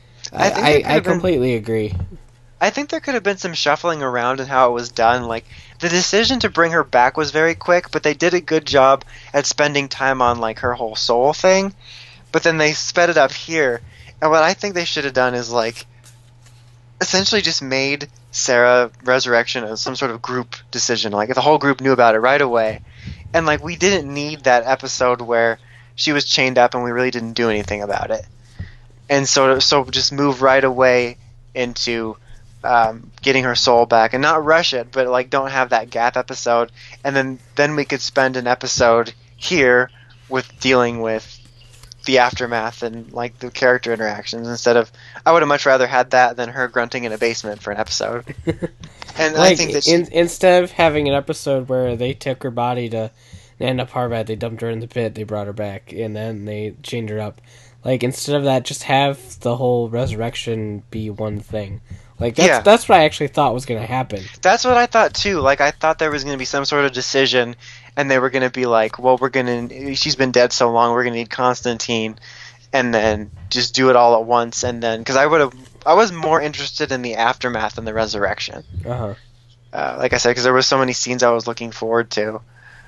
I I think I, they could I have been- completely agree. I think there could have been some shuffling around in how it was done. Like, the decision to bring her back was very quick, but they did a good job at spending time on, like, her whole soul thing. But then they sped it up here. And what I think they should have done is, like, essentially just made Sarah Resurrection as some sort of group decision. Like, the whole group knew about it right away. And, like, we didn't need that episode where she was chained up and we really didn't do anything about it. And so, so just move right away into... Um, getting her soul back, and not rush it, but like don't have that gap episode, and then then we could spend an episode here with dealing with the aftermath and like the character interactions instead of. I would have much rather had that than her grunting in a basement for an episode. And Like I think that she, in, instead of having an episode where they took her body to Nanda Parbat, they dumped her in the pit, they brought her back, and then they chained her up. Like instead of that, just have the whole resurrection be one thing. Like that's Yeah. that's what I actually thought was going to happen. that's what I thought too. Like I thought there was going to be some sort of decision, and they were going to be like, "Well, we're going to. She's been dead so long, we're going to need Constantine," and then just do it all at once. And then because I would have, I was more interested in the aftermath than the resurrection. Uh-huh. Uh, like I said, because there were so many scenes I was looking forward to.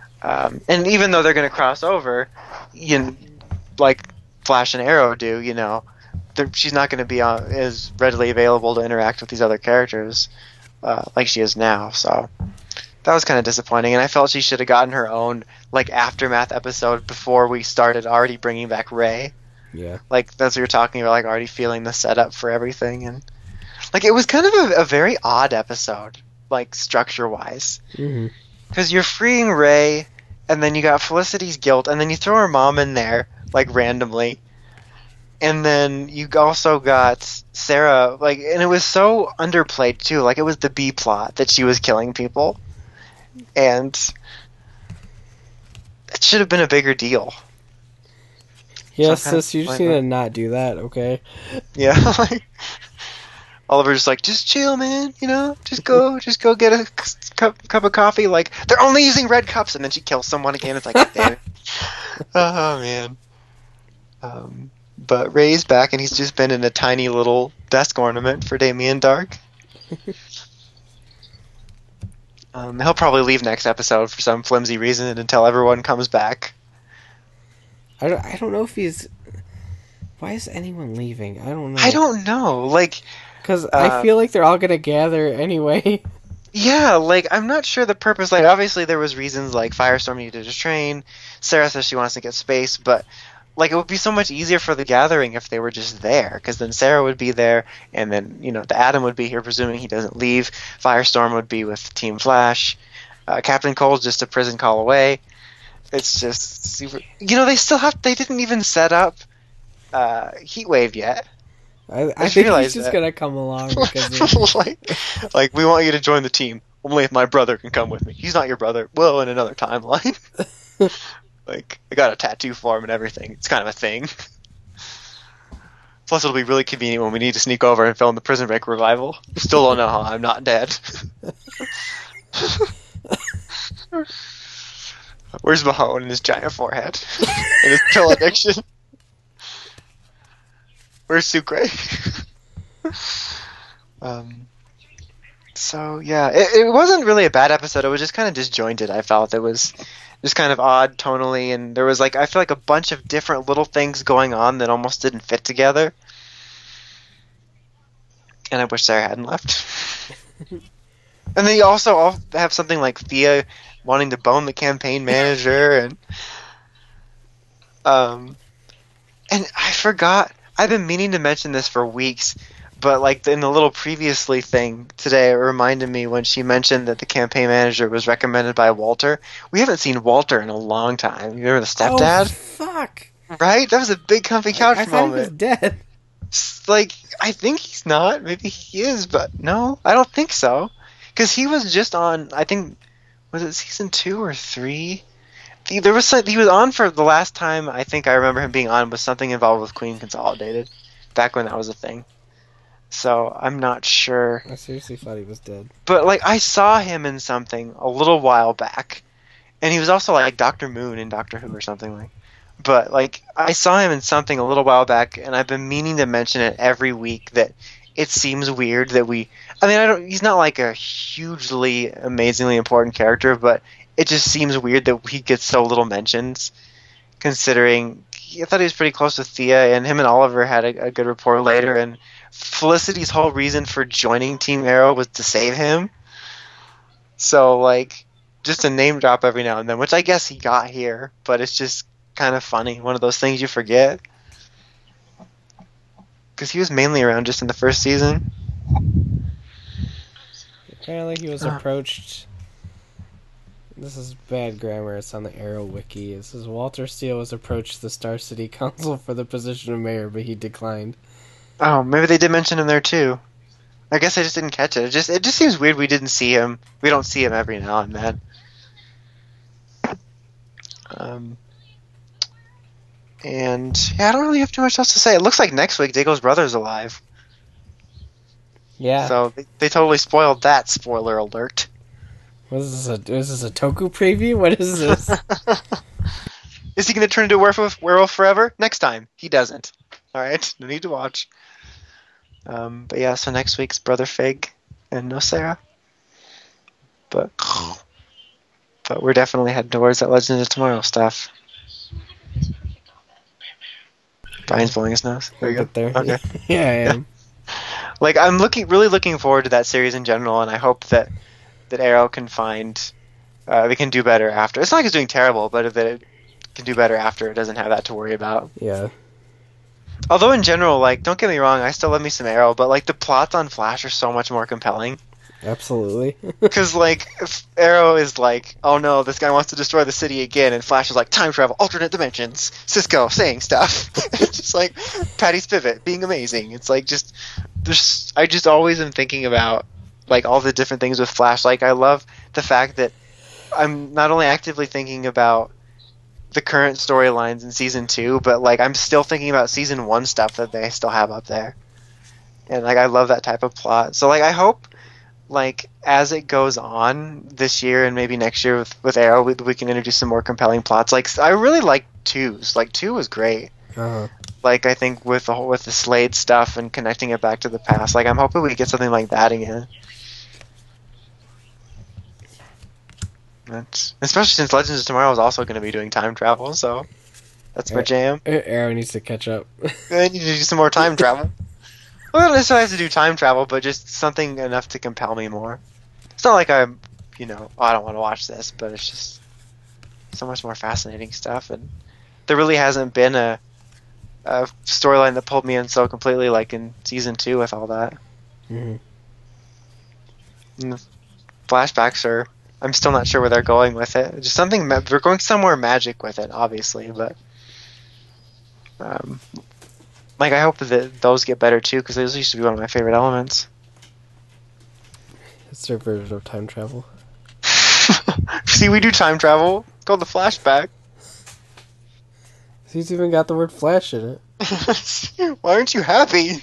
Um, and even though they're going to cross over, you know, like Flash and Arrow do, you know, they're- she's not going to be uh, as readily available to interact with these other characters uh, like she is now. So that was kind of disappointing, and I felt she should have gotten her own like aftermath episode before we started already bringing back Ray. Yeah. Like that's what you're talking about, like already feeling the setup for everything, and like it was kind of a, a very odd episode, like structure wise. Mm-hmm. Because you're freeing Ray, and then you got Felicity's guilt, and then you throw her mom in there, like, randomly. And then you also got Sarah, like, and it was so underplayed, too. Like, it was the B plot that she was killing people. And it should have been a bigger deal. Yeah, So kind of sis, you just like need that. to not do that, okay? Yeah, like, Oliver's just like, just chill, man, you know? Just go, just go get a c- cup, cup of coffee. Like, they're only using red cups, and then she kills someone again. It's like, damn it. Oh, man. Um, but Ray's back, and he's just been in a tiny little desk ornament for Damien Dark. um, he'll probably leave next episode for some flimsy reason until everyone comes back. I don't, I don't know if he's... Why is anyone leaving? I don't know. I don't know. Like, Because uh, I feel like they're all going to gather anyway. yeah, like, I'm not sure the purpose. Like, obviously there was reasons, like, Firestorm needed to train. Sarah says she wants to get space, but, like, it would be so much easier for the gathering if they were just there, because then Sarah would be there, and then, you know, the Atom would be here, presuming he doesn't leave. Firestorm would be with Team Flash. Uh, Captain Cold's just a prison call away. It's just super... You know, they still have... They didn't even set up uh, Heatwave yet. I, I just think he's realized just that. going to come along because of... like, like, we want you to join the team. Only if my brother can come with me. He's not your brother. Well, in another timeline. Like, I got a tattoo for him and everything. It's kind of a thing. Plus, it'll be really convenient when we need to sneak over and film the Prison Break revival. Still don't know how I'm not dead. Where's Mahone and his giant forehead? And his pill addiction? Where's Sucre? um, so, yeah. It, it wasn't really a bad episode. It was just kind of disjointed, I felt. It was just kind of odd tonally, and there was, like, I feel like a bunch of different little things going on that almost didn't fit together. And I wish Sarah hadn't left. And then you also all have something like Thea wanting to bone the campaign manager, and um, and I forgot. I've been meaning to mention this for weeks, but like in the little previously thing today, it reminded me when she mentioned that the campaign manager was recommended by Walter. We haven't seen Walter in a long time. You remember the Oh, stepdad, fuck. right? That was a big comfy couch I thought he was moment. dead. S- Like, I think he's not. Maybe he is, but no, I don't think so. Because he was just on, I think, was it season two or three? He- There was some, he was on for the last time I think I remember him being on was something involved with Queen Consolidated, back when that was a thing. So I'm not sure. I seriously thought he was dead. But like I saw him in something a little while back, and he was also like Doctor Moon in Doctor Who or something like. but like I saw him in something a little while back, and I've been meaning to mention it every week that it seems weird that we. I mean, I don't. He's not like a hugely, amazingly important character, but it just seems weird that he gets so little mentions, considering I thought he was pretty close with Thea, and him and Oliver had a, a good rapport later, and Felicity's whole reason for joining Team Arrow was to save him. So, like, just a name drop every now and then, which I guess he got here, but it's just kind of funny. One of those things you forget. Because he was mainly around just in the first season. Apparently he was Uh. approached... This is bad grammar, it's on the Arrow Wiki. It says, Walter Steele was approached the Star City Council for the position of mayor, but he declined. Oh, maybe they did mention him there too. I guess I just didn't catch it. It just it just seems weird we didn't see him. We don't see him every now and then. Um, and yeah, I don't really have too much else to say. It looks like next week Diggo's brother's alive. Yeah. So they, they totally spoiled that. Spoiler alert. What is this, a, is this a Toku preview? What is this? Is he going to turn into a werewolf, werewolf forever? Next time. He doesn't. All right. No need to watch. Um, but yeah, so next week's Brother Fig and no Sarah. But but we're definitely heading towards that Legends of Tomorrow stuff. Brian's blowing his nose. There you go. Get there. Okay. Yeah, I am. Like I'm looking, really looking forward to that series in general, and I hope that that Arrow can find, uh, they can do better after. It's not like it's doing terrible, but that it can do better after it doesn't have that to worry about. Yeah. Although in general, like, don't get me wrong, I still love me some Arrow, but like the plots on Flash are so much more compelling. Absolutely. Because like if Arrow is like, oh no, this guy wants to destroy the city again, and Flash is like, time travel, alternate dimensions, Cisco saying stuff. It's just like Patty's pivot being amazing. It's like just there's I just always am thinking about like all the different things with Flash. Like I love the fact that I'm not only actively thinking about the current storylines in season two, but like I'm still thinking about season one stuff that they still have up there. And like I love that type of plot. So like I hope like as it goes on this year and maybe next year with, with Arrow, we, we can introduce some more compelling plots. Like I really like twos. Like two was great. Uh-huh. Like I think with the whole, with the Slade stuff and connecting it back to the past. Like I'm hoping we get something like that again. That's, especially since Legends of Tomorrow is also going to be doing time travel, so that's my jam. Arrow needs to catch up. I need to do some more time travel. Well, I don't necessarily have to do time travel, but just something enough to compel me more. It's not like I'm, you know, oh, I don't want to watch this, but it's just so much more fascinating stuff, and there really hasn't been a, a storyline that pulled me in so completely like in season two with all that. Mm-hmm. And the flashbacks are. I'm still not sure where they're going with it. Just something. Ma- they're going somewhere magic with it, obviously, but um, like I hope that those get better too, because those used to be one of my favorite elements. It's their version of time travel. See, we do time travel. It's called the flashback. He's even got the word flash in it. Why aren't you happy?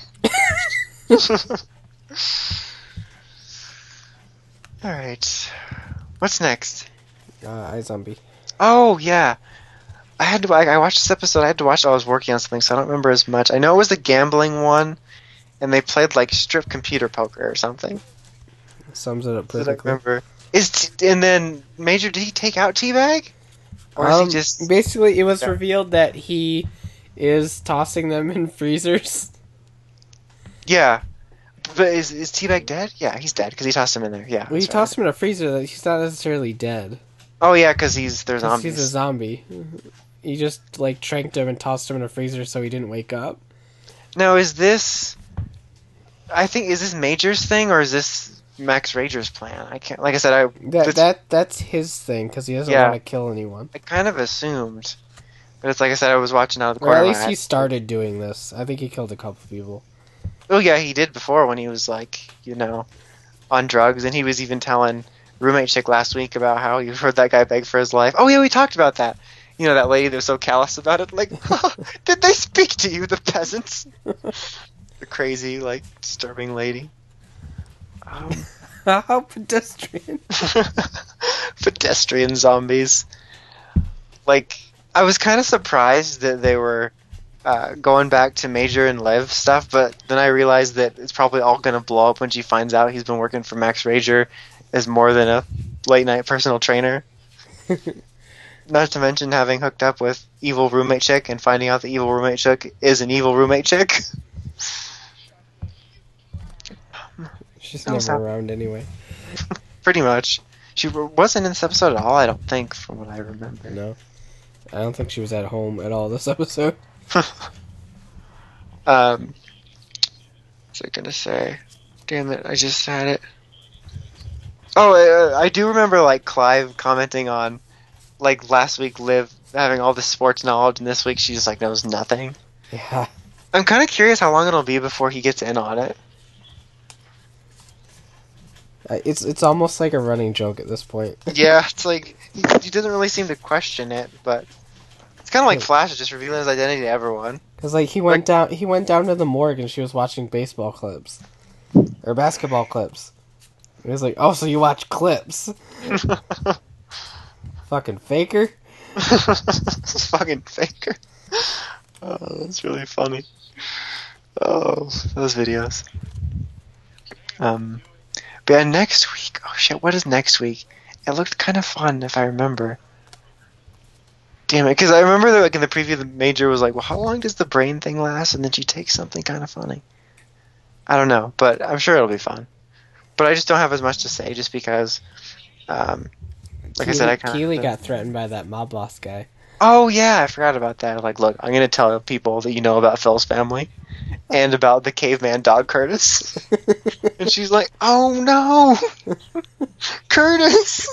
All right. What's next? Uh, iZombie. Oh yeah, I had to. I, I watched this episode. I had to watch it while I was working on something, so I don't remember as much. I know it was the gambling one, and they played like strip computer poker or something. Sums it up Did I perfectly. remember? Is t- and then Major, did he take out Teabag, or is Um, he just? Basically, it was Yeah. revealed that he is tossing them in freezers. Yeah, but is is Teabag dead? Yeah, he's dead because he tossed him in there. Yeah. Well, he that's right. tossed him in a freezer. That he's not necessarily dead. Oh yeah, because he's there's 'Cause zombies. He's a zombie. He just like tranked him and tossed him in a freezer so he didn't wake up. Now is this? I think is this Major's thing or is this Max Rager's plan? I can't. Like I said, I That that's- that that's his thing because he doesn't Yeah. want to kill anyone. I kind of assumed, but it's like I said, I was watching out of the Or corner. at of my least he eye. started doing this. I think he killed a couple people. Oh yeah, he did before when he was like, you know, on drugs, and he was even telling roommate chick last week about how he heard that guy beg for his life. Oh yeah, we talked about that. You know, that lady that was so callous about it. Like, did they speak to you, the peasants? The crazy, like, disturbing lady. Um, How pedestrian. pedestrian zombies. Like, I was kind of surprised that they were uh, going back to Major and Lev stuff, but then I realized that it's probably all going to blow up when she finds out he's been working for Max Rager as more than a late night personal trainer. Not to mention having hooked up with evil roommate chick and finding out the evil roommate chick is an evil roommate chick. She's That was never how- around anyway. Pretty much. She wasn't in this episode at all, I don't think, from what I remember. No. I don't think she was at home at all this episode. um, what's I gonna say? Damn it, I just had it. Oh, uh, I do remember, like, Clive commenting on, like, last week Liv having all this sports knowledge, and this week she just, like, knows nothing. Yeah. I'm kind of curious how long it'll be before he gets in on it. Uh, It's it's almost like a running joke at this point. Yeah, it's like, he, he doesn't really seem to question it, but it's kind of like Flash just revealing his identity to everyone. Cause like he went down he went down to the morgue and she was watching baseball clips or basketball clips. He was like, "Oh, so you watch clips? Fucking faker." Fucking faker. Oh, that's really funny. Oh, those videos. Um, but yeah, next week. Oh shit, what is next week? It looked kind of fun if I remember. Damn it, because I remember that like in the preview, the Major was like, "Well, how long does the brain thing last?" And then she takes something kind of funny. I don't know, but I'm sure it'll be fun. But I just don't have as much to say, just because. Um, like I said, I kind of. Keely got threatened by that mob boss guy. Oh yeah, I forgot about that. Like, look, I'm gonna tell people that you know about Phil's family, and about the caveman dog Curtis. And she's like, "Oh no, Curtis!"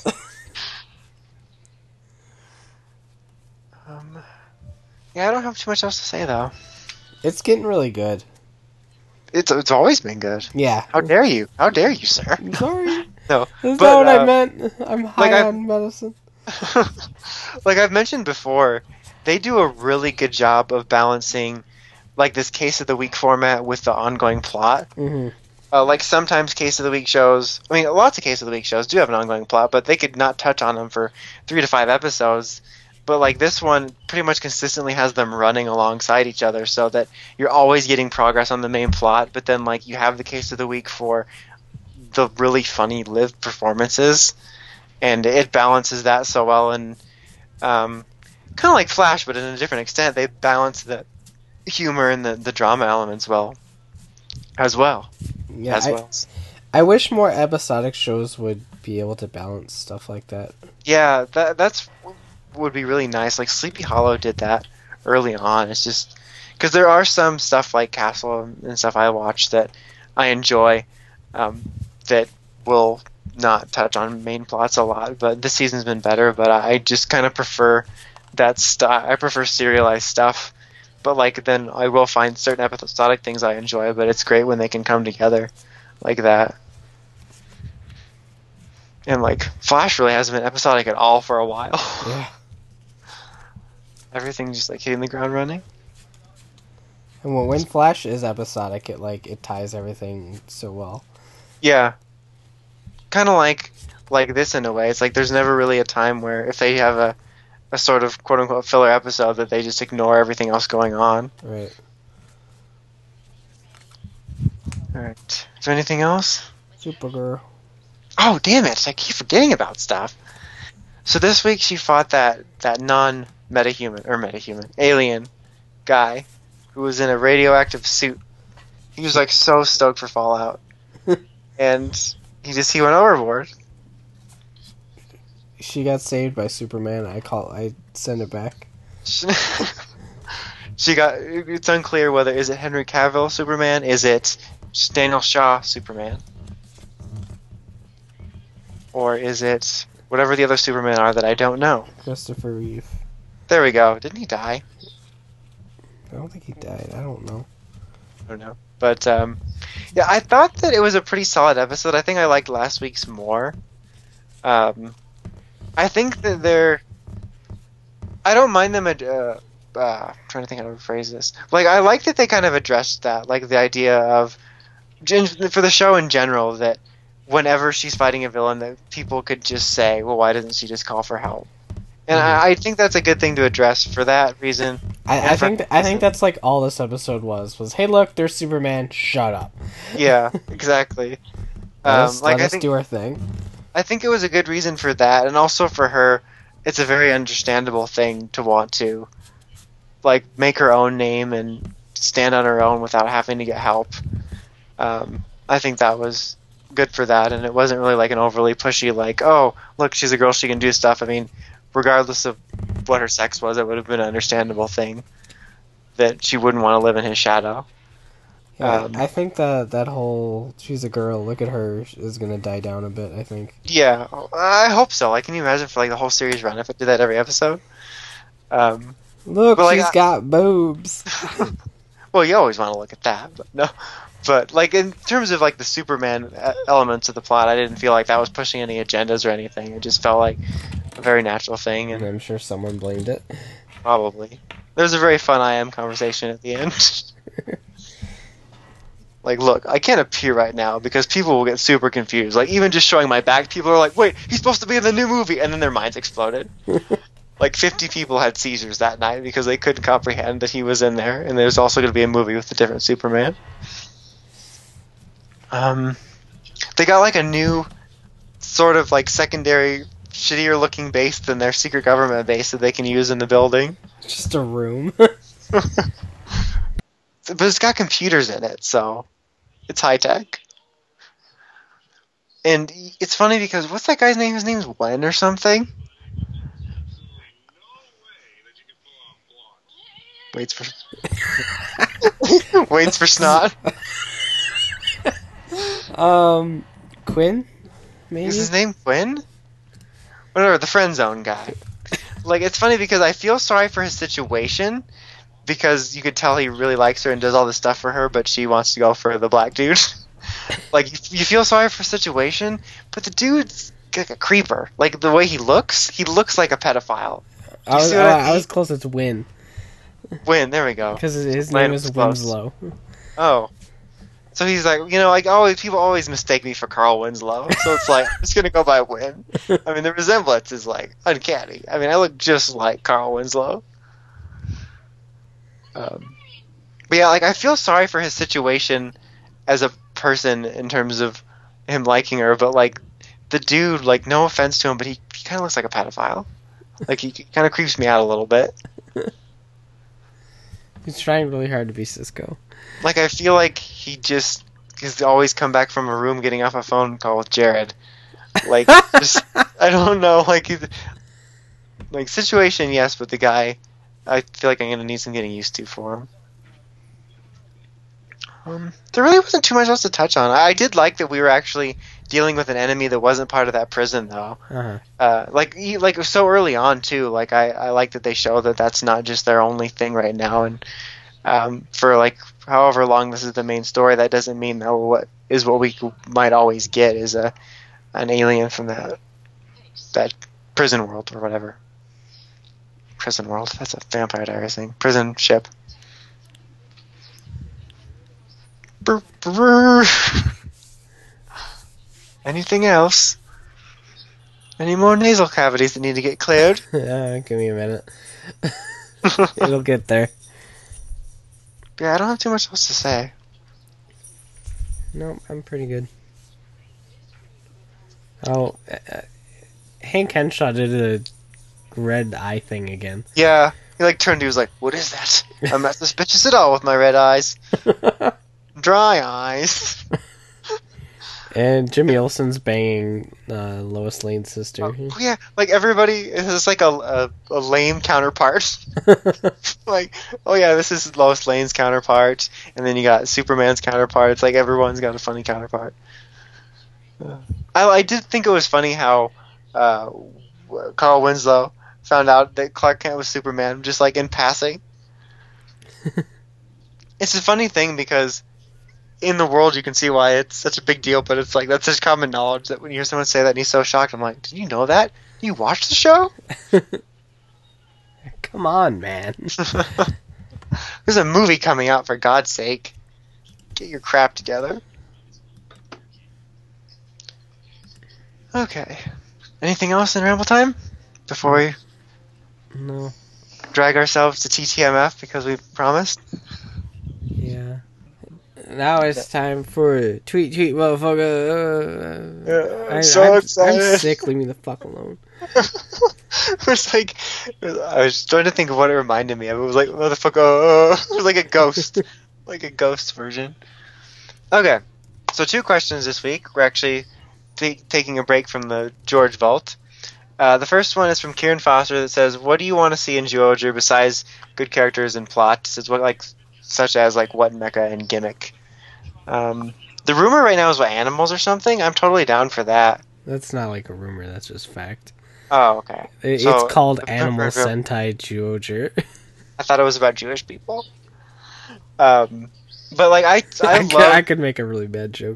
um, yeah, I don't have too much else to say though. It's getting really good. It's it's always been good. Yeah. How dare you? How dare you, sir? I'm sorry. No, That's but, not what I uh, meant. I'm high like I- on medicine. like I've mentioned before, they do a really good job of balancing like this case of the week format with the ongoing plot. hmm Uh, like sometimes case of the week shows, I mean, lots of case of the week shows do have an ongoing plot, but they could not touch on them for three to five episodes. But like this one pretty much consistently has them running alongside each other, so that you're always getting progress on the main plot. But then like you have the case of the week for the really funny Liv performances, and it balances that so well. And um, kind of like Flash, but in a different extent, they balance the humor and the, the drama elements well as well. Yeah, as I, well. I wish more episodic shows would be able to balance stuff like that. Yeah, that that's would be really nice. Like Sleepy Hollow did that early on. It's just because there are some stuff like Castle and stuff I watch that I enjoy um, that will not touch on main plots a lot. But this season's been better. But I just kind of prefer that stuff. I prefer serialized stuff. But like then I will find certain episodic things I enjoy. But it's great when they can come together like that. And like Flash really hasn't been episodic at all for a while. Yeah. Everything just like hitting the ground running. And when, when Flash is episodic, it like it ties everything so well. Yeah. Kind of like like this in a way. It's like there's never really a time where if they have a a sort of quote unquote filler episode that they just ignore everything else going on. Right. All right. Is there anything else? Supergirl. Oh, damn it. I keep forgetting about stuff. So this week she fought that, that non-metahuman, or metahuman, alien guy who was in a radioactive suit. He was like so stoked for Fallout. And he just, he went overboard. She got saved by Superman. I call. I send it back. She got, it's unclear whether, is it Henry Cavill Superman? Is it Daniel Shaw Superman? Or is it whatever the other Supermen are that I don't know? Christopher Reeve. There we go. Didn't he die? I don't think he died. I don't know. I don't know. But, um, yeah, I thought that it was a pretty solid episode. I think I liked last week's more. Um, I think that they're... I don't mind them... Ad- uh, uh, I'm trying to think how to phrase this. Like, I like that they kind of addressed that. Like, the idea of... gen- For the show in general, that whenever she's fighting a villain, that people could just say, well, why doesn't she just call for help? And Mhm. I, I think that's a good thing to address for that reason. I, And I for- think th- I think that's like all this episode was was hey look there's Superman, shut up. Yeah, exactly. Let Um, us, like let I us think do our thing. I think it was a good reason for that, and also for her, it's a very understandable thing to want to, like, make her own name and stand on her own without having to get help. Um, I think that was good for that, and it wasn't really like an overly pushy, like, oh, look, she's a girl, she can do stuff. I mean, regardless of what her sex was, it would have been an understandable thing that she wouldn't want to live in his shadow. Yeah, Um, I think that that whole she's a girl, look at her is gonna die down a bit. I think. Yeah, I hope so. Like, can you imagine for like the whole series run if it did that every episode? Um, Look, But, like, she's I- got boobs. well, you always want to look at that, but no. But like in terms of like the Superman uh, elements of the plot, I didn't feel like that was pushing any agendas or anything. It just felt like a very natural thing, And and I'm sure someone blamed it. probably there's a very fun I am conversation at the end. Like, look, I can't appear right now because people will get super confused. Like, even just showing my back, people are like, wait, he's supposed to be in the new movie, and then their minds exploded. Like, fifty people had seizures that night because they couldn't comprehend that he was in there, and there's also going to be a movie with a different Superman. Um, they got, like, a new sort of, like, secondary, shittier-looking base than their secret government base that they can use in the building. Just a room. But it's got computers in it, so it's high tech. And it's funny because what's that guy's name? His name's Wen or something. Waits for waits for snot. um, Quinn, maybe. Is his name Quinn? Whatever, the friend zone guy. Like, it's funny because I feel sorry for his situation. Because you could tell he really likes her and does all this stuff for her, but she wants to go for the black dude. Like, you, you feel sorry for the situation, but the dude's like a creeper. Like, the way he looks, he looks like a pedophile. I was, see what uh, I I mean? was close. It's Win Win, there we go. because his Win name was is close. Winslow. Oh. So he's like, you know, like, always, people always mistake me for Carl Winslow. So it's like, I'm just going to go by Win. I mean, the resemblance is, like, uncanny. I mean, I look just like Carl Winslow. Um, but yeah, like I feel sorry for his situation as a person in terms of him liking her, but like the dude, like no offense to him, but he, he kind of looks like a pedophile. Like he kind of creeps me out a little bit. He's trying really hard to be Cisco. Like I feel like he just has always come back from a room getting off a phone call with Jared. Like just I don't know, like he's, like situation yes, but the guy. I feel like I'm going to need some getting used to for him. Um, there really wasn't too much else to touch on. I, I did like that we were actually dealing with an enemy that wasn't part of that prison, though. Uh-huh. Uh, like, he, like so early on, too. Like, I, I like that they show that that's not just their only thing right now. And um, for, like, however long this is the main story, that doesn't mean that what is what we might always get is a an alien from that that prison world or whatever. Prison world. That's a Vampire Diaries thing. Prison ship. Brr, brr. Anything else? Any more nasal cavities that need to get cleared? Yeah, give me a minute. It'll get there. Yeah, I don't have too much else to say. No, I'm pretty good. Oh, uh, Hank Henshaw did a red eye thing again. Yeah, he like turned to he was like, what is that? I'm not suspicious at all with my red eyes. Dry eyes. And Jimmy Olsen's banging uh, Lois Lane's sister. Oh, yeah, like everybody is like a, a, a lame counterpart. Like, oh yeah, this is Lois Lane's counterpart, and then you got Superman's counterpart. It's like everyone's got a funny counterpart. Uh, I, I did think it was funny how uh, Carl Winslow found out that Clark Kent was Superman, just like in passing. It's a funny thing because in the world you can see why it's such a big deal, but it's like that's such common knowledge that when you hear someone say that and he's so shocked, I'm like, did you know that? You watched the show? Come on, man. There's a movie coming out, for God's sake. Get your crap together. Okay. Anything else in Ramble Time? Before we No. Drag ourselves to T T M F because we promised? Yeah. Now it's time for tweet tweet motherfucker. Uh, I'm I, so I'm, excited. I'm sick. Leave me the fuck alone. It was like, I was trying to think of what it reminded me of. It was like, motherfucker, it was like a ghost. Like a ghost version. Okay, so two questions this week. We're actually t- taking a break from the George Vault. Uh, the first one is from Kieran Foster that says, what do you want to see in Zyuohger besides good characters and plot? It says, what, like, such as, like, what mecha and gimmick? Um, the rumor right now is what, animals or something? I'm totally down for that. That's not like a rumor. That's just fact. Oh, okay. It, So, it's called the- Animal Sentai Zyuohger. I thought it was about Jewish people. Um, but like I, I, I, love. could, I could make a really bad joke.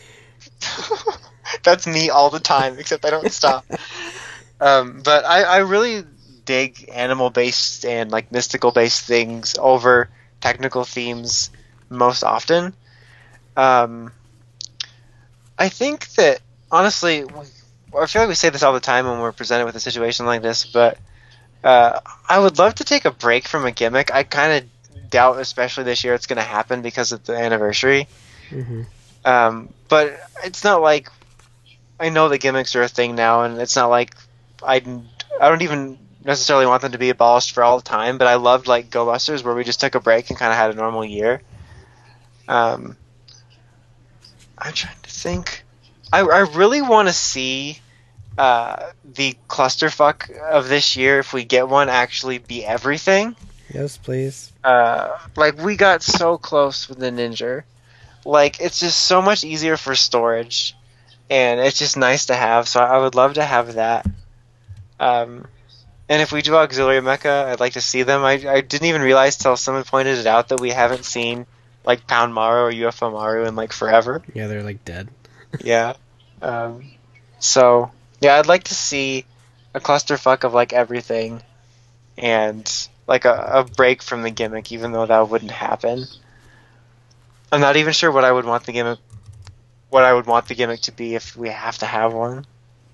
That's me all the time, except I don't stop. Um, but I, I really dig animal-based and like mystical-based things over technical themes most often. Um, I think that honestly, I feel like we say this all the time when we're presented with a situation like this, but uh, I would love to take a break from a gimmick. I kind of doubt, especially this year, it's going to happen because of the anniversary. Mm-hmm. Um, but it's not like I know the gimmicks are a thing now, and it's not like I I don't even necessarily want them to be abolished for all time. But I loved like Go Busters, where we just took a break and kind of had a normal year. Um, I'm trying to think. I I really want to see uh, the clusterfuck of this year, if we get one, actually be everything. Yes, please. Uh, like we got so close with the Ninja. Like it's just so much easier for storage, and it's just nice to have. So I would love to have that. Um, and if we do auxiliary mecha, I'd like to see them. I I didn't even realize till someone pointed it out that we haven't seen like Pound Maru or U F O Maru in like forever. Yeah, they're like dead. Yeah. Um, so yeah, I'd like to see a clusterfuck of like everything, and like a, a break from the gimmick, even though that wouldn't happen. I'm not even sure what I would want the gimmick, what I would want the gimmick to be if we have to have one.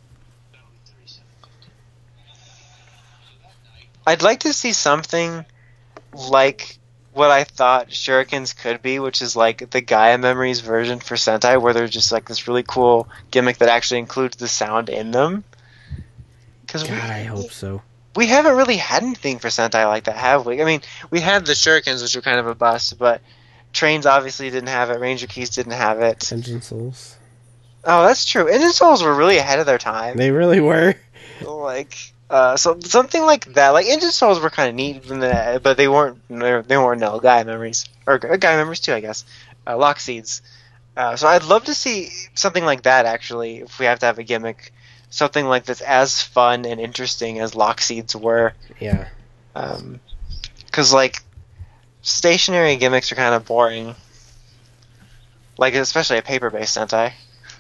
I'd like to see something like what I thought Shurikens could be, which is like the Gaia Memories version for Sentai, where there's just like this really cool gimmick that actually includes the sound in them. Because God, I hope so. we haven't really had anything for Sentai like that, have we? I mean, we had the Shurikens, which were kind of a bust, but Trains obviously didn't have it. Ranger Keys didn't have it. Engine Souls. Oh, that's true. Engine Souls were really ahead of their time. They really were. Like, uh, so something like that. Like Engine Souls were kind of neat, but they weren't. They weren't no Gaia Memories or Gaia Memories too, I guess. Uh, Lock Seeds. Uh, so I'd love to see something like that. Actually, if we have to have a gimmick, something like that's as fun and interesting as Lock Seeds were. Yeah. Um, because like stationary gimmicks are kind of boring. Like especially a paper-based Sentai.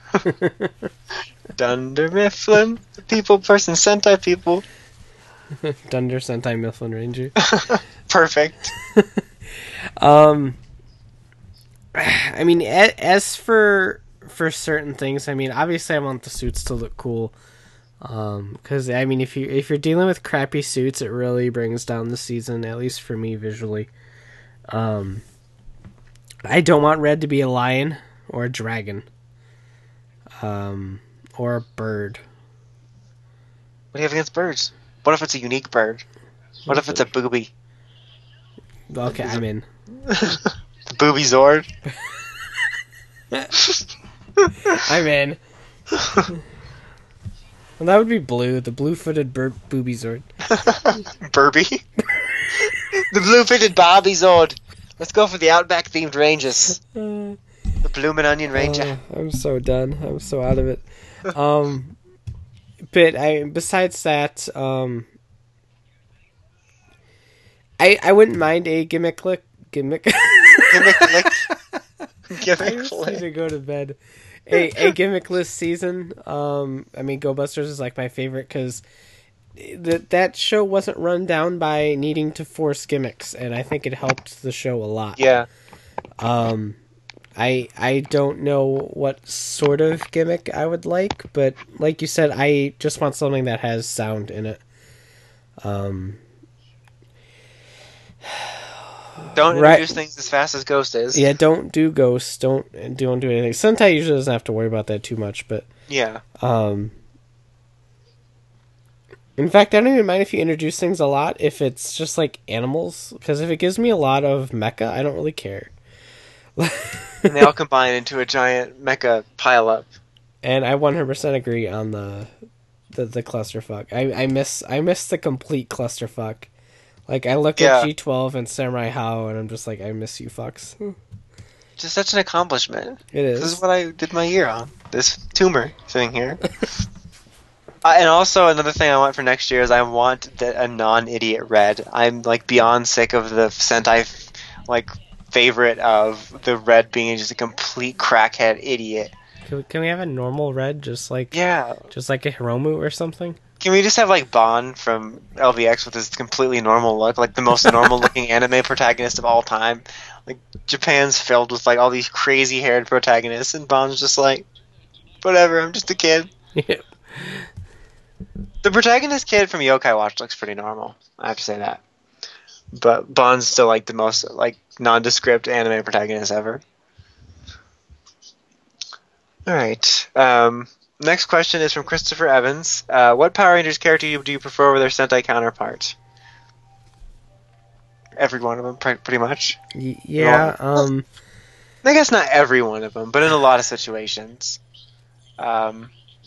Dunder Mifflin, people person Sentai people. Dunder Sentai Mifflin Ranger. Perfect. Um, I mean, a- as for for certain things, I mean, obviously, I want the suits to look cool. Um, because I mean, if you if you're dealing with crappy suits, it really brings down the season. At least for me, visually. Um, I don't want Red to be a lion or a dragon. Um, or a bird. What do you have against birds? What if it's a unique bird? What if it's a booby? Okay, I'm in. The booby Zord? I'm in. Well, that would be blue, the blue-footed bur- booby Zord. Burby? The blue-fitted Bobby Zord. Let's go for the Outback themed ranges. Uh, The Bloomin' Onion Ranger. Oh, I'm so done. I'm so out of it. Um, but I besides that, um, I I wouldn't mind a gimmick lick gimmick. Gimmick lick. I Gimmick just need lick. to go to bed. A a gimmickless season. Um, I mean, Go Busters is like my favorite because that that show wasn't run down by needing to force gimmicks, and I think it helped the show a lot. Yeah. Um, I I don't know what sort of gimmick I would like, but like you said, I just want something that has sound in it. Um, Don't Right. introduce things as fast as Ghost is. Yeah, don't do ghosts. Don't don't do anything. Sentai usually doesn't have to worry about that too much, but Yeah. um, in fact, I don't even mind if you introduce things a lot if it's just like animals, because if it gives me a lot of mecha, I don't really care. And they all combine into a giant mecha pileup. And I one hundred percent agree on the the, the clusterfuck. I, I miss I miss the complete clusterfuck. Like, I look Yeah. at G twelve and Samurai How, and I'm just like, I miss you fucks. Just such an accomplishment. It is. This is what I did my year on. This tumor sitting here. uh, and also, another thing I want for next year is I want the, a non-idiot Red. I'm, like, beyond sick of the Sentai, like, favorite of the Red being just a complete crackhead idiot. Can we, can we have a normal Red, just like Yeah. just like a Hiromu or something? Can we just have, like, Bon from L V X with his completely normal look? Like, the most normal-looking anime protagonist of all time. Like, Japan's filled with, like, all these crazy-haired protagonists, and Bon's just like, whatever, I'm just a kid. Yeah. The protagonist kid from Yokai Watch looks pretty normal. I have to say that. But Bon's still, like, the most, like, nondescript anime protagonist ever. Alright. Um... Next question is from Christopher Evans. Uh, what Power Rangers character do you prefer over their Sentai counterpart? Every one of them, pr- pretty much. Y- yeah. Um. I guess not every one of them, but in a lot of situations. Um,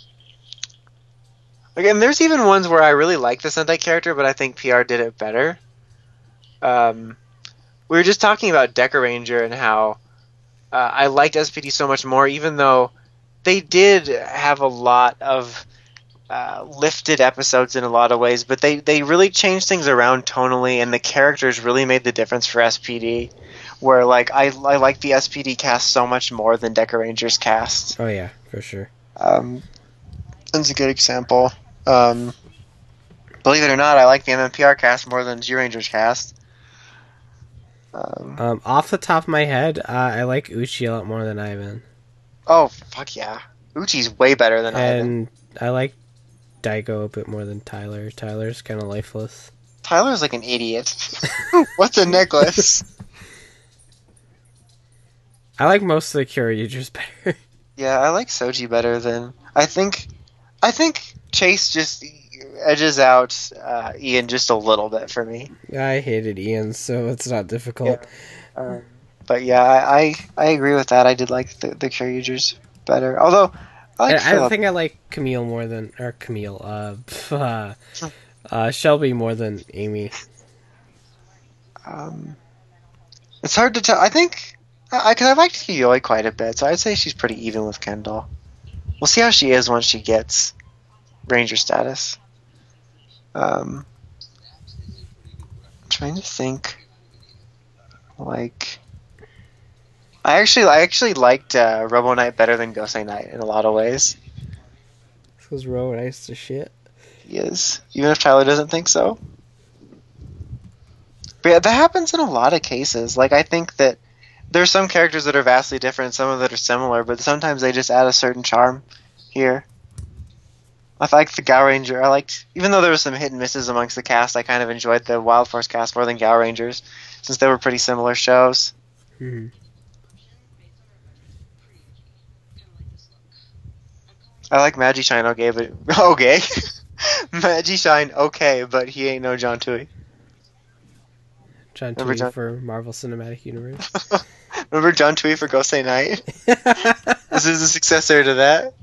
again, there's even ones where I really like the Sentai character, but I think P R did it better. Um, we were just talking about Deca Ranger and how uh, I liked S P D so much more, even though they did have a lot of uh, lifted episodes in a lot of ways, but they, they really changed things around tonally, and the characters really made the difference for S P D. Where, like, I, I like the S P D cast so much more than Deca Ranger's cast. Oh yeah, for sure. Um, that's a good example. Um, believe it or not, I like the M M P R cast more than G Ranger's cast. Um, Um. Off the top of my head, uh, I like Uchi a lot more than Ivan, oh, fuck yeah. Uchi's way better than Ivan. and I like Daigo a bit more than Tyler. Tyler's kind of lifeless. Tyler's like an idiot. What's a necklace? I like most of the Kyoryugers better. Yeah, I like Soji better than... I think I think Chase just edges out uh, Ian just a little bit for me. I hated Ian, so it's not difficult. Um, but yeah, I, I I agree with that. I did like the, the Kyoryugers better. Although, I like I, I Philip. think I like Camille more than... Or Camille. Uh, uh, uh, Shelby more than Amy. Um, it's hard to tell. I think... I, cause I liked Kiyoi quite a bit, so I'd say she's pretty even with Kendall. We'll see how she is once she gets Ranger status. Um, I'm trying to think. Like, I actually, I actually liked uh, Robo Knight better than Gosei Knight in a lot of ways. This Row nice to shit. He is, even if Tyler doesn't think so. But yeah, that happens in a lot of cases. Like, I think that there's some characters that are vastly different, some of that are similar, but sometimes they just add a certain charm here. I liked the Gao Ranger. I liked, even though there was some hit and misses amongst the cast, I kind of enjoyed the Wild Force cast more than Gao Rangers, since they were pretty similar shows. Hmm. I like Magishine okay, but okay. Magishine okay, but he ain't no John Tui. John Remember Tui John- for Marvel Cinematic Universe. Remember John Tui for Gosei Knight? This is the successor to that.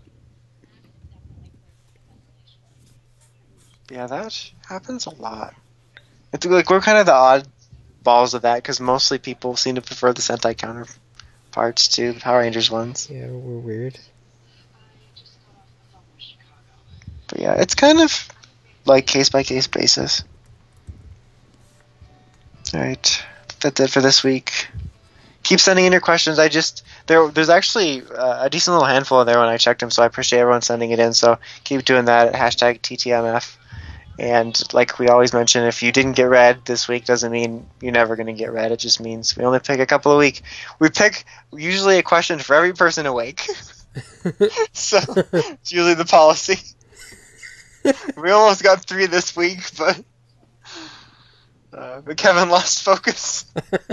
Yeah, that happens a lot. It's like we're kind of the odd balls of that because mostly people seem to prefer the Sentai counterparts to the Power Rangers ones. Yeah, we're weird. But yeah, it's kind of like case by case basis. Alright, that's it for this week. Keep sending in your questions. I just there there's actually uh, a decent little handful in there when I checked them, so I appreciate everyone sending it in. So keep doing that at hashtag T T M F. And like we always mention, if you didn't get read this week, doesn't mean you're never going to get read. It just means we only pick a couple a week. We pick usually a question for every person awake. So it's usually the policy. We almost got three this week, but Uh, but Kevin lost focus.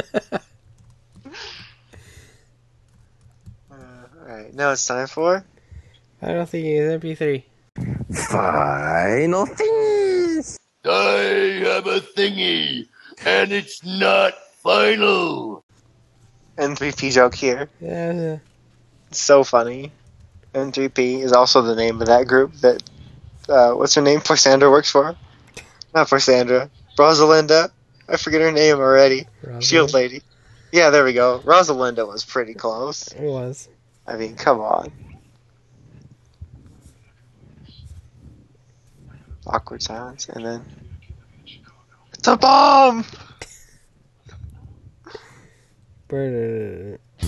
uh, Alright, now it's time for... I don't think it's M P three. Final things. I have a thingy, and it's not final. N three P joke here. Yeah, It's so funny. N three P is also the name of that group that, uh, what's her name? Porsandra works for? Not Porsandra. Rosalinda. I forget her name already. Rosalind. Shield lady. Yeah, there we go. Rosalinda was pretty close. It was. I mean, come on. Awkward silence, and then... It's a bomb! Bird.